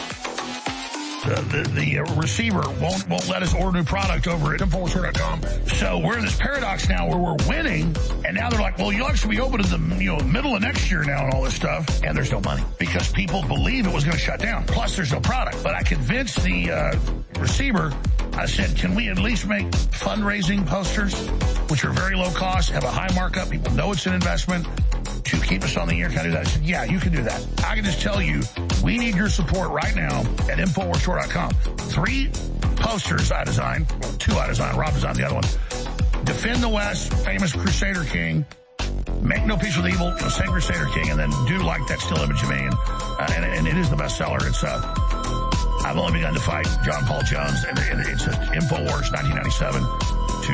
The receiver won't let us order new product over at InfoWarsStore.com. So we're in this paradox now where we're winning, and now they're like, well, you'll actually be open in the middle of next year now and all this stuff, and there's no money because people believe it was going to shut down. Plus, there's no product. But I convinced the receiver. I said, can we at least make fundraising posters, which are very low cost, have a high markup, people know it's an investment, to keep us on the air? Can I do that? I said, yeah, you can do that. I can just tell you, we need your support right now at InfoWarsStore.com. 3 posters I designed, 2 I designed, Rob designed the other one. Defend the West, famous Crusader King. Make no peace with evil, same Crusader King, and then do like that still image of me. And it is the bestseller. It's, I've only begun to fight John Paul Jones, and it's InfoWars 1997 to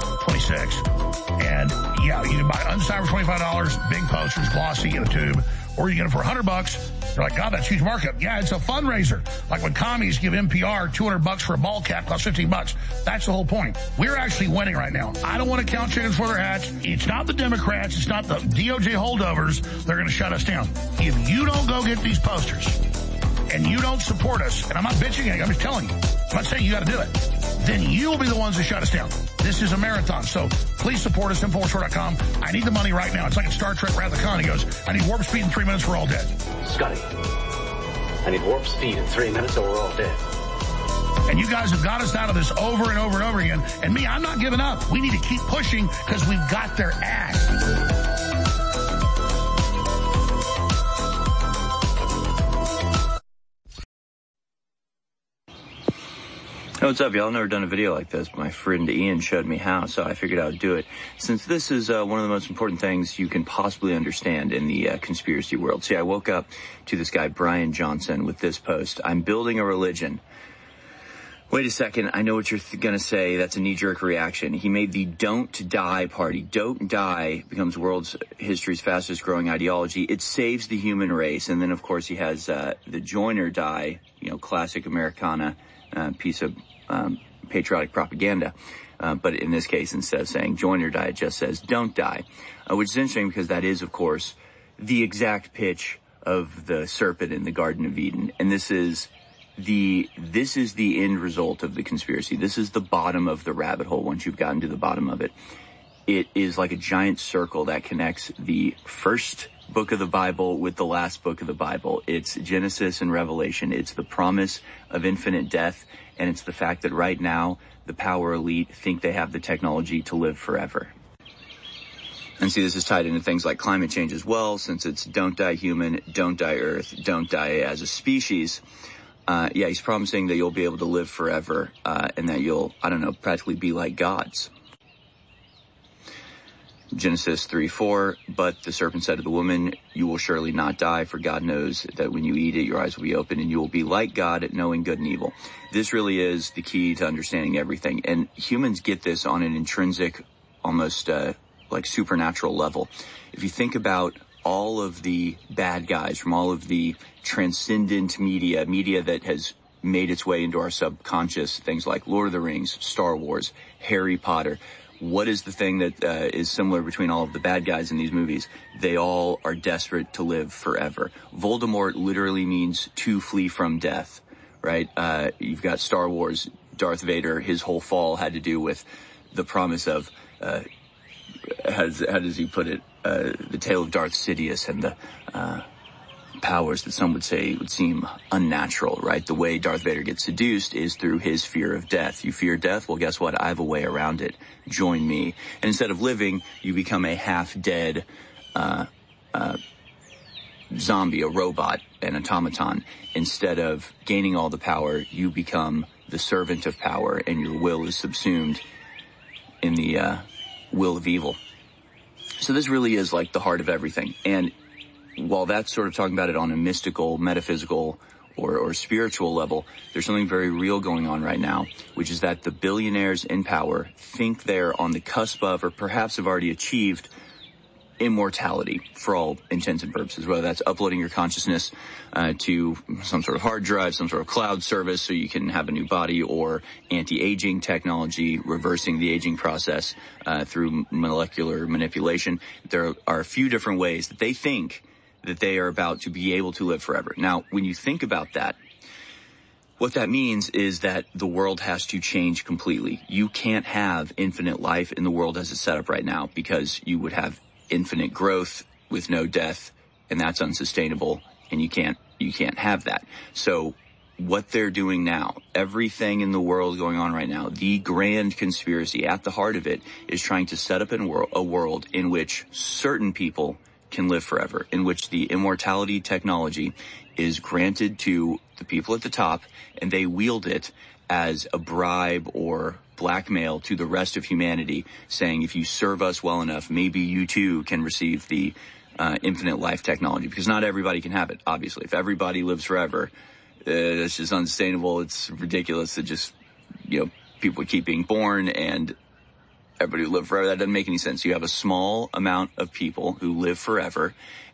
2026. And yeah, you can buy unsigned for $25, big posters, glossy in a tube, or you get it for $100. You're like, God, that's huge markup. Yeah, it's a fundraiser. Like when commies give NPR $200 for a ball cap, costs $15. That's the whole point. We're actually winning right now. I don't want to count chickens for their hats. It's not the Democrats. It's not the DOJ holdovers. They're going to shut us down. If you don't go get these posters and you don't support us, and I'm not bitching at you, I'm just telling you, I'm not saying you got to do it, then you will be the ones that shut us down. This is a marathon, so please support us, InfoWarsStore.com. I need the money right now. It's like in Star Trek Wrath of Khan. He goes, I need warp speed in 3 minutes, we're all dead. Scotty, I need warp speed in 3 minutes or we're all dead. And you guys have got us out of this over and over and over again. And me, I'm not giving up. We need to keep pushing because we've got their ass. Hey, what's up, y'all? I've never done a video like this, but my friend Ian showed me how, so I figured I would do it. Since this is one of the most important things you can possibly understand in the conspiracy world. See, I woke up to this guy, Brian Johnson, with this post. I'm building a religion. Wait a second, I know what you're going to say. That's a knee-jerk reaction. He made the Don't Die party. Don't Die becomes world's history's fastest-growing ideology. It saves the human race. And then, of course, he has the Join or Die, classic Americana piece of patriotic propaganda. But in this case, instead of saying join or die, it just says don't die, which is interesting because that is, of course, the exact pitch of the serpent in the Garden of Eden. And this is the end result of the conspiracy. This is the bottom of the rabbit hole once you've gotten to the bottom of it. It is like a giant circle that connects the first book of the Bible with the last book of the Bible. It's Genesis and Revelation. It's the promise of infinite death, and it's the fact that right now the power elite think they have the technology to live forever. And see, this is tied into things like climate change as well, since it's don't die human, don't die earth, don't die as a species. He's promising that you'll be able to live forever, and that you'll, practically be like gods. Genesis 3:4, but the serpent said to the woman, you will surely not die, for God knows that when you eat it, your eyes will be open and you will be like God at knowing good and evil. This really is the key to understanding everything. And humans get this on an intrinsic, almost like supernatural level. If you think about all of the bad guys from all of the transcendent media that has made its way into our subconscious, things like Lord of the Rings, Star Wars, Harry Potter, what is the thing that is similar between all of the bad guys in these movies? They all are desperate to live forever. Voldemort literally means to flee from death, right? You've got Star Wars, Darth Vader, his whole fall had to do with the promise of, how does he put it? The tale of Darth Sidious and the powers that some would say would seem unnatural, right? The way Darth Vader gets seduced is through his fear of death. You fear death? Well, guess what? I have a way around it. Join me. And instead of living, you become a half-dead zombie, a robot, an automaton. Instead of gaining all the power, you become the servant of power, and your will is subsumed in the will of evil. So this really is like the heart of everything. And while that's sort of talking about it on a mystical, metaphysical, or spiritual level, there's something very real going on right now, which is that the billionaires in power think they're on the cusp of, or perhaps have already achieved, immortality for all intents and purposes, whether that's uploading your consciousness to some sort of hard drive, some sort of cloud service so you can have a new body, or anti-aging technology, reversing the aging process through molecular manipulation. There are a few different ways that they think that they are about to be able to live forever. Now, when you think about that, what that means is that the world has to change completely. You can't have infinite life in the world as it's set up right now, because you would have infinite growth with no death, and that's unsustainable, and you can't have that. So what they're doing now, everything in the world going on right now, the grand conspiracy at the heart of it is trying to set up a world in which certain people can live forever, in which the immortality technology is granted to the people at the top, and they wield it as a bribe or blackmail to the rest of humanity, saying if you serve us well enough, maybe you too can receive the infinite life technology, because not everybody can have it, obviously. If everybody lives forever, it's just unsustainable. It's ridiculous that just, people keep being born and everybody will live forever. That doesn't make any sense. You have a small amount of people who live forever,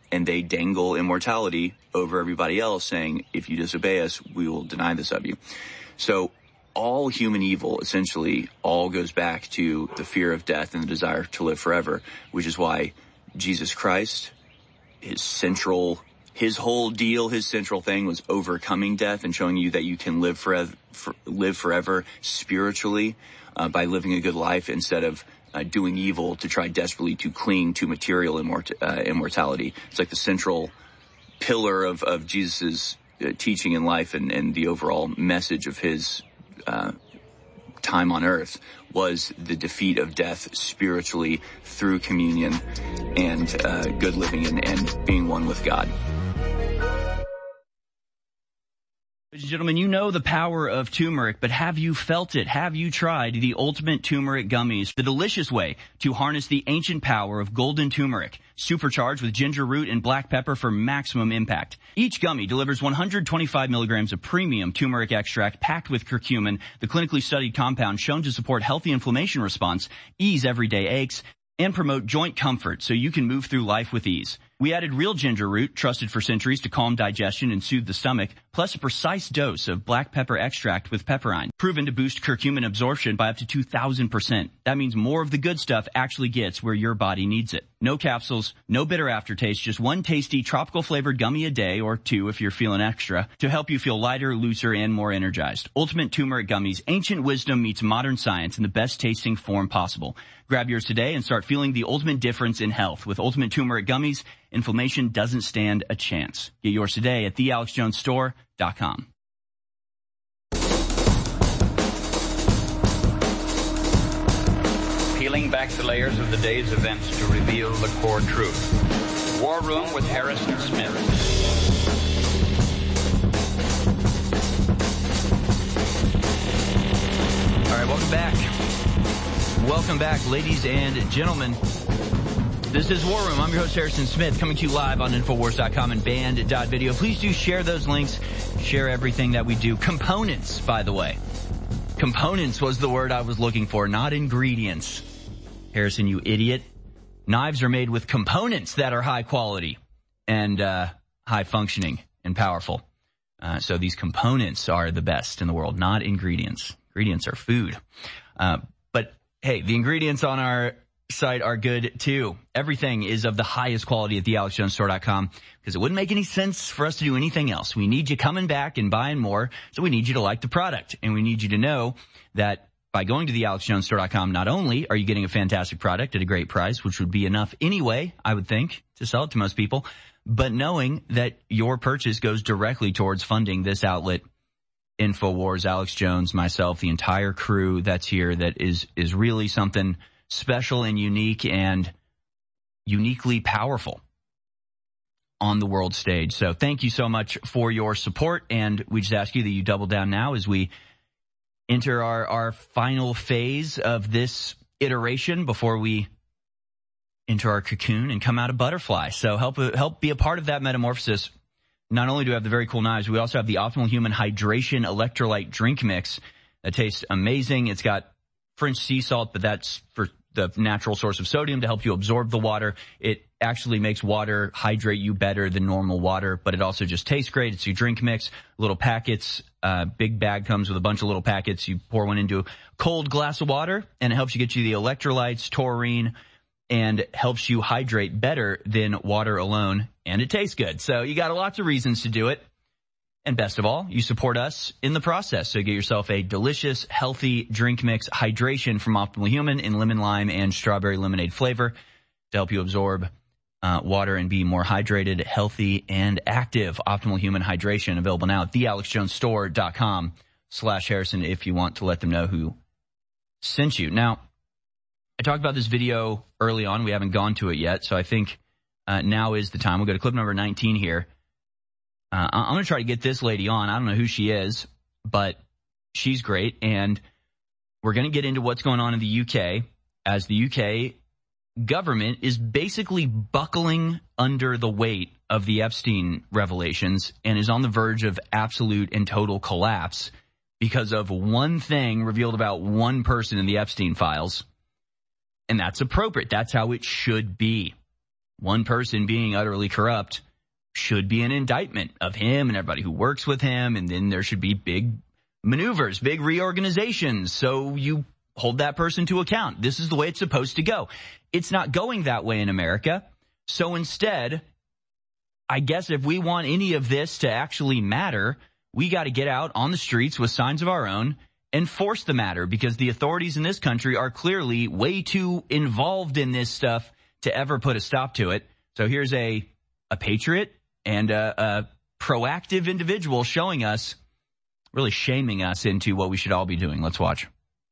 and they dangle immortality over everybody else, saying, if you disobey us, we will deny this of you. So all human evil essentially all goes back to the fear of death and the desire to live forever, which is why Jesus Christ, his central thing was overcoming death and showing you that you can live forever spiritually by living a good life instead of doing evil to try desperately to cling to material immortality. It's like the central pillar of Jesus' teaching in life and the overall message of his time on earth was the defeat of death spiritually through communion and good living and being one with God. Ladies and gentlemen, you know the power of turmeric, but have you felt it? Have you tried the Ultimate Turmeric Gummies, the delicious way to harness the ancient power of golden turmeric, supercharged with ginger root and black pepper for maximum impact? Each gummy delivers 125 milligrams of premium turmeric extract packed with curcumin, the clinically studied compound shown to support healthy inflammation response, ease everyday aches, and promote joint comfort so you can move through life with ease. We added real ginger root, trusted for centuries to calm digestion and soothe the stomach, plus a precise dose of black pepper extract with pepperine, proven to boost curcumin absorption by up to 2,000%. That means more of the good stuff actually gets where your body needs it. No capsules, no bitter aftertaste, just one tasty tropical flavored gummy a day, or two if you're feeling extra, to help you feel lighter, looser, and more energized. Ultimate Turmeric Gummies, ancient wisdom meets modern science in the best tasting form possible. Grab yours today and start feeling the ultimate difference in health. With Ultimate Turmeric Gummies, inflammation doesn't stand a chance. Get yours today at thealexjonesstore.com. Peeling back the layers of the day's events to reveal the core truth. War Room with Harrison Smith. All right, welcome back. Welcome back, ladies and gentlemen. This is War Room. I'm your host, Harrison Smith, coming to you live on Infowars.com and Band.video. Please do share those links. Share everything that we do. Components, by the way. Components was the word I was looking for, not ingredients. Harrison, you idiot. Knives are made with components that are high quality and high functioning and powerful. So these components are the best in the world, not ingredients. Ingredients are food. But hey, the ingredients on our site are good too. Everything is of the highest quality at thealexjonesstore.com because it wouldn't make any sense for us to do anything else. We need you coming back and buying more, so we need you to like the product, and we need you to know that by going to thealexjonesstore.com, not only are you getting a fantastic product at a great price, which would be enough anyway, I would think, to sell it to most people, but knowing that your purchase goes directly towards funding this outlet, InfoWars, Alex Jones, myself, the entire crew that's here, that is really something special and unique and uniquely powerful on the world stage. So thank you so much for your support, and we just ask you that you double down now as we enter our final phase of this iteration before we enter our cocoon and come out a butterfly. So help be a part of that metamorphosis. Not only do we have the very cool knives, we also have the Optimal Human Hydration Electrolyte Drink Mix that tastes amazing. It's got French sea salt, but that's for the natural source of sodium to help you absorb the water. It actually makes water hydrate you better than normal water, but it also just tastes great. It's your drink mix, little packets. Big bag comes with a bunch of little packets. You pour one into a cold glass of water, and it helps you get you the electrolytes, taurine, and helps you hydrate better than water alone, and it tastes good. So you got lots of reasons to do it. And best of all, you support us in the process. So get yourself a delicious, healthy drink mix hydration from Optimal Human in lemon, lime, and strawberry lemonade flavor to help you absorb water and be more hydrated, healthy, and active. Optimal Human Hydration, available now at thealexjonesstore.com/Harrison if you want to let them know who sent you. Now, I talked about this video early on. We haven't gone to it yet, so I think now is the time. We'll go to clip number 19 here. I'm going to try to get this lady on. I don't know who she is, but she's great. And we're going to get into what's going on in the UK as the UK government is basically buckling under the weight of the Epstein revelations and is on the verge of absolute and total collapse because of one thing revealed about one person in the Epstein files. And that's appropriate. That's how it should be. one person being utterly corrupt should be an indictment of him and everybody who works with him. And then there should be big maneuvers, big reorganizations. So you hold that person to account. This is the way it's supposed to go. It's not going that way in America. So instead, I guess if we want any of this to actually matter, we got to get out on the streets with signs of our own and force the matter, because the authorities in this country are clearly way too involved in this stuff to ever put a stop to it. So here's a patriot and a proactive individual showing us, really shaming us into what we should all be doing. Let's watch.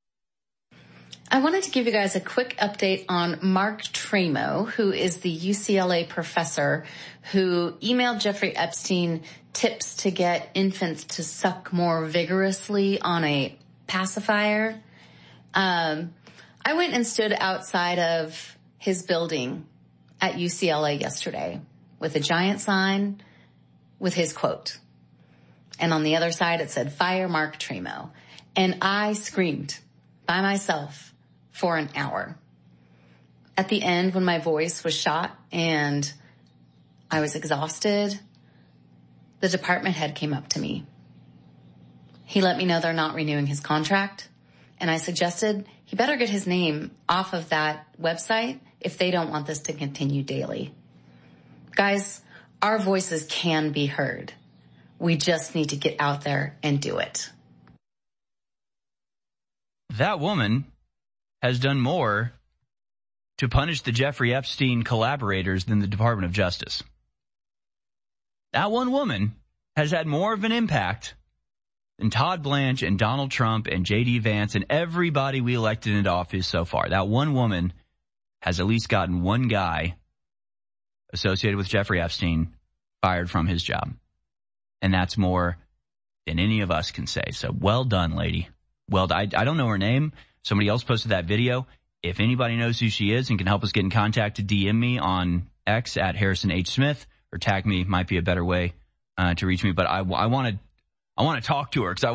I wanted to give you guys a quick update on Mark Tremo, who is the UCLA professor who emailed Jeffrey Epstein tips to get infants to suck more vigorously on a pacifier. I went and stood outside of his building at UCLA yesterday with a giant sign with his quote. And on the other side it said, "Fire Mark Tremo." And I screamed by myself for an hour. At the end, when my voice was shot and I was exhausted, the department head came up to me. He let me know they're not renewing his contract, and I suggested he better get his name off of that website if they don't want this to continue daily. Guys, our voices can be heard. We just need to get out there and do it. That woman has done more to punish the Jeffrey Epstein collaborators than the Department of Justice. That one woman has had more of an impact than Todd Blanche and Donald Trump and J.D. Vance and everybody we elected into office so far. That one woman has at least gotten one guy associated with Jeffrey Epstein fired from his job. And that's more than any of us can say. So well done, lady. Well, I don't know her name. Somebody else posted that video. If anybody knows who she is and can help us get in contact, to DM me on X at Harrison H. Smith, or tag me, might be a better way to reach me. But I want to talk to her, because I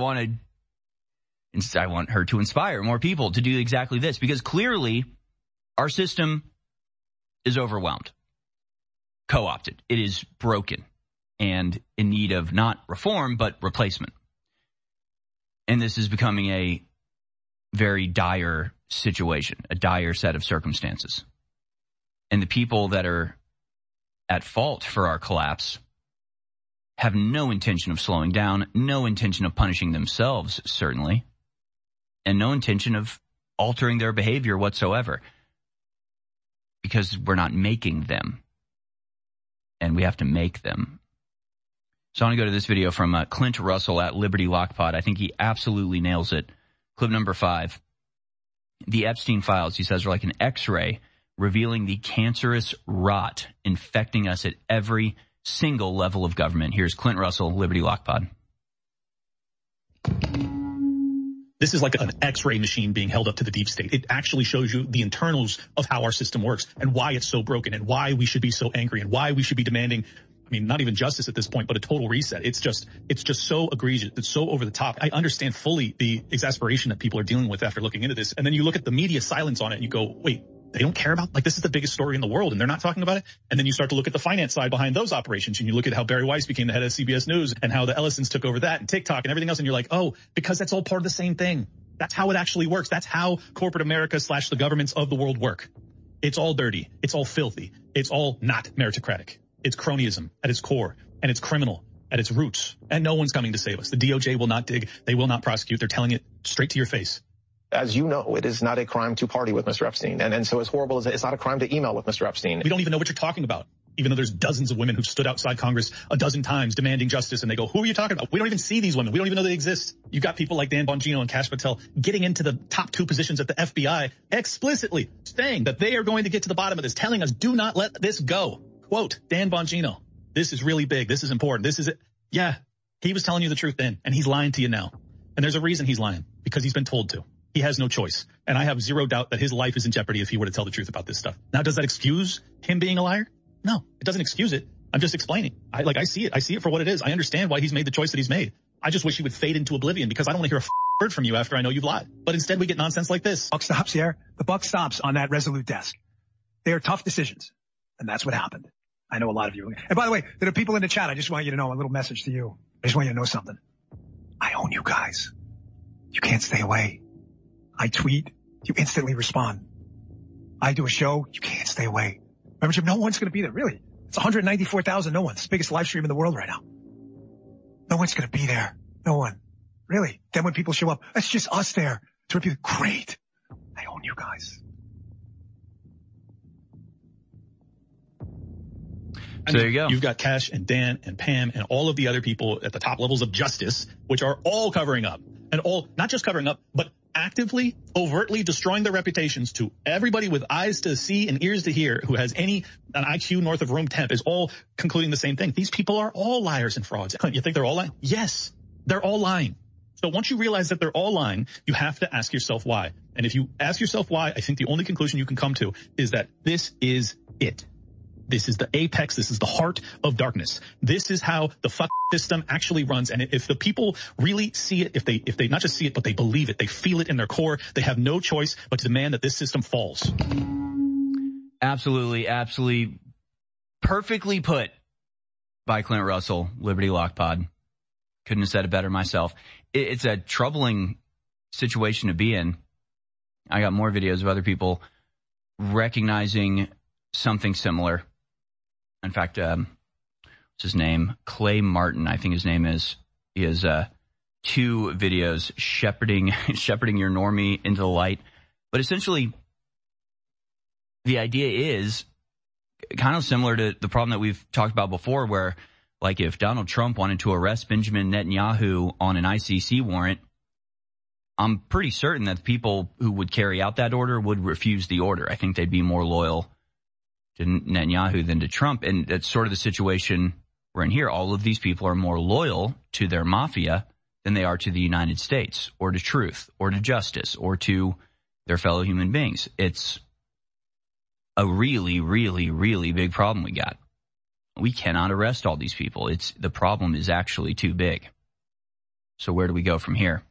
want her to inspire more people to do exactly this, because clearly our system is overwhelmed, co-opted. It is broken and in need of not reform, but replacement. And this is becoming a very dire situation, a dire set of circumstances. And the people that are at fault for our collapse have no intention of slowing down, no intention of punishing themselves, certainly, and no intention of altering their behavior whatsoever, because we're not making them, and we have to make them. So I want to go to this video from Clint Russell at Liberty Lockpod. I think he absolutely nails it. Clip number 5. The Epstein files, he says, are like an X-ray revealing the cancerous rot infecting us at every single level of government. Here's Clint Russell, Liberty Lockpod. This is like an X-ray machine being held up to the deep state. It actually shows you the internals of how our system works and why it's so broken and why we should be so angry and why we should be demanding, I mean, not even justice at this point, but a total reset. It's just so egregious. It's so over the top. I understand fully the exasperation that people are dealing with after looking into this. And then you look at the media silence on it and you go, wait, they don't care about, like, this is the biggest story in the world and they're not talking about it. And then you start to look at the finance side behind those operations, and you look at how Barry Weiss became the head of CBS News and how the Ellisons took over that and TikTok and everything else. And you're like, oh, because that's all part of the same thing. That's how it actually works. That's how corporate America / the governments of the world work. It's all dirty. It's all filthy. It's all not meritocratic. It's cronyism at its core, and it's criminal at its roots. And no one's coming to save us. The DOJ will not dig. They will not prosecute. They're telling it straight to your face. As you know, it is not a crime to party with Mr. Epstein. And so as horrible as it's not a crime to email with Mr. Epstein. We don't even know what you're talking about, even though there's dozens of women who've stood outside Congress a dozen times demanding justice, and they go, who are you talking about? We don't even see these women. We don't even know they exist. You've got people like Dan Bongino and Kash Patel getting into the top 2 positions at the FBI, explicitly saying that they are going to get to the bottom of this, telling us, do not let this go. Quote, Dan Bongino, this is really big. This is important. This is it. Yeah, he was telling you the truth then, and he's lying to you now. And there's a reason he's lying, because he's been told to. He has no choice. And I have zero doubt that his life is in jeopardy if he were to tell the truth about this stuff. Now, does that excuse him being a liar? No, it doesn't excuse it. I'm just explaining. I see it. I see it for what it is. I understand why he's made the choice that he's made. I just wish he would fade into oblivion, because I don't want to hear a word from you after I know you've lied. But instead we get nonsense like this. Buck stops here. The buck stops on that Resolute desk. They are tough decisions. And that's what happened. I know a lot of you. And by the way, there are people in the chat. I just want you to know a little message to you. I just want you to know something. I own you guys. You can't stay away. I tweet. You instantly respond. I do a show. You can't stay away. Remember, Jim, no one's going to be there. Really. It's 194,000. No one. It's the biggest live stream in the world right now. No one's going to be there. No one. Really. Then when people show up, it's just us there to repeat. Great. I own you guys. So there you go. You've got Cash and Dan and Pam and all of the other people at the top levels of justice, which are all covering up and all, not just covering up, but actively, overtly destroying their reputations to everybody with eyes to see and ears to hear who has an IQ north of room temp is all concluding the same thing. These people are all liars and frauds. You think they're all lying? Yes, they're all lying. So once you realize that they're all lying, you have to ask yourself why. And if you ask yourself why, I think the only conclusion you can come to is that this is it. This is the apex. This is the heart of darkness. This is how the system actually runs. And if the people really see it, if they not just see it, but they believe it, they feel it in their core, they have no choice but to demand that this system falls. Absolutely, absolutely. Perfectly put by Clint Russell, Liberty Lock Pod. Couldn't have said it better myself. It's a troubling situation to be in. I got more videos of other people recognizing something similar. In fact, what's his name? Clay Martin, I think his name is. He has 2 videos shepherding your normie into the light. But essentially, the idea is kind of similar to the problem that we've talked about before, where, like, if Donald Trump wanted to arrest Benjamin Netanyahu on an ICC warrant, I'm pretty certain that the people who would carry out that order would refuse the order. I think they'd be more loyal to Netanyahu than to Trump. And that's sort of the situation we're in here. All of these people are more loyal to their mafia than they are to the United States or to truth or to justice or to their fellow human beings. It's a really, really, really big problem we got. We cannot arrest all these people. The problem is actually too big. So where do we go from here?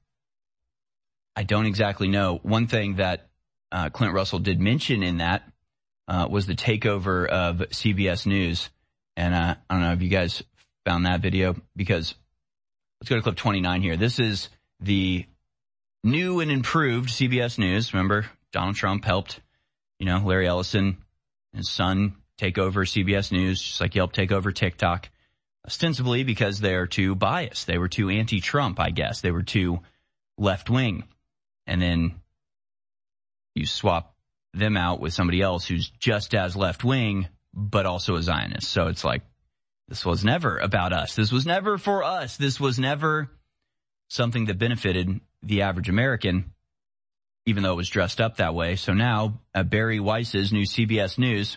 I don't exactly know. One thing that Clint Russell did mention in that was the takeover of CBS News. And I don't know if you guys found that video, because let's go to clip 29 here. This is the new and improved CBS News. Remember, Donald Trump helped, Larry Ellison, his son, take over CBS News, just like he helped take over TikTok, ostensibly because they're too biased. They were too anti-Trump, I guess. They were too left-wing. And then you swap them out with somebody else who's just as left-wing, but also a Zionist. So it's like, this was never about us. This was never for us. This was never something that benefited the average American, even though it was dressed up that way. So now Barry Weiss's new CBS News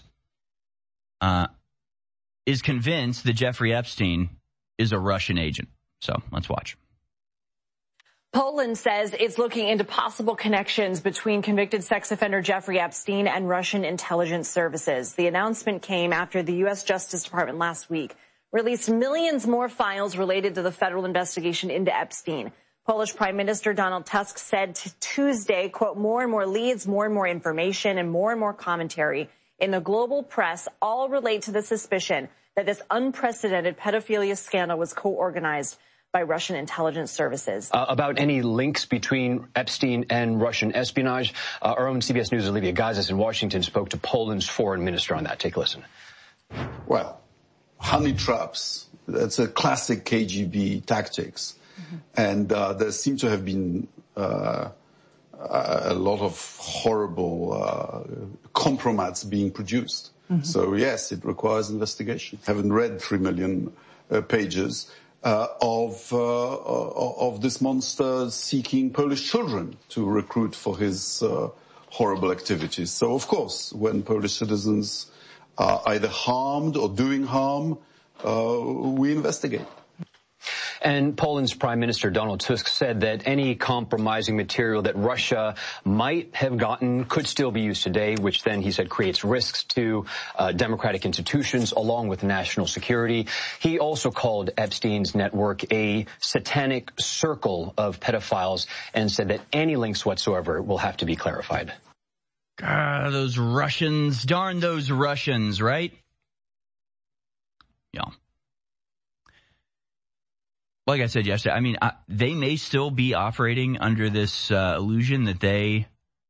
is convinced that Jeffrey Epstein is a Russian agent. So let's watch. Poland says it's looking into possible connections between convicted sex offender Jeffrey Epstein and Russian intelligence services. The announcement came after the U.S. Justice Department last week released millions more files related to the federal investigation into Epstein. Polish Prime Minister Donald Tusk said Tuesday, quote, more and more leads, more and more information, and more commentary in the global press all relate to the suspicion that this unprecedented pedophilia scandal was co-organized by Russian intelligence services. About any links between Epstein and Russian espionage, our own CBS News' Olivia Gazis in Washington spoke to Poland's foreign minister on that. Take a listen. Well, honey traps, that's a classic KGB tactics. Mm-hmm. And there seem to have been a lot of horrible compromise being produced. Mm-hmm. So, yes, it requires investigation. I haven't read 3 million pages of this monster seeking Polish children to recruit for his horrible activities. So, of course, when Polish citizens are either harmed or doing harm, we investigate. And Poland's Prime Minister Donald Tusk said that any compromising material that Russia might have gotten could still be used today, which then, he said, creates risks to democratic institutions along with national security. He also called Epstein's network a satanic circle of pedophiles and said that any links whatsoever will have to be clarified. Those Russians, darn those Russians, right? like I said yesterday, I mean, they may still be operating under this illusion that they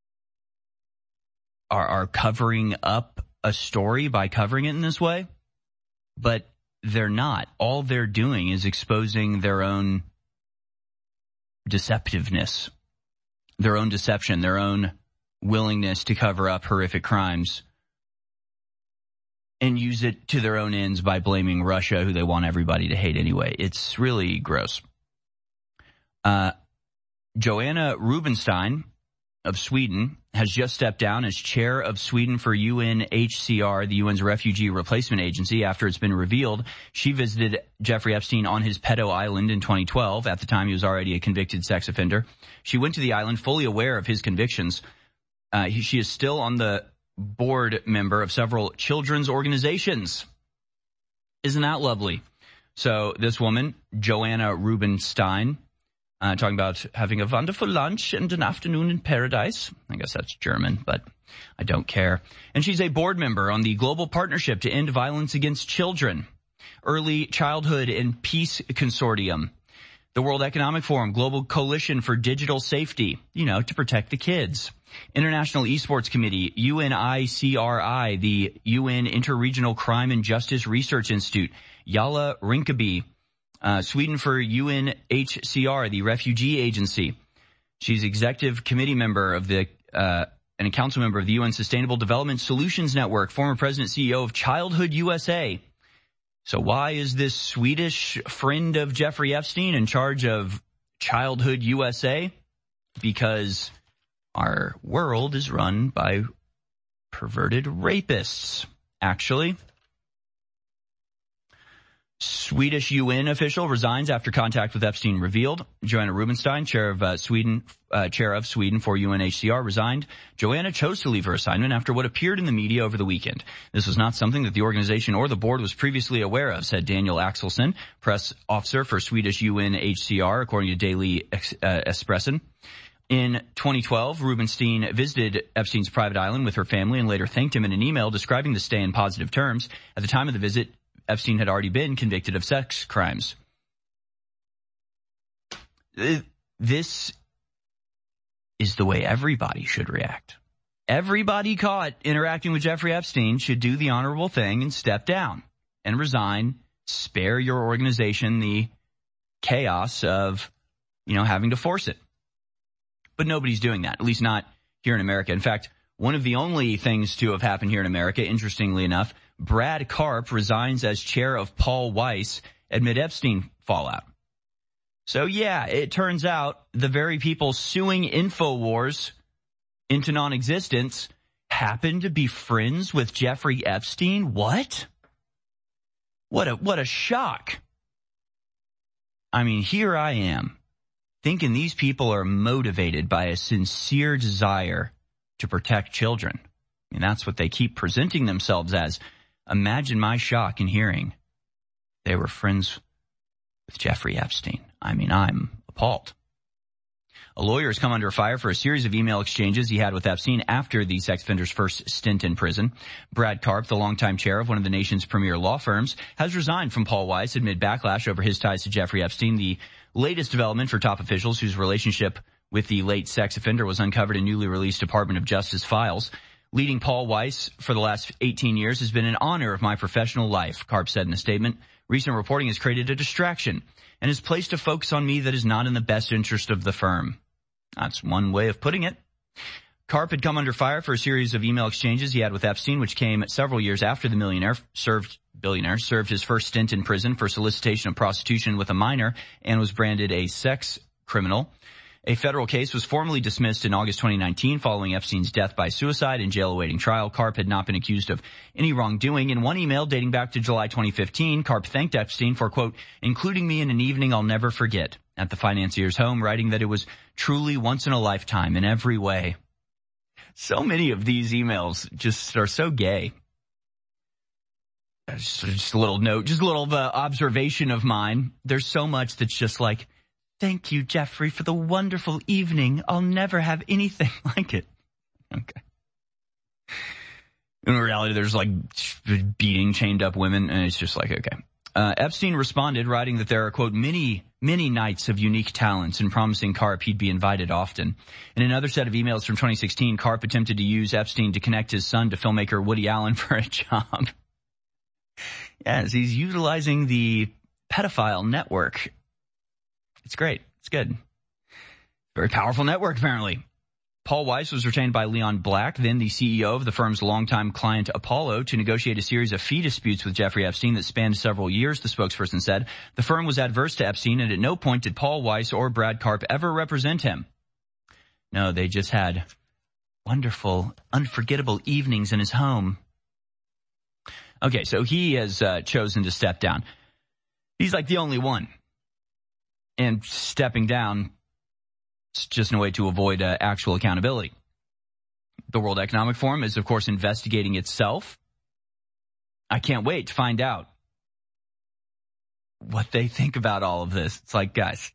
are covering up a story by covering it in this way, but they're not. All they're doing is exposing their own deceptiveness, their own deception, their own willingness to cover up horrific crimes and use it to their own ends by blaming Russia, who they want everybody to hate anyway. It's really gross. Joanna Rubinstein of Sweden has just stepped down as chair of Sweden for UNHCR, the UN's refugee replacement agency, after it's been revealed she visited Jeffrey Epstein on his pedo island in 2012. At the time, he was already a convicted sex offender. She went to the island fully aware of his convictions. She is still on the board member of several children's organizations. Isn't that lovely? So this woman, Joanna Rubinstein, talking about having a wonderful lunch and an afternoon in paradise. I guess that's German, but I don't care. And she's a board member on the Global Partnership to End Violence Against Children, Early Childhood and Peace Consortium, the World Economic Forum, Global Coalition for Digital Safety, to protect the kids, International Esports Committee, UNICRI, the UN Interregional Crime and Justice Research Institute, Jalla Rinkeby, Sweden for UNHCR, the refugee agency. She's executive committee member of and a council member of the UN Sustainable Development Solutions Network, former president CEO of Childhood USA. So why is this Swedish friend of Jeffrey Epstein in charge of Childhood USA? Because our world is run by perverted rapists, actually. Swedish UN official resigns after contact with Epstein revealed. Joanna Rubinstein, chair of Sweden for UNHCR, resigned. Joanna chose to leave her assignment after what appeared in the media over the weekend. This was not something that the organization or the board was previously aware of, said Daniel Axelsson, press officer for Swedish UNHCR, according to Daily Expressen. In 2012, Rubinstein visited Epstein's private island with her family and later thanked him in an email describing the stay in positive terms. At the time of the visit, Epstein had already been convicted of sex crimes. This is the way everybody should react. Everybody caught interacting with Jeffrey Epstein should do the honorable thing and step down and resign. Spare your organization the chaos of, having to force it. But nobody's doing that, at least not here in America. In fact, one of the only things to have happened here in America, interestingly enough, Brad Karp resigns as chair of Paul Weiss amid Epstein fallout. So yeah, it turns out the very people suing InfoWars into non-existence happen to be friends with Jeffrey Epstein. What? What a shock. I mean, here I am thinking these people are motivated by a sincere desire to protect children. I mean, that's what they keep presenting themselves as. Imagine my shock in hearing they were friends with Jeffrey Epstein. I mean, I'm appalled. A lawyer has come under fire for a series of email exchanges he had with Epstein after the sex offender's first stint in prison. Brad Karp, the longtime chair of one of the nation's premier law firms, has resigned from Paul Weiss amid backlash over his ties to Jeffrey Epstein. The latest development for top officials whose relationship with the late sex offender was uncovered in newly released Department of Justice files. Leading Paul Weiss for the last 18 years has been an honor of my professional life, Karp said in a statement. Recent reporting has created a distraction and has placed a focus on me that is not in the best interest of the firm. That's one way of putting it. Karp had come under fire for a series of email exchanges he had with Epstein, which came several years after the billionaire served his first stint in prison for solicitation of prostitution with a minor and was branded a sex criminal. A federal case was formally dismissed in August 2019 following Epstein's death by suicide in jail awaiting trial. Karp had not been accused of any wrongdoing. In one email dating back to July 2015, Karp thanked Epstein for, quote, including me in an evening I'll never forget at the financier's home, writing that it was truly once in a lifetime in every way. So many of these emails just are so gay. Just a little note, just a little observation of mine. There's so much that's just like, thank you, Jeffrey, for the wonderful evening. I'll never have anything like it. Okay. In reality, there's like beating chained up women, and it's just like, okay. Epstein responded, writing that there are, quote, many nights of unique talents, and promising Karp he'd be invited often. In another set of emails from 2016, Karp attempted to use Epstein to connect his son to filmmaker Woody Allen for a job. Yes, he's utilizing the pedophile network. It's great. It's good. Very powerful network, apparently. Paul Weiss was retained by Leon Black, then the CEO of the firm's longtime client Apollo, to negotiate a series of fee disputes with Jeffrey Epstein that spanned several years, the spokesperson said. The firm was adverse to Epstein, and at no point did Paul Weiss or Brad Karp ever represent him. No, they just had wonderful, unforgettable evenings in his home. Okay, so he has chosen to step down. He's like the only one. And stepping down, it's just no way to avoid actual accountability. The World Economic Forum is, of course, investigating itself. I can't wait to find out what they think about all of this. It's like, guys.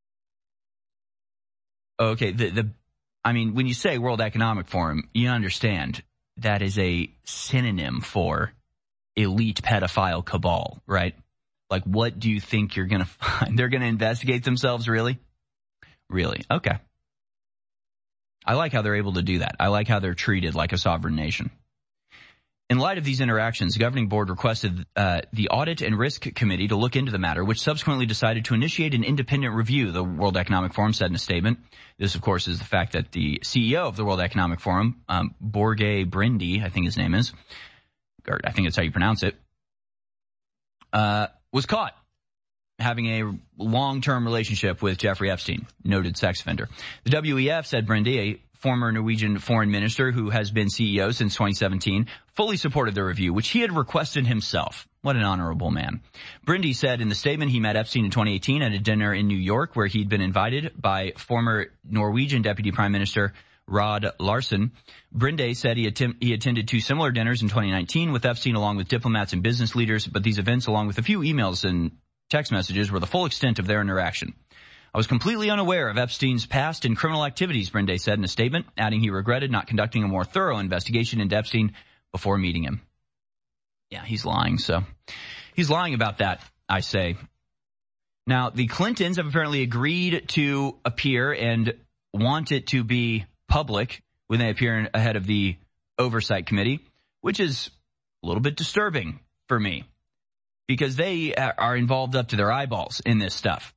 Okay, I mean, when you say World Economic Forum, you understand that is a synonym for elite pedophile cabal, right? Like, what do you think you're going to find? They're going to investigate themselves, really? Really? Okay. I like how they're able to do that. I like how they're treated like a sovereign nation. In light of these interactions, the governing board requested the Audit and Risk Committee to look into the matter, which subsequently decided to initiate an independent review, the World Economic Forum said in a statement. This, of course, is the fact that the CEO of the World Economic Forum, Borge Brinde, I think his name is, or I think that's how you pronounce it, was caught having a long-term relationship with Jeffrey Epstein, noted sex offender. The WEF said Brinde, a former Norwegian foreign minister who has been CEO since 2017, fully supported the review, which he had requested himself. What an honorable man. Brinde said in the statement he met Epstein in 2018 at a dinner in New York where he'd been invited by former Norwegian Deputy Prime Minister Rod Larsen. Brinde said he attended two similar dinners in 2019 with Epstein along with diplomats and business leaders, but these events, along with a few emails and text messages, were the full extent of their interaction. I was completely unaware of Epstein's past and criminal activities, Brinde said in a statement, adding he regretted not conducting a more thorough investigation into Epstein before meeting him. Yeah, he's lying, so he's lying about that, I say. Now, the Clintons have apparently agreed to appear and want it to be public when they appear ahead of the Oversight Committee, which is a little bit disturbing for me because they are involved up to their eyeballs in this stuff.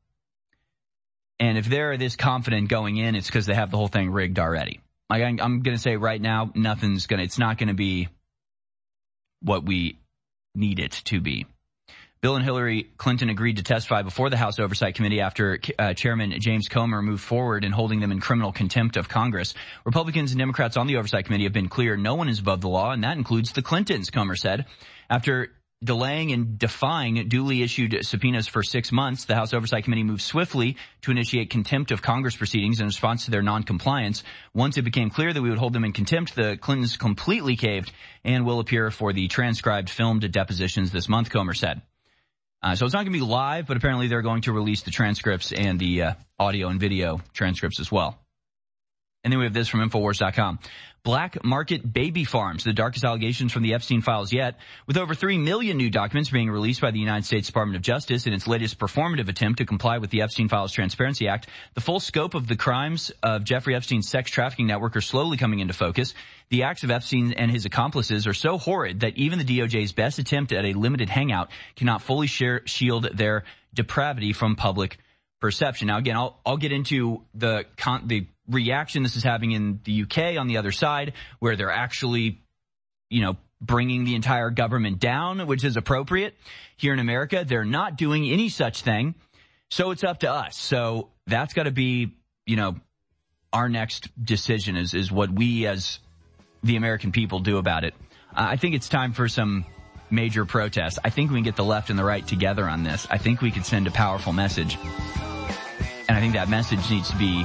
And if they're this confident going in, it's because they have the whole thing rigged already. Like I'm going to say right now, it's not going to be what we need it to be. Bill and Hillary Clinton agreed to testify before the House Oversight Committee after Chairman James Comer moved forward in holding them in criminal contempt of Congress. Republicans and Democrats on the Oversight Committee have been clear no one is above the law, and that includes the Clintons, Comer said. After delaying and defying duly issued subpoenas for 6 months, the House Oversight Committee moved swiftly to initiate contempt of Congress proceedings in response to their noncompliance. Once it became clear that we would hold them in contempt, the Clintons completely caved and will appear for the transcribed filmed depositions this month, Comer said. So it's not going to be live, but apparently they're going to release the transcripts and the audio and video transcripts as well. And then we have this from Infowars.com. Black market baby farms, the darkest allegations from the Epstein files yet. With over 3 million new documents being released by the United States Department of Justice in its latest performative attempt to comply with the Epstein Files Transparency Act, the full scope of the crimes of Jeffrey Epstein's sex trafficking network are slowly coming into focus. The acts of Epstein and his accomplices are so horrid that even the DOJ's best attempt at a limited hangout cannot fully shield their depravity from public perception. Now, again, I'll get into the reaction this is having in the UK on the other side, where they're actually, bringing the entire government down, which is appropriate. Here in America, they're not doing any such thing. So it's up to us. So that's got to be, our next decision is what we as the American people do about it. I think it's time for some major protests. I think we can get the left and the right together on this. I think we could send a powerful message. And I think that message needs to be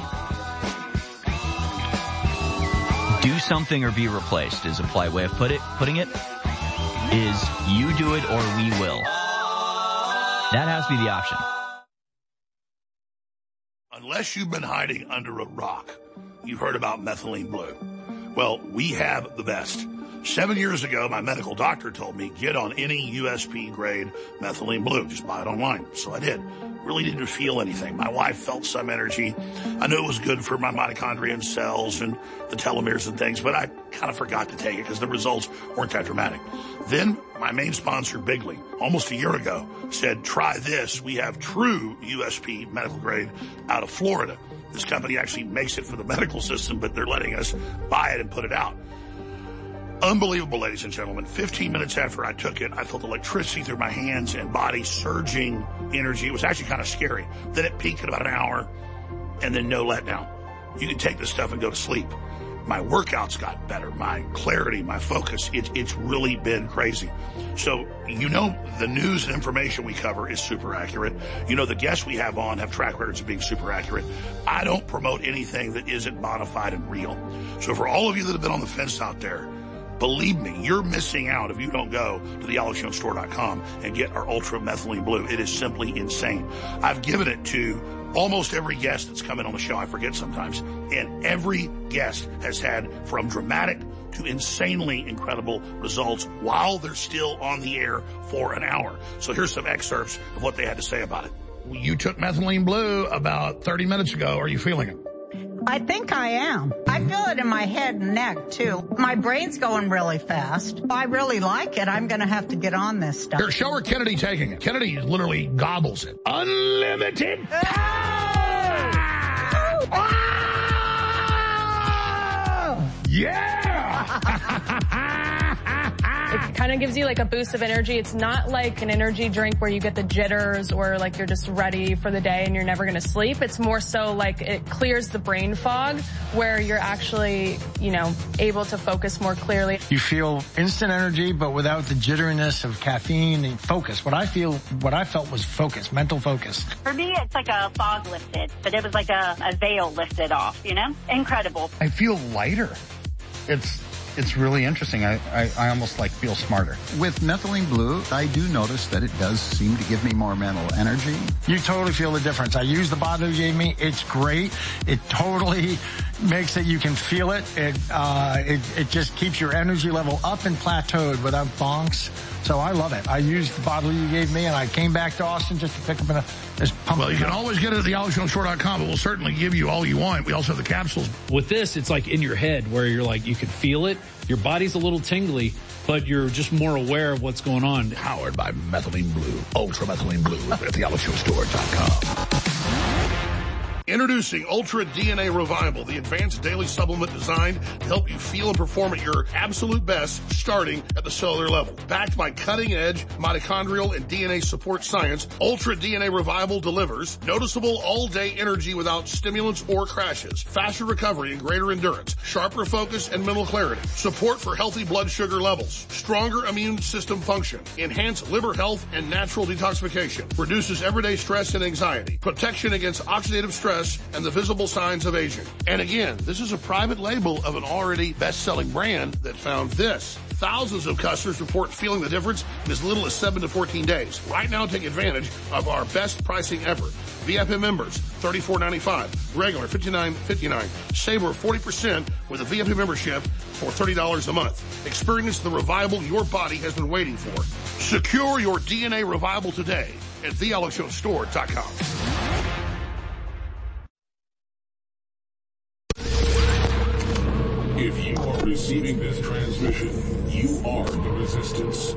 do something or be replaced is a polite way of putting it. Is you do it or we will. That has to be the option. Unless you've been hiding under a rock, you've heard about methylene blue. Well, we have the best. 7 years ago, my medical doctor told me, get on any USP grade methylene blue. Just buy it online. So I did. Really didn't feel anything. My wife felt some energy. I knew it was good for my mitochondria and cells and the telomeres and things, but I kind of forgot to take it because the results weren't that dramatic. Then my main sponsor, Bigley, almost a year ago, said, try this. We have true USP medical grade out of Florida. This company actually makes it for the medical system, but they're letting us buy it and put it out. Unbelievable, ladies and gentlemen. 15 minutes after I took it, I felt electricity through my hands and body, surging energy. It was actually kind of scary. Then it peaked at about an hour, and then no letdown. You can take this stuff and go to sleep. My workouts got better, my clarity, my focus. It's really been crazy. So, you know, the news and information we cover is super accurate. You know, the guests we have on have track records of being super accurate. I don't promote anything that isn't bona fide and real. So for all of you that have been on the fence out there, believe me, you're missing out if you don't go to thealexjonestore.com and get our Ultra Methylene Blue. It is simply insane. I've given it to almost every guest that's come in on the show. I forget sometimes. And every guest has had from dramatic to insanely incredible results while they're still on the air for an hour. So here's some excerpts of what they had to say about it. You took Methylene Blue about 30 minutes ago. Are you feeling it? I think I am. I feel it in my head and neck, too. My brain's going really fast. I really like it. I'm going to have to get on this stuff. Here, show her Kennedy taking it. Kennedy literally gobbles it. Unlimited. Yeah! It kind of gives you like a boost of energy. It's not like an energy drink where you get the jitters or like you're just ready for the day and you're never going to sleep. It's more so like it clears the brain fog where you're actually, you know, able to focus more clearly. You feel instant energy, but without the jitteriness of caffeine and focus. What I felt was focus, mental focus. For me, it's like a fog lifted, but it was like a veil lifted off, you know? Incredible. I feel lighter. It's really interesting. I almost like feel smarter. With Methylene Blue, I do notice that it does seem to give me more mental energy. You totally feel the difference. I use the bottle you gave me. It's great. It totally makes it, you can feel it. It just keeps your energy level up and plateaued without bonks. So I love it. I used the bottle you gave me, and I came back to Austin just to pick up Well, you can always get it at thealexjonestore.com, but we'll certainly give you all you want. We also have the capsules. With this, it's like in your head where you're like, you can feel it. Your body's a little tingly, but you're just more aware of what's going on. Powered by Methylene Blue, Ultra Methylene Blue at thealexjonestore.com. Introducing Ultra DNA Revival, the advanced daily supplement designed to help you feel and perform at your absolute best, starting at the cellular level. Backed by cutting-edge mitochondrial and DNA support science, Ultra DNA Revival delivers noticeable all-day energy without stimulants or crashes, faster recovery and greater endurance, sharper focus and mental clarity, support for healthy blood sugar levels, stronger immune system function, enhanced liver health and natural detoxification, reduces everyday stress and anxiety, protection against oxidative stress and the visible signs of aging. And again, this is a private label of an already best-selling brand that found this. Thousands of customers report feeling the difference in as little as 7 to 14 days. Right now, take advantage of our best pricing ever. VIP members, $34.95. Regular, $59.59. Save over 40% with a VIP membership for $30 a month. Experience the revival your body has been waiting for. Secure your DNA revival today at thealexjonestore.com. If you are receiving this transmission, you are the Resistance.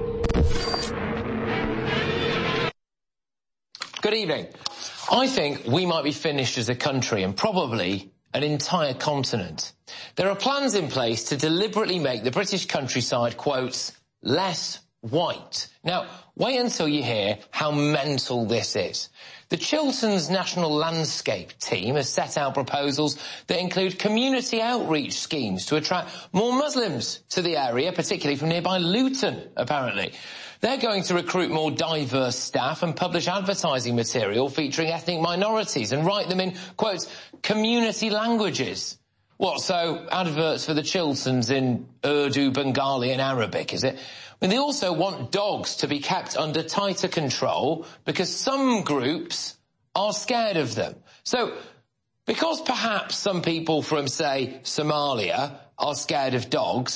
Good evening. I think we might be finished as a country and probably an entire continent. There are plans in place to deliberately make the British countryside, quotes, less white. Now, wait until you hear how mental this is. The Chilterns National Landscape team has set out proposals that include community outreach schemes to attract more Muslims to the area, particularly from nearby Luton, apparently. They're going to recruit more diverse staff and publish advertising material featuring ethnic minorities and write them in, quotes, community languages. What, so adverts for the Chilterns in Urdu, Bengali and Arabic, is it? I mean, they also want dogs to be kept under tighter control because some groups are scared of them. So, because perhaps some people from, say, Somalia are scared of dogs,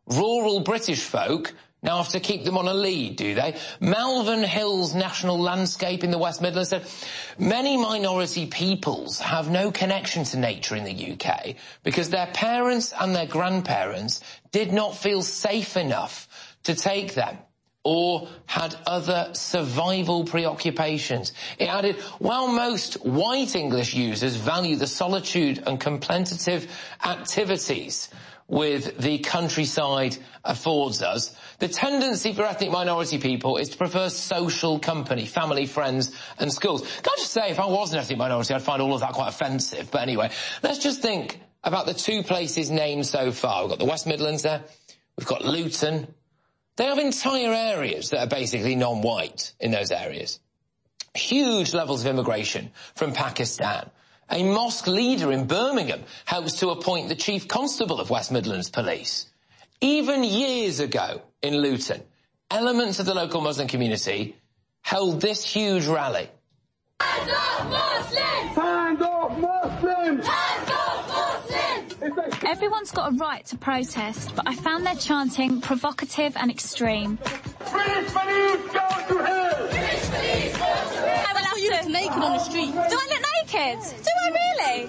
rural British folk now have to keep them on a lead, do they? Malvern Hills National Landscape in the West Midlands said many minority peoples have no connection to nature in the UK because their parents and their grandparents did not feel safe enough to take them or had other survival preoccupations. It added, while most white English users value the solitude and contemplative activities with the countryside affords us, the tendency for ethnic minority people is to prefer social company, family, friends and schools. Can I just say, if I was an ethnic minority, I'd find all of that quite offensive. But anyway, let's just think about the two places named so far. We've got the West Midlands there. We've got Luton. They have entire areas that are basically non-white in those areas. Huge levels of immigration from Pakistan. A mosque leader in Birmingham helps to appoint the Chief Constable of West Midlands Police. Even years ago in Luton, elements of the local Muslim community held this huge rally. Hands off Muslims! Hands off Muslims! Hands off Muslims! Everyone's got a right to protest, but I found their chanting provocative and extreme. British police go to hell! British police go to hell! I saw you look naked on the street. Do I look naked? Do I really?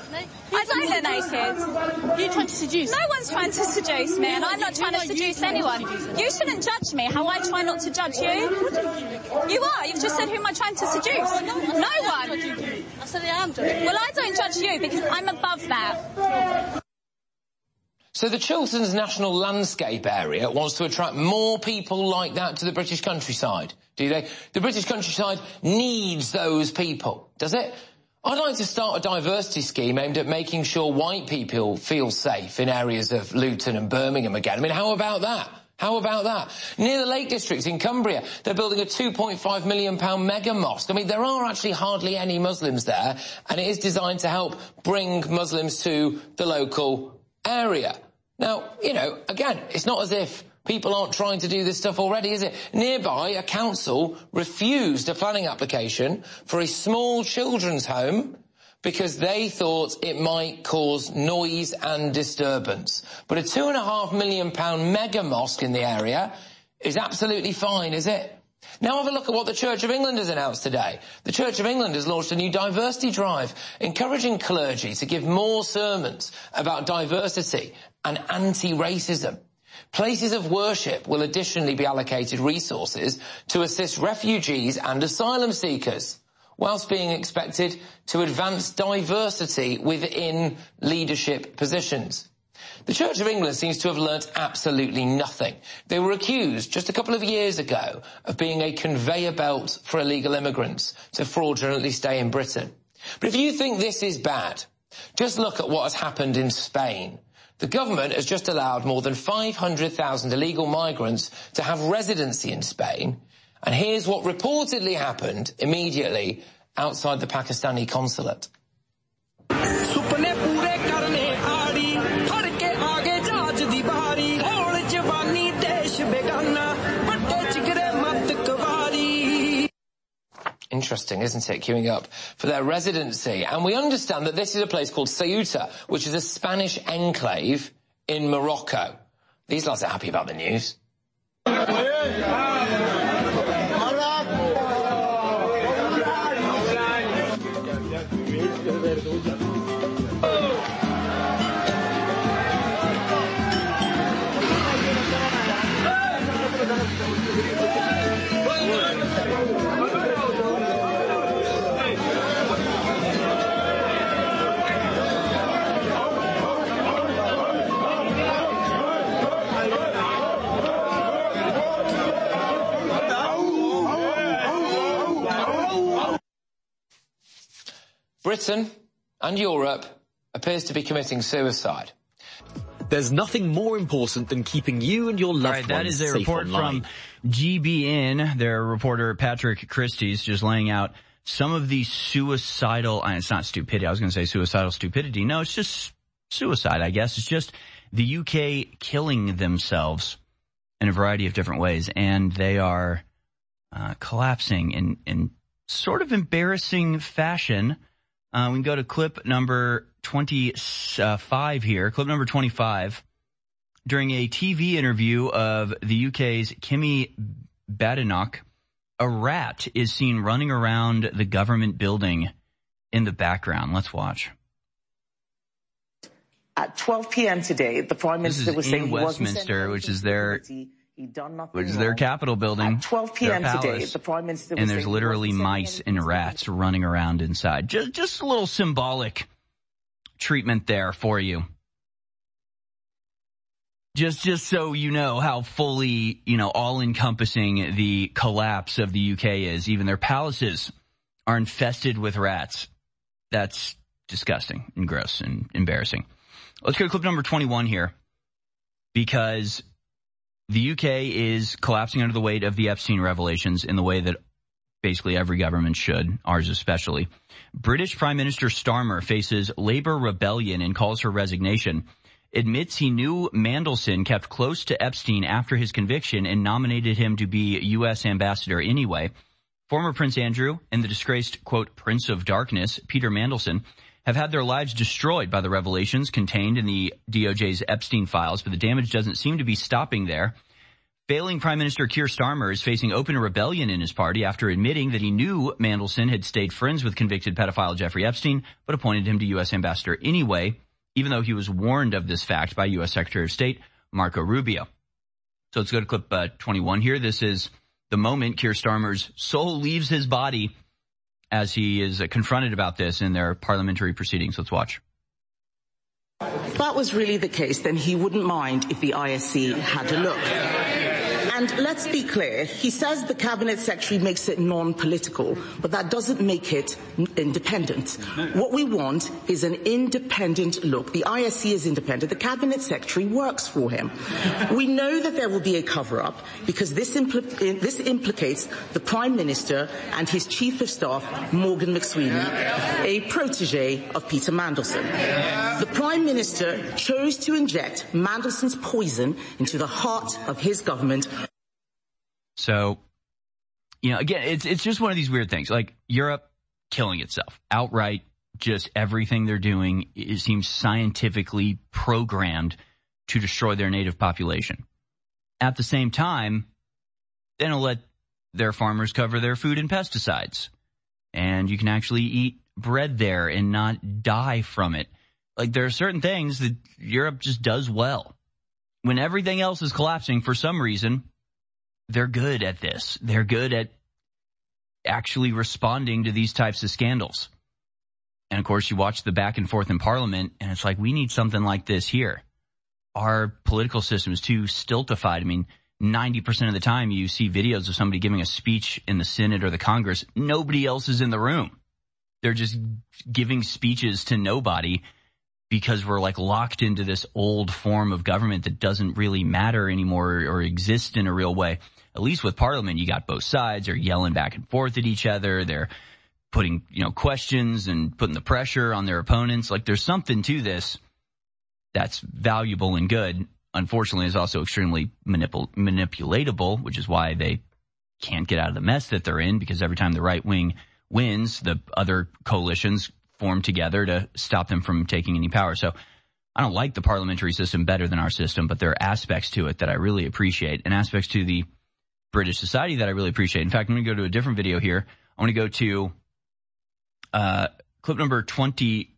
I don't look naked. You're trying to seduce. No one's trying to seduce me, and I'm not trying to seduce anyone. You shouldn't judge me how I try not to judge you. You are. You've just said who am I trying to seduce? No one. I said I am judging. Well, I don't judge you because I'm above that. So the Chilterns National Landscape area wants to attract more people like that to the British countryside, do they? The British countryside needs those people, does it? I'd like to start a diversity scheme aimed at making sure white people feel safe in areas of Luton and Birmingham again. I mean, how about that? How about that? Near the Lake District in Cumbria, they're building a £2.5 million mega mosque. I mean, there are actually hardly any Muslims there, and it is designed to help bring Muslims to the local area. Now, you know, again, it's not as if people aren't trying to do this stuff already, is it? Nearby, a council refused a planning application for a small children's home because they thought it might cause noise and disturbance. But a £2.5 million mega mosque in the area is absolutely fine, is it? Now have a look at what the Church of England has announced today. The Church of England has launched a new diversity drive, encouraging clergy to give more sermons about diversity and anti-racism. Places of worship will additionally be allocated resources to assist refugees and asylum seekers, whilst being expected to advance diversity within leadership positions. The Church of England seems to have learnt absolutely nothing. They were accused just a couple of years ago of being a conveyor belt for illegal immigrants to fraudulently stay in Britain. But if you think this is bad, just look at what has happened in Spain. The government has just allowed more than 500,000 illegal migrants to have residency in Spain. And here's what reportedly happened immediately outside the Pakistani consulate. Interesting, isn't it? Queuing up for their residency. And we understand that this is a place called Ceuta, which is a Spanish enclave in Morocco. These lads are happy about the news. Britain and Europe appears to be committing suicide. There's nothing more important than keeping you and your loved ones safe online. That is a report from GBN. Their reporter Patrick Christie's just laying out some of the suicidal, and it's not stupidity, I was going to say suicidal stupidity. No, it's just suicide, I guess. It's just the UK killing themselves in a variety of different ways, and they are collapsing in sort of embarrassing fashion. We can go to clip number 25 here. Clip number 25. during a TV interview of the UK's Kimi Badenoch, a rat is seen running around the government building in the background. Let's watch. At 12 p.m. today, the Prime Minister was saying in Westminster, which is their Capitol building. At 12 p.m. today, the Prime Minister was and there's literally mice and rats running around inside. Just a little symbolic treatment there for you. Just so you know how fully, all-encompassing the collapse of the UK is. Even their palaces are infested with rats. That's disgusting and gross and embarrassing. Let's go to clip number 21 here, because the UK is collapsing under the weight of the Epstein revelations in the way that basically every government should, ours especially. British Prime Minister Starmer faces Labour rebellion and calls for resignation. Admits he knew Mandelson kept close to Epstein after his conviction and nominated him to be U.S. ambassador anyway. Former Prince Andrew and the disgraced, quote, Prince of Darkness, Peter Mandelson, have had their lives destroyed by the revelations contained in the DOJ's Epstein files, but the damage doesn't seem to be stopping there. Failing Prime Minister Keir Starmer is facing open rebellion in his party after admitting that he knew Mandelson had stayed friends with convicted pedophile Jeffrey Epstein, but appointed him to U.S. ambassador anyway, even though he was warned of this fact by U.S. Secretary of State Marco Rubio. So let's go to clip 21 here. This is the moment Keir Starmer's soul leaves his body as he is confronted about this in their parliamentary proceedings. Let's watch. If that was really the case, then he wouldn't mind if the ISC had a look. And let's be clear, he says the Cabinet Secretary makes it non-political, but that doesn't make it independent. What we want is an independent look. The ISC is independent. The Cabinet Secretary works for him. We know that there will be a cover-up because this implicates the Prime Minister and his Chief of Staff, Morgan McSweeney, a protege of Peter Mandelson. The Prime Minister chose to inject Mandelson's poison into the heart of his government. So, again, it's just one of these weird things. Like Europe killing itself outright. Just everything they're doing, it seems scientifically programmed to destroy their native population. At the same time, they don't let their farmers cover their food in pesticides. And you can actually eat bread there and not die from it. Like there are certain things that Europe just does well. When everything else is collapsing for some reason, they're good at this. They're good at actually responding to these types of scandals. And of course, you watch the back and forth in Parliament, and it's like, we need something like this here. Our political system is too stultified. I mean, 90% of the time you see videos of somebody giving a speech in the Senate or the Congress, nobody else is in the room. They're just giving speeches to nobody because we're like locked into this old form of government that doesn't really matter anymore or exist in a real way. At least with Parliament, you got both sides. They're yelling back and forth at each other. They're putting, questions and putting the pressure on their opponents. Like there's something to this that's valuable and good. Unfortunately, it's also extremely manipulatable, which is why they can't get out of the mess that they're in, because every time the right wing wins, the other coalitions form together to stop them from taking any power. So I don't like the parliamentary system better than our system, but there are aspects to it that I really appreciate, and aspects to the British society that I really appreciate. In fact, I'm going to go to a different video here. I want to go to clip number 27.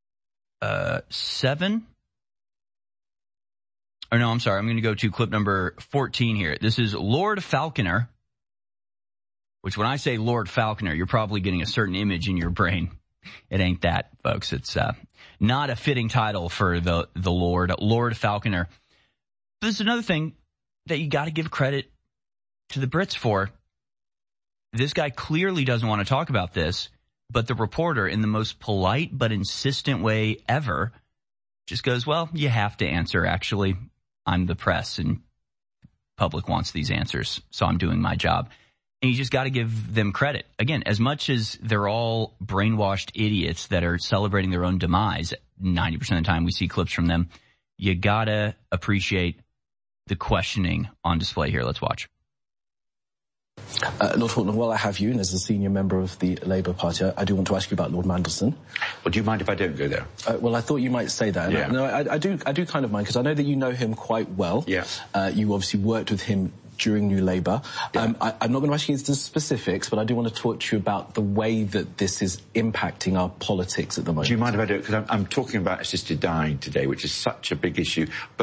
Or no, I'm sorry. I'm going to go to clip number 14 here. This is Lord Falconer, which when I say Lord Falconer, you're probably getting a certain image in your brain. It ain't that, folks. It's not a fitting title for the Lord Falconer. This is another thing that you got to give credit to the Brits for. This guy clearly doesn't want to talk about this, but the reporter, in the most polite but insistent way ever, just goes, well, you have to answer, actually. I'm the press, and public wants these answers, so I'm doing my job. And you just got to give them credit. Again, as much as they're all brainwashed idiots that are celebrating their own demise, 90% of the time we see clips from them, you got to appreciate the questioning on display here. Let's watch. Lord Horton, while I have you, and as a senior member of the Labour Party, I do want to ask you about Lord Mandelson. Well, do you mind if I don't go there? Well, I thought you might say that. Yeah. No, I do kind of mind, because I know that you know him quite well. Yeah. You obviously worked with him during New Labour. Yeah. I'm not going to ask you the specifics, but I do want to talk to you about the way that this is impacting our politics at the moment. Do you mind if I do it? Because I'm talking about assisted dying today, which is such a big issue,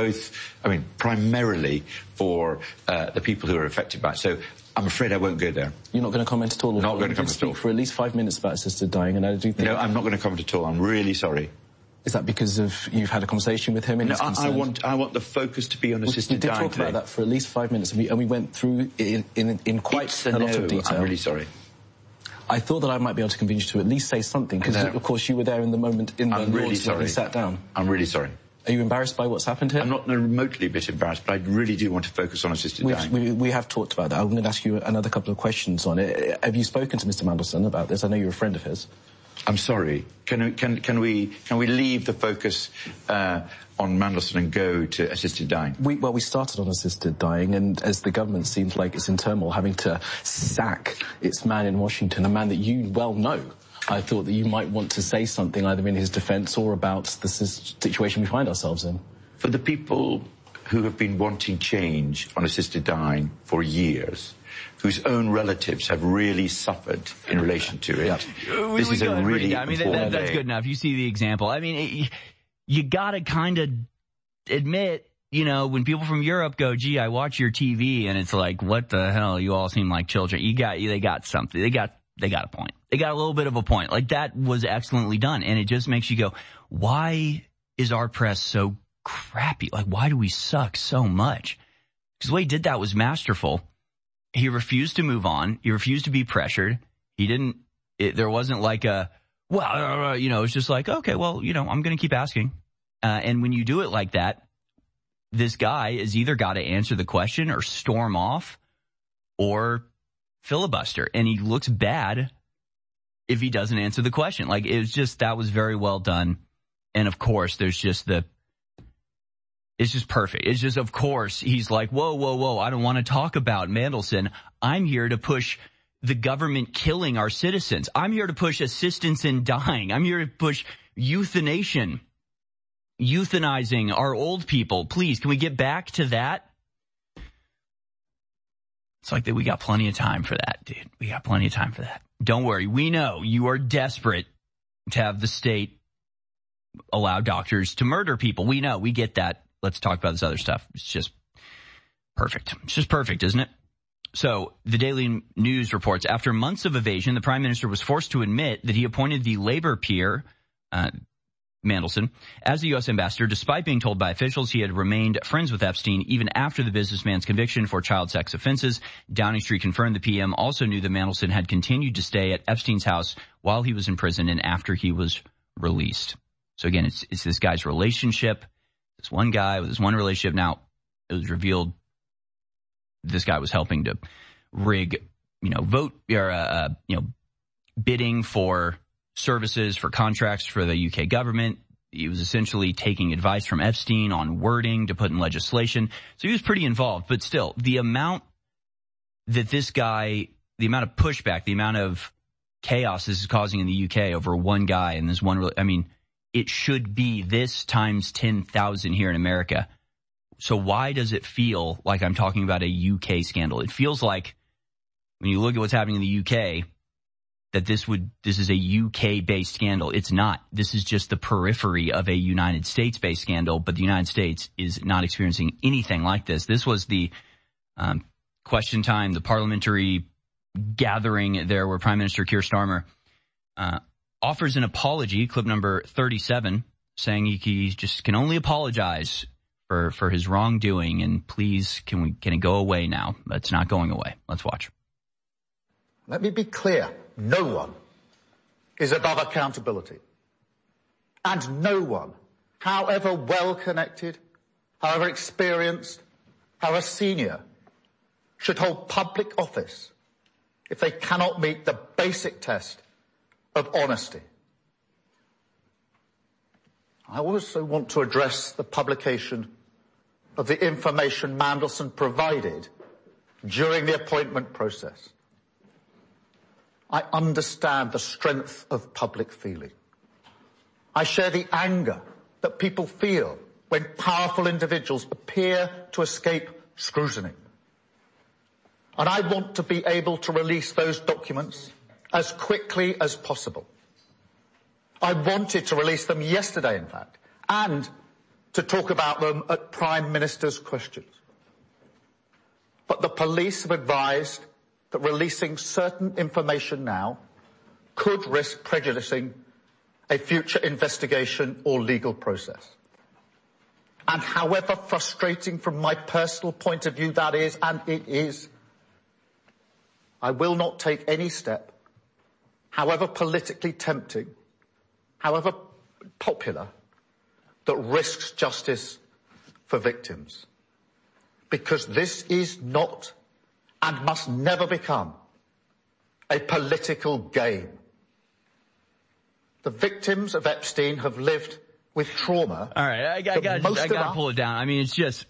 primarily for the people who are affected by it. So I'm afraid I won't go there. You're not going to comment at all? Not going to comment at all. For at least 5 minutes about assisted dying, and I do think... No, I'm not going to comment at all. I'm really sorry. Is that because you've had a conversation with him? And no, I want the focus to be on assisted dying. We did talk about that for at least 5 minutes, and we went through in quite a lot of detail. I'm really sorry. I thought that I might be able to convince you to at least say something, because of course you were there in the moment in the Lords when he sat down. I'm really sorry. Are you embarrassed by what's happened here? I'm not remotely a bit embarrassed, but I really do want to focus on assisted dying. We have talked about that. I'm going to ask you another couple of questions on it. Have you spoken to Mr. Mandelson about this? I know you're a friend of his. I'm sorry. Can we leave the focus on Mandelson and go to assisted dying? We started on assisted dying, and as the government seems like it's in turmoil, having to sack its man in Washington, a man that you well know, I thought that you might want to say something either in his defence or about the situation we find ourselves in. For the people who have been wanting change on assisted dying for years, whose own relatives have really suffered in relation to it. Yeah. This is a really important that's good enough. You see the example. I mean, you gotta kind of admit, when people from Europe go, gee, I watch your TV, and it's like, what the hell? You all seem like children. They got something. They got a point. They got a little bit of a point. Like, that was excellently done. And it just makes you go, why is our press so crappy? Like, why do we suck so much? Because the way he did that was masterful. He refused to move on. He refused to be pressured. There wasn't like it's just like, okay, well, I'm going to keep asking. And when you do it like that, this guy is either got to answer the question or storm off or filibuster. And he looks bad if he doesn't answer the question. Like, that was very well done. And of course, there's just it's just perfect. It's just, of course, he's like, whoa, I don't want to talk about Mandelson. I'm here to push the government killing our citizens. I'm here to push assistance in dying. I'm here to push euthanizing our old people. Please, can we get back to that? It's like that. We got plenty of time for that, dude. We got plenty of time for that. Don't worry. We know you are desperate to have the state allow doctors to murder people. We know. We get that. Let's talk about this other stuff. It's just perfect. It's just perfect, isn't it? So the Daily News reports, after months of evasion, the Prime Minister was forced to admit that he appointed the Labour peer, Mandelson, as the U.S. ambassador, despite being told by officials he had remained friends with Epstein even after the businessman's conviction for child sex offenses. Downing Street confirmed the PM also knew that Mandelson had continued to stay at Epstein's house while he was in prison and after he was released. So again, it's this guy's relationship. This one guy with this one relationship. Now, it was revealed this guy was helping to rig, vote or, bidding for services, for contracts for the UK government. He was essentially taking advice from Epstein on wording to put in legislation. So he was pretty involved. But still, the amount that this guy, the amount of pushback, the amount of chaos this is causing in the UK over one guy and this one, it should be this times 10,000 here in America. So why does it feel like I'm talking about a UK scandal? It feels like when you look at what's happening in the UK, that this is a UK-based scandal. It's not. This is just the periphery of a United States-based scandal, but the United States is not experiencing anything like this. This was the question time, the parliamentary gathering there where Prime Minister Keir Starmer offers an apology, clip number 37, saying he just can only apologize for his wrongdoing, and please, can it go away now? It's not going away. Let's watch. Let me be clear. No one is above accountability. And no one, however well-connected, however experienced, however senior, should hold public office if they cannot meet the basic test of honesty. I also want to address the publication of the information Mandelson provided during the appointment process. I understand the strength of public feeling. I share the anger that people feel when powerful individuals appear to escape scrutiny. And I want to be able to release those documents as quickly as possible. I wanted to release them yesterday, in fact, and to talk about them at Prime Minister's questions. But the police have advised that releasing certain information now could risk prejudicing a future investigation or legal process. And however frustrating from my personal point of view that is, and it is, I will not take any step, however politically tempting, however popular, that risks justice for victims. Because this is not and must never become a political game. The victims of Epstein have lived with trauma. All right, I gotta pull it down. I mean, it's just...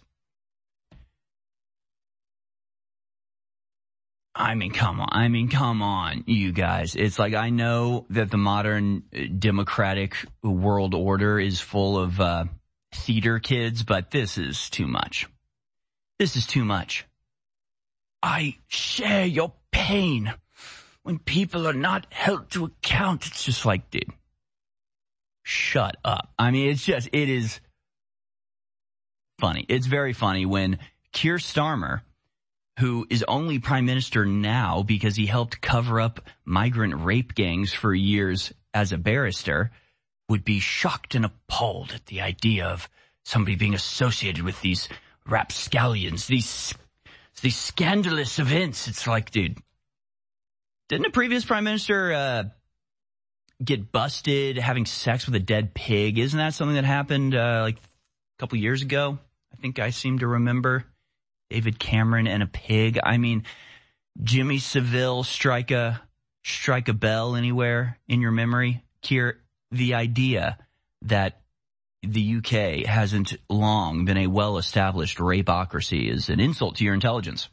come on, you guys. It's like, I know that the modern democratic world order is full of theater kids, but this is too much. This is too much. I share your pain when people are not held to account. It's just like, dude, shut up. I mean, it is funny. It's very funny when Keir Starmer, who is only prime minister now because he helped cover up migrant rape gangs for years as a barrister, would be shocked and appalled at the idea of somebody being associated with these rapscallions, these scandalous events. It's like, dude, didn't a previous prime minister get busted having sex with a dead pig? Isn't that something that happened like a couple years ago? I think I seem to remember. David Cameron and a pig. I mean, Jimmy Savile, strike a bell anywhere in your memory? Keir, the idea that the UK hasn't long been a well-established rapeocracy is an insult to your intelligence.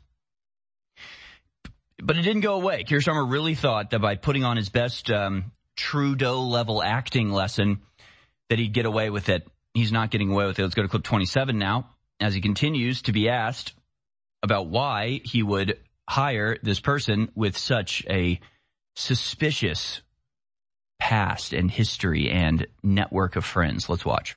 But it didn't go away. Keir Starmer really thought that by putting on his best Trudeau-level acting lesson that he'd get away with it. He's not getting away with it. Let's go to clip 27 now, as he continues to be asked about why he would hire this person with such a suspicious past and history and network of friends. Let's watch.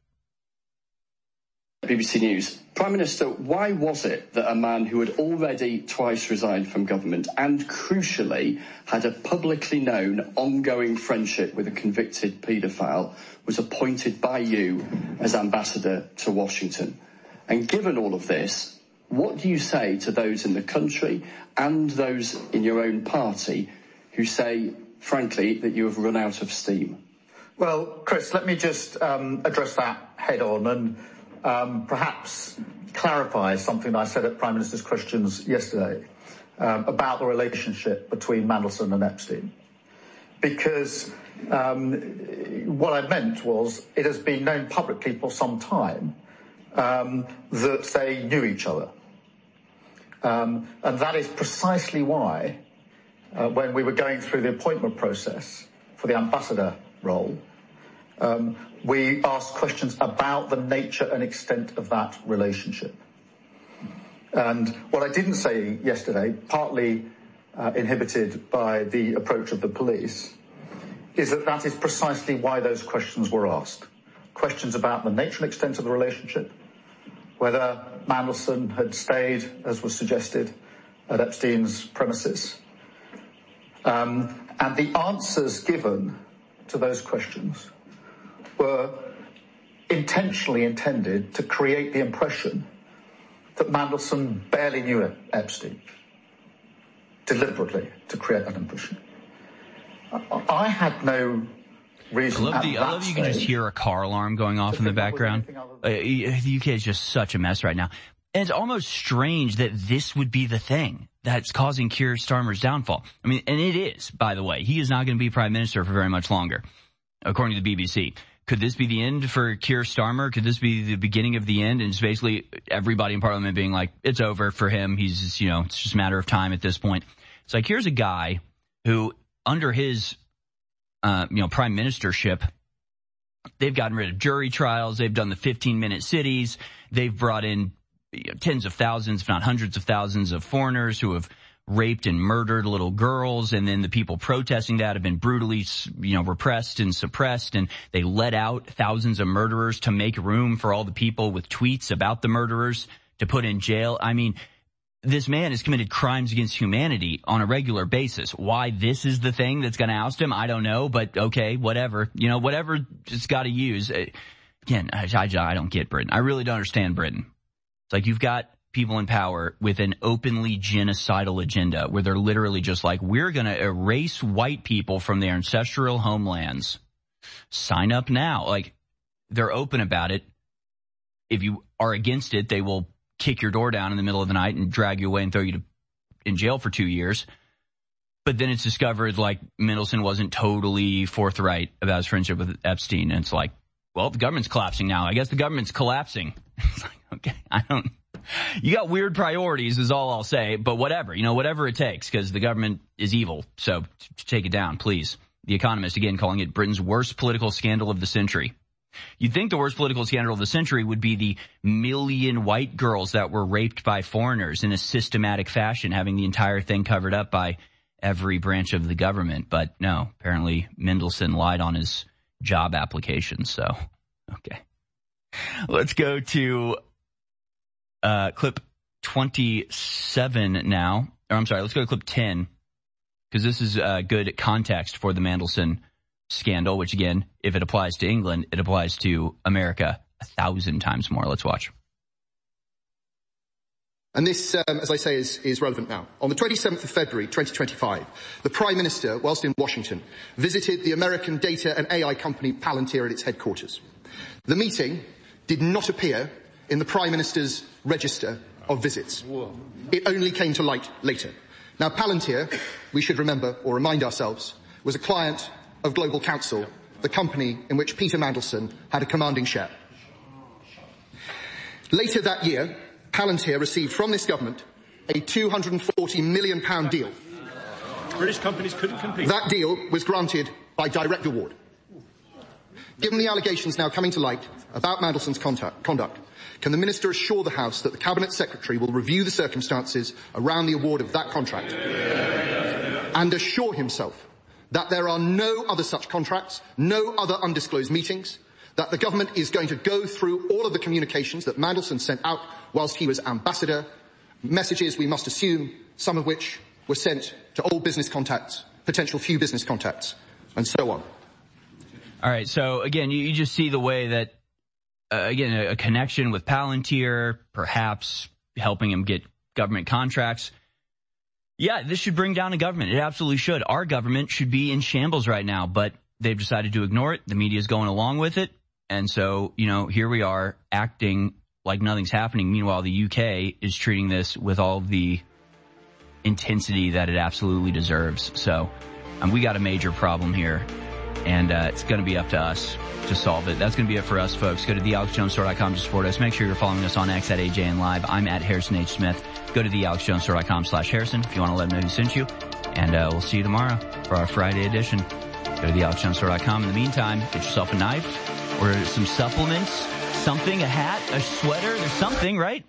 BBC News. Prime Minister, why was it that a man who had already twice resigned from government and, crucially, had a publicly known ongoing friendship with a convicted paedophile was appointed by you as ambassador to Washington? And given all of this, what do you say to those in the country and those in your own party who say, frankly, that you have run out of steam? Well, Chris, let me just address that head on and perhaps clarify something that I said at Prime Minister's questions yesterday about the relationship between Mandelson and Epstein. Because what I meant was it has been known publicly for some time that they knew each other. And that is precisely why, when we were going through the appointment process for the ambassador role, we asked questions about the nature and extent of that relationship. And what I didn't say yesterday, partly inhibited by the approach of the police, is that that is precisely why those questions were asked. Questions about the nature and extent of the relationship, whether Mandelson had stayed, as was suggested, at Epstein's premises. And the answers given to those questions were intentionally intended to create the impression that Mandelson barely knew Epstein, deliberately to create that impression. I had no reason. I love you can just hear a car alarm going off in the background. The UK is just such a mess right now. And it's almost strange that this would be the thing that's causing Keir Starmer's downfall. I mean, and it is, by the way. He is not going to be prime minister for very much longer, according to the BBC. Could this be the end for Keir Starmer? Could this be the beginning of the end? And it's basically everybody in Parliament being like, it's over for him. He's just, it's just a matter of time at this point. It's like, here's a guy who under his, prime ministership, they've gotten rid of jury trials. They've done the 15-minute cities. They've brought in tens of thousands, if not hundreds of thousands of foreigners who have raped and murdered little girls. And then the people protesting that have been brutally, repressed and suppressed. And they let out thousands of murderers to make room for all the people with tweets about the murderers to put in jail. I mean, this man has committed crimes against humanity on a regular basis. Why this is the thing that's going to oust him, I don't know. But okay, whatever. Whatever it's got to use. Again, I don't get Britain. I really don't understand Britain. It's like you've got people in power with an openly genocidal agenda where they're literally just like, we're going to erase white people from their ancestral homelands. Sign up now. Like, they're open about it. If you are against it, they will kick your door down in the middle of the night and drag you away and throw you in jail for 2 years. But then it's discovered, like, Mendelsohn wasn't totally forthright about his friendship with Epstein. And it's like, well, the government's collapsing now. I guess the government's collapsing. It's like, okay, you got weird priorities is all I'll say, but whatever, whatever it takes, because the government is evil. So take it down, please. The Economist, again, calling it Britain's worst political scandal of the century. You'd think the worst political scandal of the century would be the million white girls that were raped by foreigners in a systematic fashion, having the entire thing covered up by every branch of the government. But no, apparently Mendelsohn lied on his job application. So, okay. Let's go to clip 27 now. Or I'm sorry, let's go to clip 10, because this is good context for the Mendelsohn scandal, which, again, if it applies to England, it applies to America 1,000 times more. Let's watch. And this, as I say, is relevant now. On the 27th of February 2025, the Prime Minister, whilst in Washington, visited the American data and AI company Palantir at its headquarters. The meeting did not appear in the Prime Minister's register of visits. It only came to light later. Now, Palantir, we should remember or remind ourselves, was a client of Global Counsel, the company in which Peter Mandelson had a commanding share. Later that year, Palantir received from this government a £240 million deal. British companies couldn't compete. That deal was granted by direct award. Given the allegations now coming to light about Mandelson's conduct, can the Minister assure the House that the Cabinet Secretary will review the circumstances around the award of that contract and assure himself that there are no other such contracts, no other undisclosed meetings, that the government is going to go through all of the communications that Mandelson sent out whilst he was ambassador, messages we must assume, some of which were sent to old business contacts, potential few business contacts, and so on. All right, so again, you just see the way that, a connection with Palantir, perhaps helping him get government contracts. Yeah, this should bring down a government. It absolutely should. Our government should be in shambles right now, but they've decided to ignore it. The media is going along with it. And so, here we are acting like nothing's happening. Meanwhile, the UK is treating this with all the intensity that it absolutely deserves. So we got a major problem here, and it's going to be up to us to solve it. That's going to be it for us, folks. Go to thealexjonesstore.com to support us. Make sure you're following us on X at AJNLive. I'm at Harrison H. Smith. Go to thealexjonesstore.com/Harrison if you want to let me know who sent you. And we'll see you tomorrow for our Friday edition. Go to thealexjonesstore.com. In the meantime, get yourself a knife or some supplements, something, a hat, a sweater. There's something, right?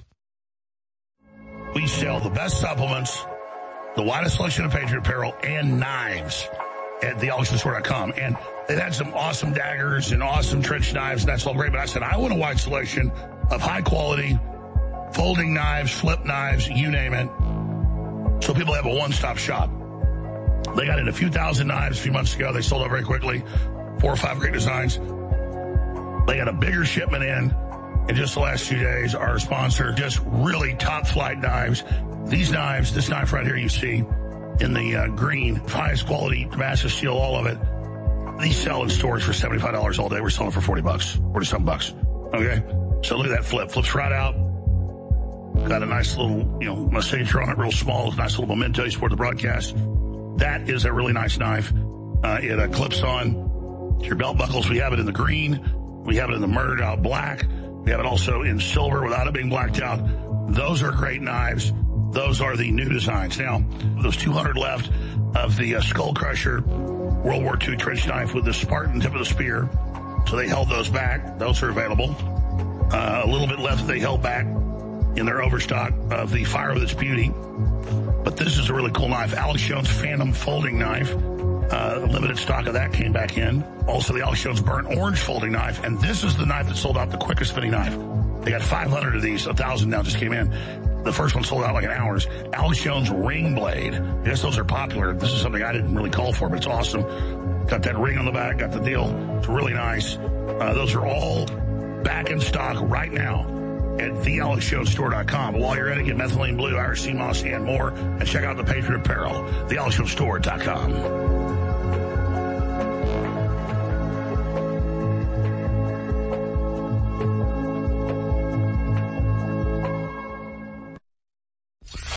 We sell the best supplements, the widest selection of Patriot apparel, and knives at thealexjonesstore.com. And they've had some awesome daggers and awesome trench knives, and that's all great. But I said, I want a wide selection of high quality folding knives, flip knives, you name it. So people have a one-stop shop. They got in a few thousand knives a few months ago. They sold out very quickly. 4 or 5 great designs. They got a bigger shipment in just the last 2 days. Our sponsor, just really top flight knives. These knives, this knife right here you see in the green, highest quality Damascus steel, all of it. These sell in stores for $75 all day. We're selling for $40, $40-some. Okay? So look at that flip. Flips right out. Got a nice little, my signature on it, real small. Nice little memento. You support the broadcast. That is a really nice knife. It clips on your belt buckles. We have it in the green. We have it in the murdered out black. We have it also in silver without it being blacked out. Those are great knives. Those are the new designs. Now, those 200 left of the Skull Crusher World War II trench knife with the Spartan tip of the spear. So they held those back. Those are available. A little bit left they held back in their overstock of the Fire with Its Beauty. But this is a really cool knife. Alex Jones Phantom folding knife. Limited stock of that came back in. Also the Alex Jones Burnt Orange folding knife. And this is the knife that sold out the quickest spinning knife. They got 500 of these. 1,000 now just came in. The first one sold out like an hour's. Alex Jones Ring Blade. I guess those are popular. This is something I didn't really call for, but it's awesome. Got that ring on the back. Got the deal. It's really nice. Those are all back in stock right now at thealexjonesstore.com. But while you're at it, get Methylene Blue, Irish Sea Moss, and more. And check out the Patriot Apparel, thealexjonesstore.com.